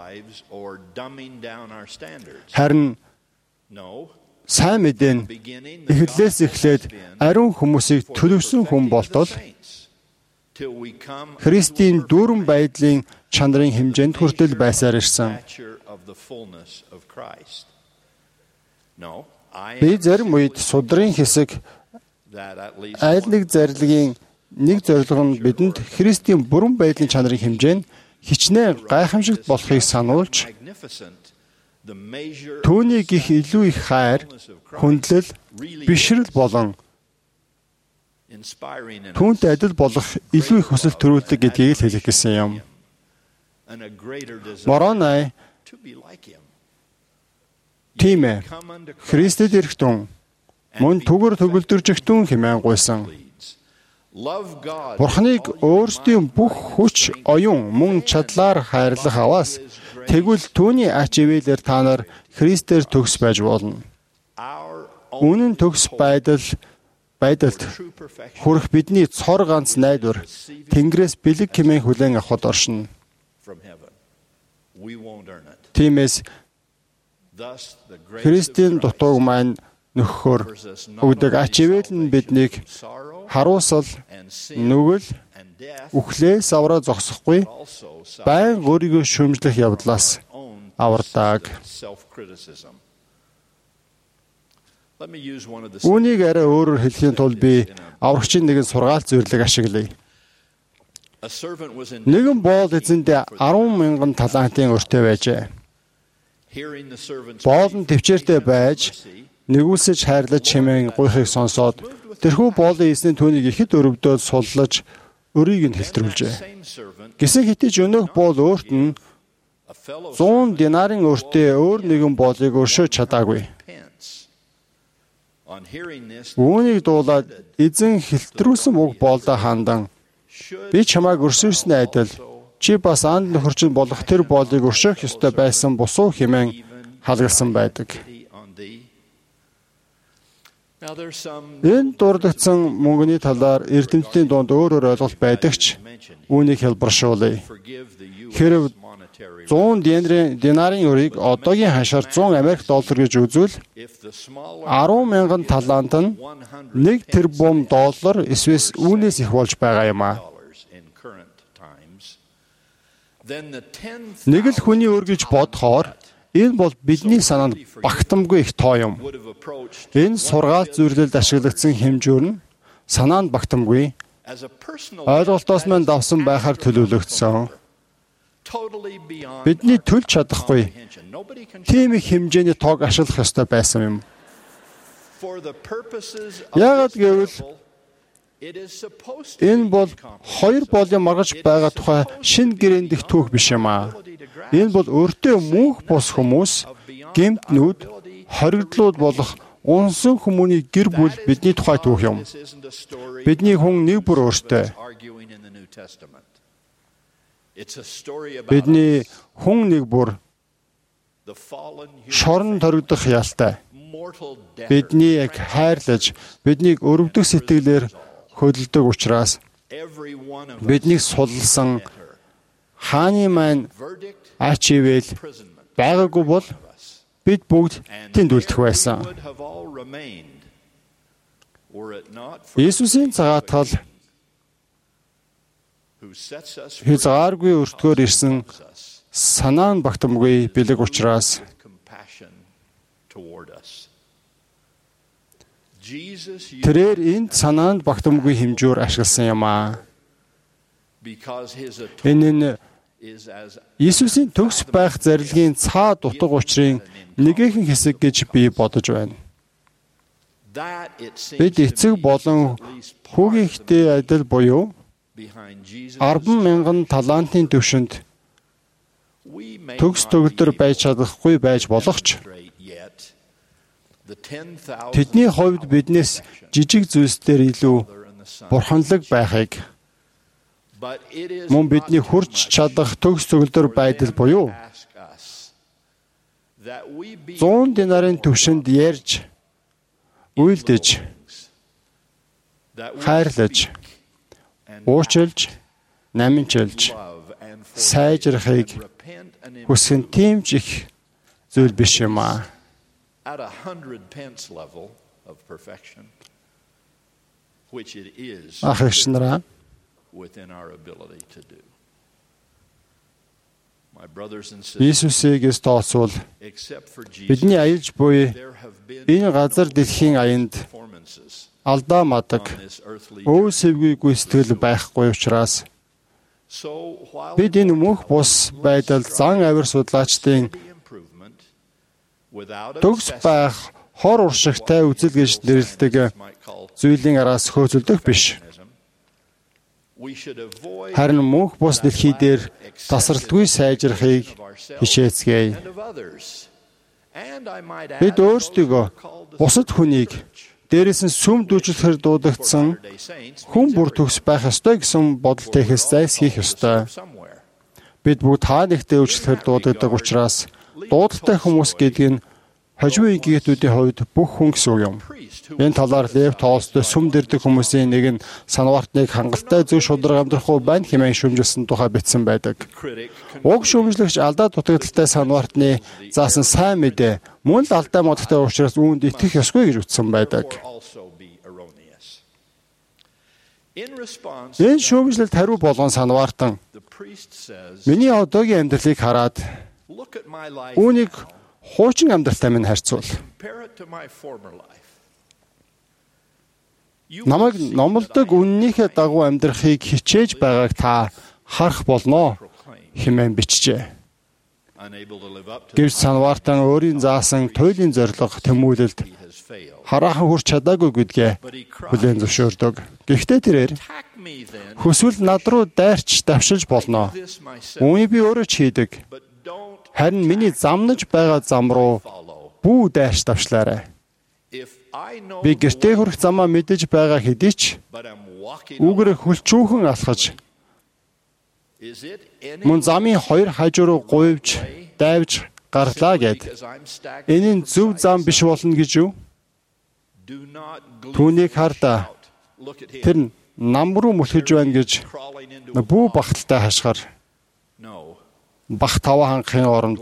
Харин сайн мэдээ нь эхлээс эхлээд ариун хүмүүсийг төлөвсөн хүн болтол Христийн дүүрэн байдлын чанарын хэмжээнд хүртэл байсаар ирсэн. Би зарим үед судрын хэсэг аль нэг зарилгын нэг зорилго нь бидэнд Христийн бүрэн байдлын чанарын хэмжээ нь хичнээн гайхамшигт болохыг сануулж түүний гих илүү их хайр, хүндлэл, бишрэл болон түүнтэй адил болох илүү их хүсэл төрүүлдэг гэдгийг л хэлэх гэсэн юм. Моронай тийм ээ. Христэд ирэхтэн мөн түгэр төгөлдөржихтэн хэмээн гуйсан. Бурханыг өөрсдийн бүх хүч, оюун, мөн чадлаар хайрлах аваас тэгвэл түүний ач ивэлээр та нар Христээр төгс байж болно. Үнэн төгс байдал байдалд хүрэх бидний цор ганц найдвар Тэнгэрээс бэлэг хэмээн хүлээн авахд оршино. Тиймээс Христийн дутууг маань нөхөхөөр өгдөг ач ивэл нь биднийг харуусал, нүгэл, үхлээ савраа зогсохгүй байн өөрийгөө шүүмжлэх явдлаас авардаг. Үүнийг арай өөрөөр хэлхийн тулд би аврагчийн нэгэн сургаалт зөвлөг ашиглая. Нэгэн боол эзэндээ арван мянган талантын өртөө байжээ. Боол нь төвчээртэй байж нэгүүлсэж хайрлаж чимээн гуйхыг сонсоод тэрхүү боолын эзэн түүнийг ихэд өрөвдөөд суллаж өрийг нь хэлтрүүлжээ. Гэсэн хэдий ч өнөөх боол өөрт нь зуун динарын өртөө өөр нэгэн боолыг өршөөж чадаагүй. Үүнийг дуулаад эзэн хэлтрүүлсэн уг боолдоо хандан би чамайг өршөөсний адил чи бас анд нөхөрчин болох тэр боолыг өршөөх ёстой байсан босуу хэмээн халгалсан байдаг. Энэ дурдгдсан мөнгөний талаар эрдэмтдийн дунд өөр өөр ойлголт байдаг ч үүнийг хэлбэршүүлье. Хэрв зуун динарын өрийг одоогийн ханшаар зуун Америк доллар гэж үзвэл арван мянган талант нь нэг тэрбум доллар эсвэл үүнээс их болж байгаа юм аа. Нэг л хүний өр гэж бодохоор энэ бол бидний санаанд багтамгүй их тоо юм. Энэ сургаалт зөвлөлд ашиглагдсан хэмжүүр нь санаанд багтамгүй ойлголтоос мань давсан байхаар төлөвлөгдсөн. Бидний төлж чадахгүй тийм их хэмжээний тоог ашиглах ёстой байсан юм. Яагаад гэвэл энэ бол хоёр боолын маргаж байгаа тухай шинэ гэрээнд их түүх биш юм аа. Энэ бол өөртөө мөнх бус хүмүүс, гэмтнүүд, хоригдлууд болох унсан хүмүүний гэр бүл бидний тухай түүх юм. Бидний хүн нэг бүр өөртөө. Бидний хүн нэг бүр шорон торигдох ялтай. Бидний яг хайрлаж, биднийг өрөвдөх сэтгэлээр хөдөлдөг учраас биднийг суллсан хааны маань ач ивэл байгаагүй бол бид бүгд тэнд үлдэх байсан. Иесусийн цагаатгал хязгааргүй өртгөөр ирсэн санаан багтамгүй бэлэг учраас тэрээр энд санаанд багтамгүй хэмжүүр ашигласан юм аа. Энэ нь Иесусийн төгс байх зарилгын цаа дутаг учрын нэгэн хэсэг гэж би бодож байна. Бид эцэг болон хүүгийнхтэй адил буюу арван мянган талантын төвшөнд төгс төгөлдөр байж чадахгүй байж болох ч тэдний хувьд биднээс жижиг зүйлсээр илүү бурханлаг байхыг мөн бидний хүрч чадах төгс төгөлдөр байдал буюу зуун динарын төвшөнд ярьж, үйлдэж, хайрлаж, уучлж, наминчилж, сайжрахыг хүсэх нь тийм ч их зүйл биш юм аа. At a hundred pence level of perfection, which it is within our ability to do. My brothers and sisters, Иесусийг тооцвол бидний аялж буй энэ газар дэлхийн аянд алдаа мадаг, өө сэвгүй гүйцэтгэл байхгүй учраас бид энэ мөнх бус байдал зан авир судлаачдын төгс байх хор уршигтай үзэл гэж нэрлэдэг зүйлийн араас хөөцөлдөх биш. Харин мөнх бус дэлхий дээр тасралтгүй сайжрахыг хичээцгээе. Бид өөрсдийгөө бусад хүнийг дээрээс нь сүм дүүжлэхээр дуудагдсан хүн бүр төгс байх ёстой гэсэн бодолтой ихээс зайлсхийх ёстой. Бид бүгд хаа нэгтээ үйлчлэхээр дуудагддаг учраас дуудалтай хүмүүс гэдэг нь хожим гийтүүдийн хувьд бүх хүн гэсэн үг юм. Энэ талаар Лев Толстой сүм дэрдэг хүмүүсийн нэг нь санвартныг хангалттай зөв шударга амьдрахгүй байна хэмээн шүмжилсэн тухай бичсэн байдаг. Уг шүмжлэгч алдаа дутагдaltaй санвартны заасан сайн мэдээ мөн л алдаа модтой учраас үүнд итгэх ёсгүй гэж үздсэн байдаг. Энэ шүмжлэлд хариу болгон санвартан миний одоогийн амьдралыг хараад үүнийг хуучин амьдралтай минь харьцуул. Намайг номлодог үннийхээ дагуу амьдрахыг хичээж байгааг та харах болно хэмээн бичжээ. Гэвч санвартан өөрийн заасан туйлын зорилго тэмүүлэлд хараахан хүрч чадаагүй гэдгээ хүлээн зөвшөөрдөг. Гэхдээ тэрээр хүсвэл над руу дайрч давшилж болно. Үүнийг би өөрөө ч хийдэг. Харин миний замнаж байгаа зам руу бүү дайрч давшлаарай. Би гэртээ хүрэх замаа мэдэж байгаа хэдий ч үүгээр хүлчүүхэн алхаж мөн замын хоёр хажуу руу гуйвж дайвж гарлаа гэд энэ нь зөв зам биш болно гэж юу? Түүнийг хардаа. Тэр нам руу мөлхөж байна гэж бүү багталтай хашгар бах тава хангахын оронд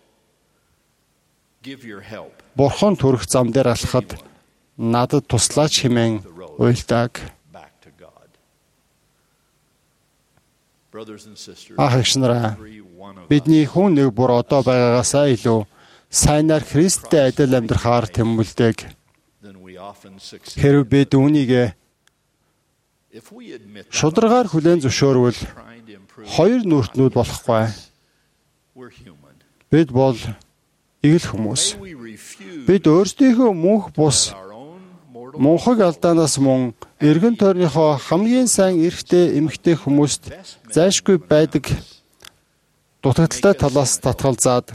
Бурхан төрөх зам дээр алхахад надад туслаач хэмээн уйлдаг. Ах эгчнэрээ, бидний хүн нэг бүр одоо байгаагаасаа илүү сайнаар Христтэй адил амьдрахаар тэмүүлдэг. Хэрв бид үүнийг шударгаар хүлээн зөвшөөрвөл хоёр нүртнүүд болохгүй. Бид бол игэл хүмүүс. Бид өөрсдийнхөө мөнх бус мунхаг алдаанаас мөн эргэн тойрныхоо хамгийн сайн эрхтэй эмэгтэй хүмүүст зайшгүй байдаг дутагдaltaй талаас татгалзаад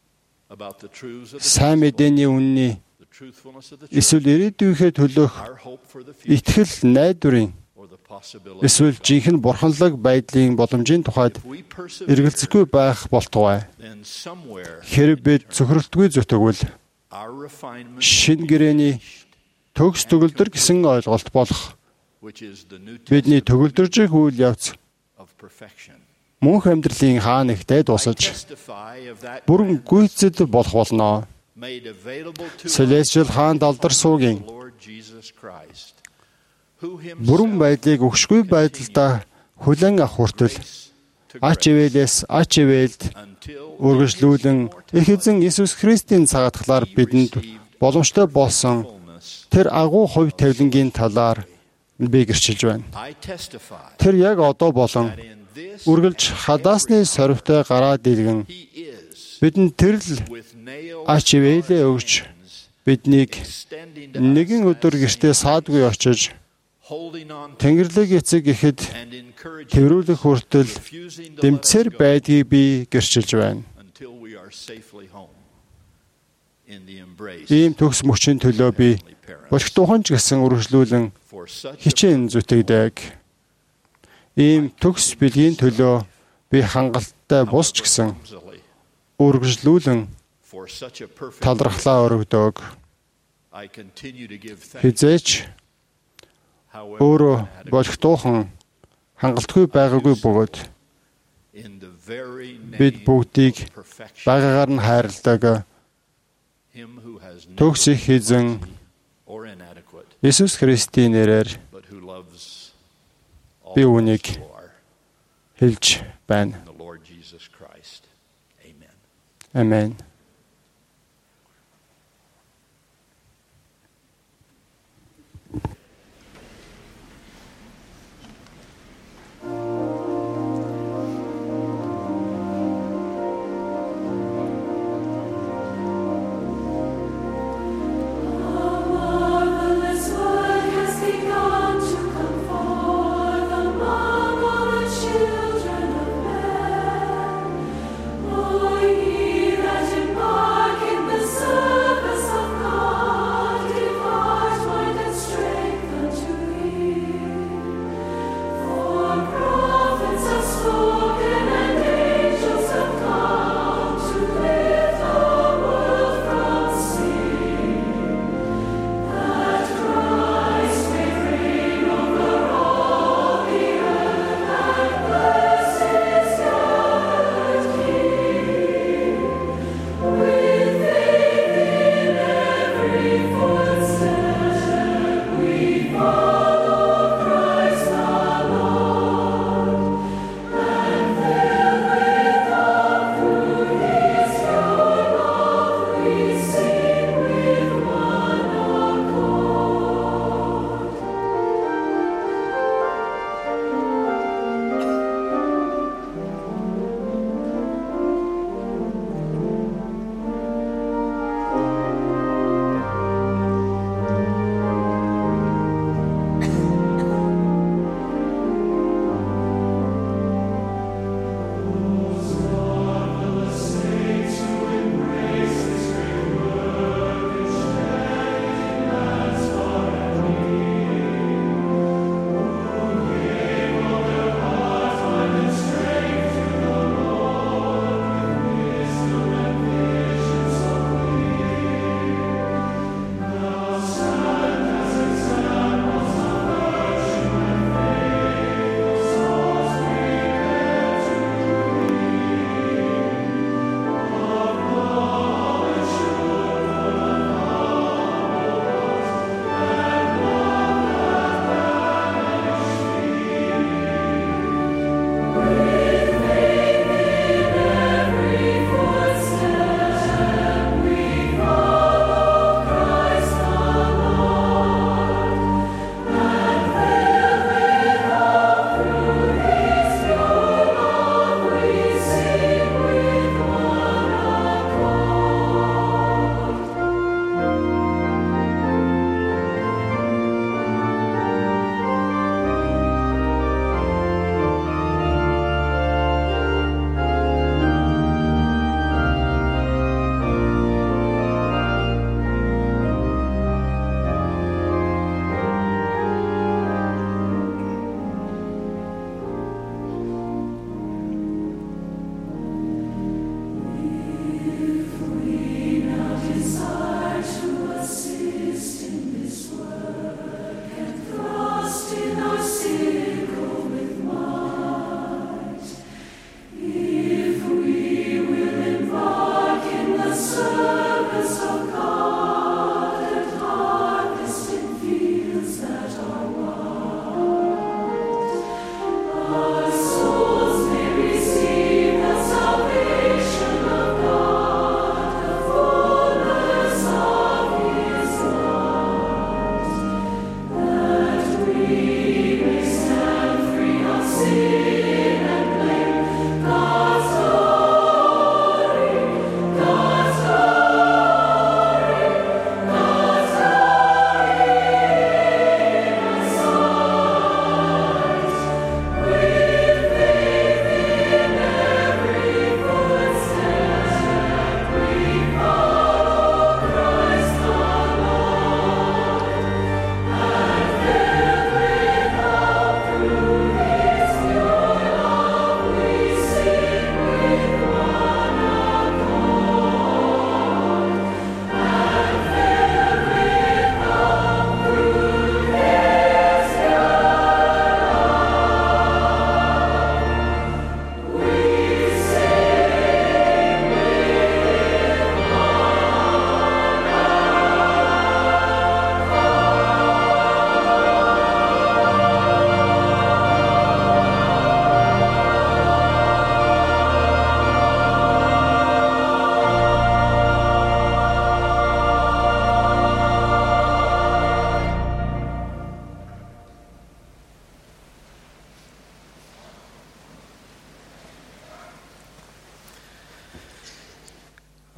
сайн мэдээний үнний эсвэл ирээдүйнхээ төлөөх итгэл найдварын эсвэл жинхэнэ бурханлаг байдлын боломжийн тухайд эргэлзэхгүй байх болтугай. Хэрэв бид цөхрөлтгүй зүтгэвэл шин гэрэний төгс төгөлдөр гэсэн ойлголт болох бидний төгөлдөржих үйл явц мөнх амьдралын хаа нэгтээ дуусаж бүрэн гүйцэд болох болно. Celestial хаан далдар суугийн бүрэн байдлыг өгшгүй байдалдаа хүлээн авах хүртэл ач ивэлээс ач ивэлд үргэлжлүүлэн их эзэн Иесус Христийн цагаатгалаар бидэнд боломжтой болсон тэр агуу хувь тавилангийн талаар би гэрчилж байна. Тэр яг одоо болон үргэлж хадаасны сорвтой гараа дэлгэн бидэнд тэрл ач ивэлээ өгч биднийг нэгэн өдөр гэртээ саадгүй очиж Тэнгэрлэг эцэг ихэд тэрүүлэх хүртэл дэмцэр байдгийг би гэрчилж байна. Ийм төгс мөчийн төлөө би болготухонч гэсэн үргэлжлүүлэн хичээн зүтгэдэг. Ийм төгс бэлгийн төлөө би хангалттай бусч гэсэн үргэлжлүүлэн талархлаа өргөдөг. Хизээч өөрөө болготуухан хангалтгүй байгаагүй бөгөөд бид бүгдийг байгаагаар нь хайрладаг төгс их эзэн Иесус Христийн нэрээр би үүнийг хэлж байна. Амен. Children of men, oh, ye that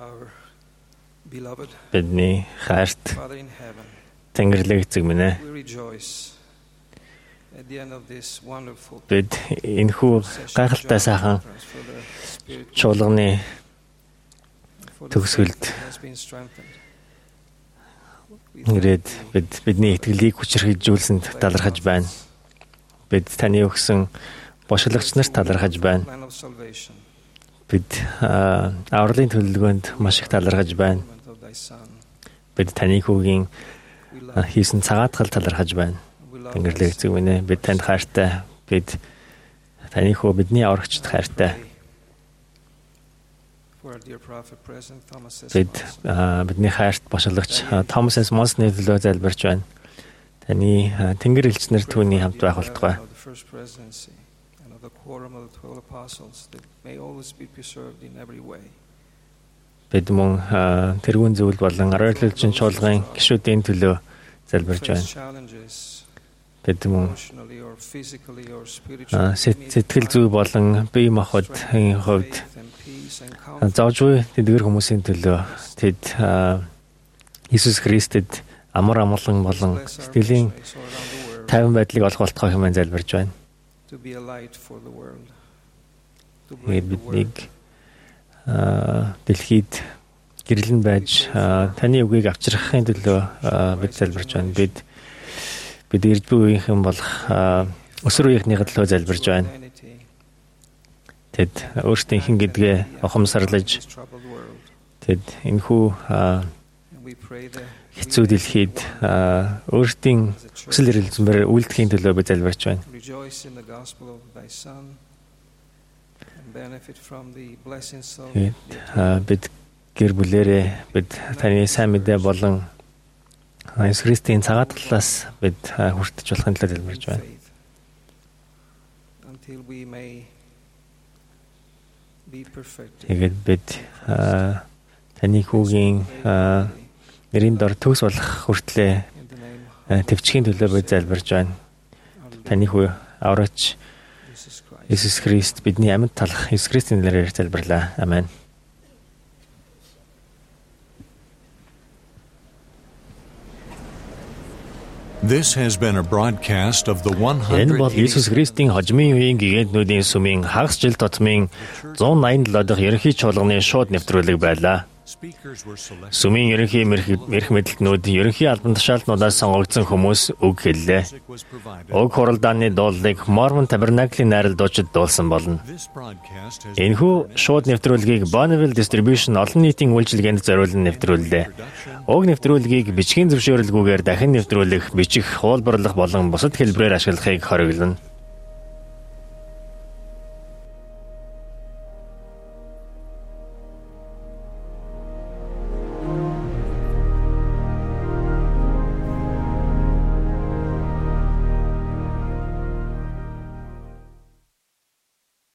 Бидний хайрт Тэнгэрлэг эцэг минь ээ. Бид энэхүү гайхалтай сайхан чуулганы төгсгөлд ирээд бид бидний итгэлийг хүчрхийлжүүлсэнд талархаж байна. Бид таны өгсөн бошголагч нарт талархаж байна. Бид авралын төлөвлөгөөнд маш их талархаж байна. Бид таны хүүгийн хийсэн цагаатгал талархаж байна. Тэнгэрлэг эцэг минь ээ, бид танд хайртай. Бид таны хүү бидний аврагчд хайртай. Бид бидний хайрт бошголагч Томас эс Монсны төлөө залбирч байна. Таны тэнгэр элчнэр түүний хамт байх болтугай. Бид мөн тэрүүн зүйл болон арайлалжин чуулгын гишүүдийн төлөө залбирч байна. Бид мөн сэтгэл зүй болон бие махбодын хувьд заавчгүй тэдгэр хүмүүсийн төлөө тэд Иесус Христэд амар амгалан болон сэтгэлийн тайван байдлыг олох болтугай хэмээн залбирч байна. Биднийг дэлхийд гэрлэн байж таны үгийг авчрахын төлөө бид залбирч байна. Бид бид ирж буй үеийнхэн болох өсвөр үеийнхний төлөө залбирч байна. Тэд өөрсдийнхэн гэдгээ ухамсарлаж тэд энэхүү хэцүү дэлхийд өөрсдийн хүсэл эрмэлзмээр үйлдэхийн төлөө бид залбирч байна. Бид гэр бүлээрээ бид таны сайн мэдээ болон Иесус Христийн цагаатгалаас бид хүртэж болохын төлөө залбирч байна. Тэгээд бид таны хүүгийн нэрийн дор төгс болох хүртлээр төвчхийн төлөө бид залбирч байна. Таны хүү аврагч Иесус Христ бидний амьд талах Иесус Христийн нэрээр залбирлаа. Амен. This has been a broadcast of the one hundred Энэ бол Иесус Христийн хожмын үеийн гигантнуудын сүмийн хагас жил тутмын зуун найман долоо дахь ерөнхий чуулганы шууд нэвтрүүлэг байлаа. Сүмийн ерөнхий эрх мэдэлтнүүд ерөнхий албан тушаалтнуудаас сонгогдсон хүмүүс үг хэллээ. Уг хуралдааны дуулыг Мормон Табернаклийн найралдуучид дуулсан болно. Энэхүү шууд нэвтрүүлгийг Bonneville Distribution олон нийтийн үйлчилгээнд зориулан нэвтрүүллээ. Уг нэвтрүүлгийг бичгийн зөвшөөрлгүйгээр дахин нэвтрүүлэх, бичих, хуулбарлах болон бусад хэлбэрээр ашиглахыг хориглоно.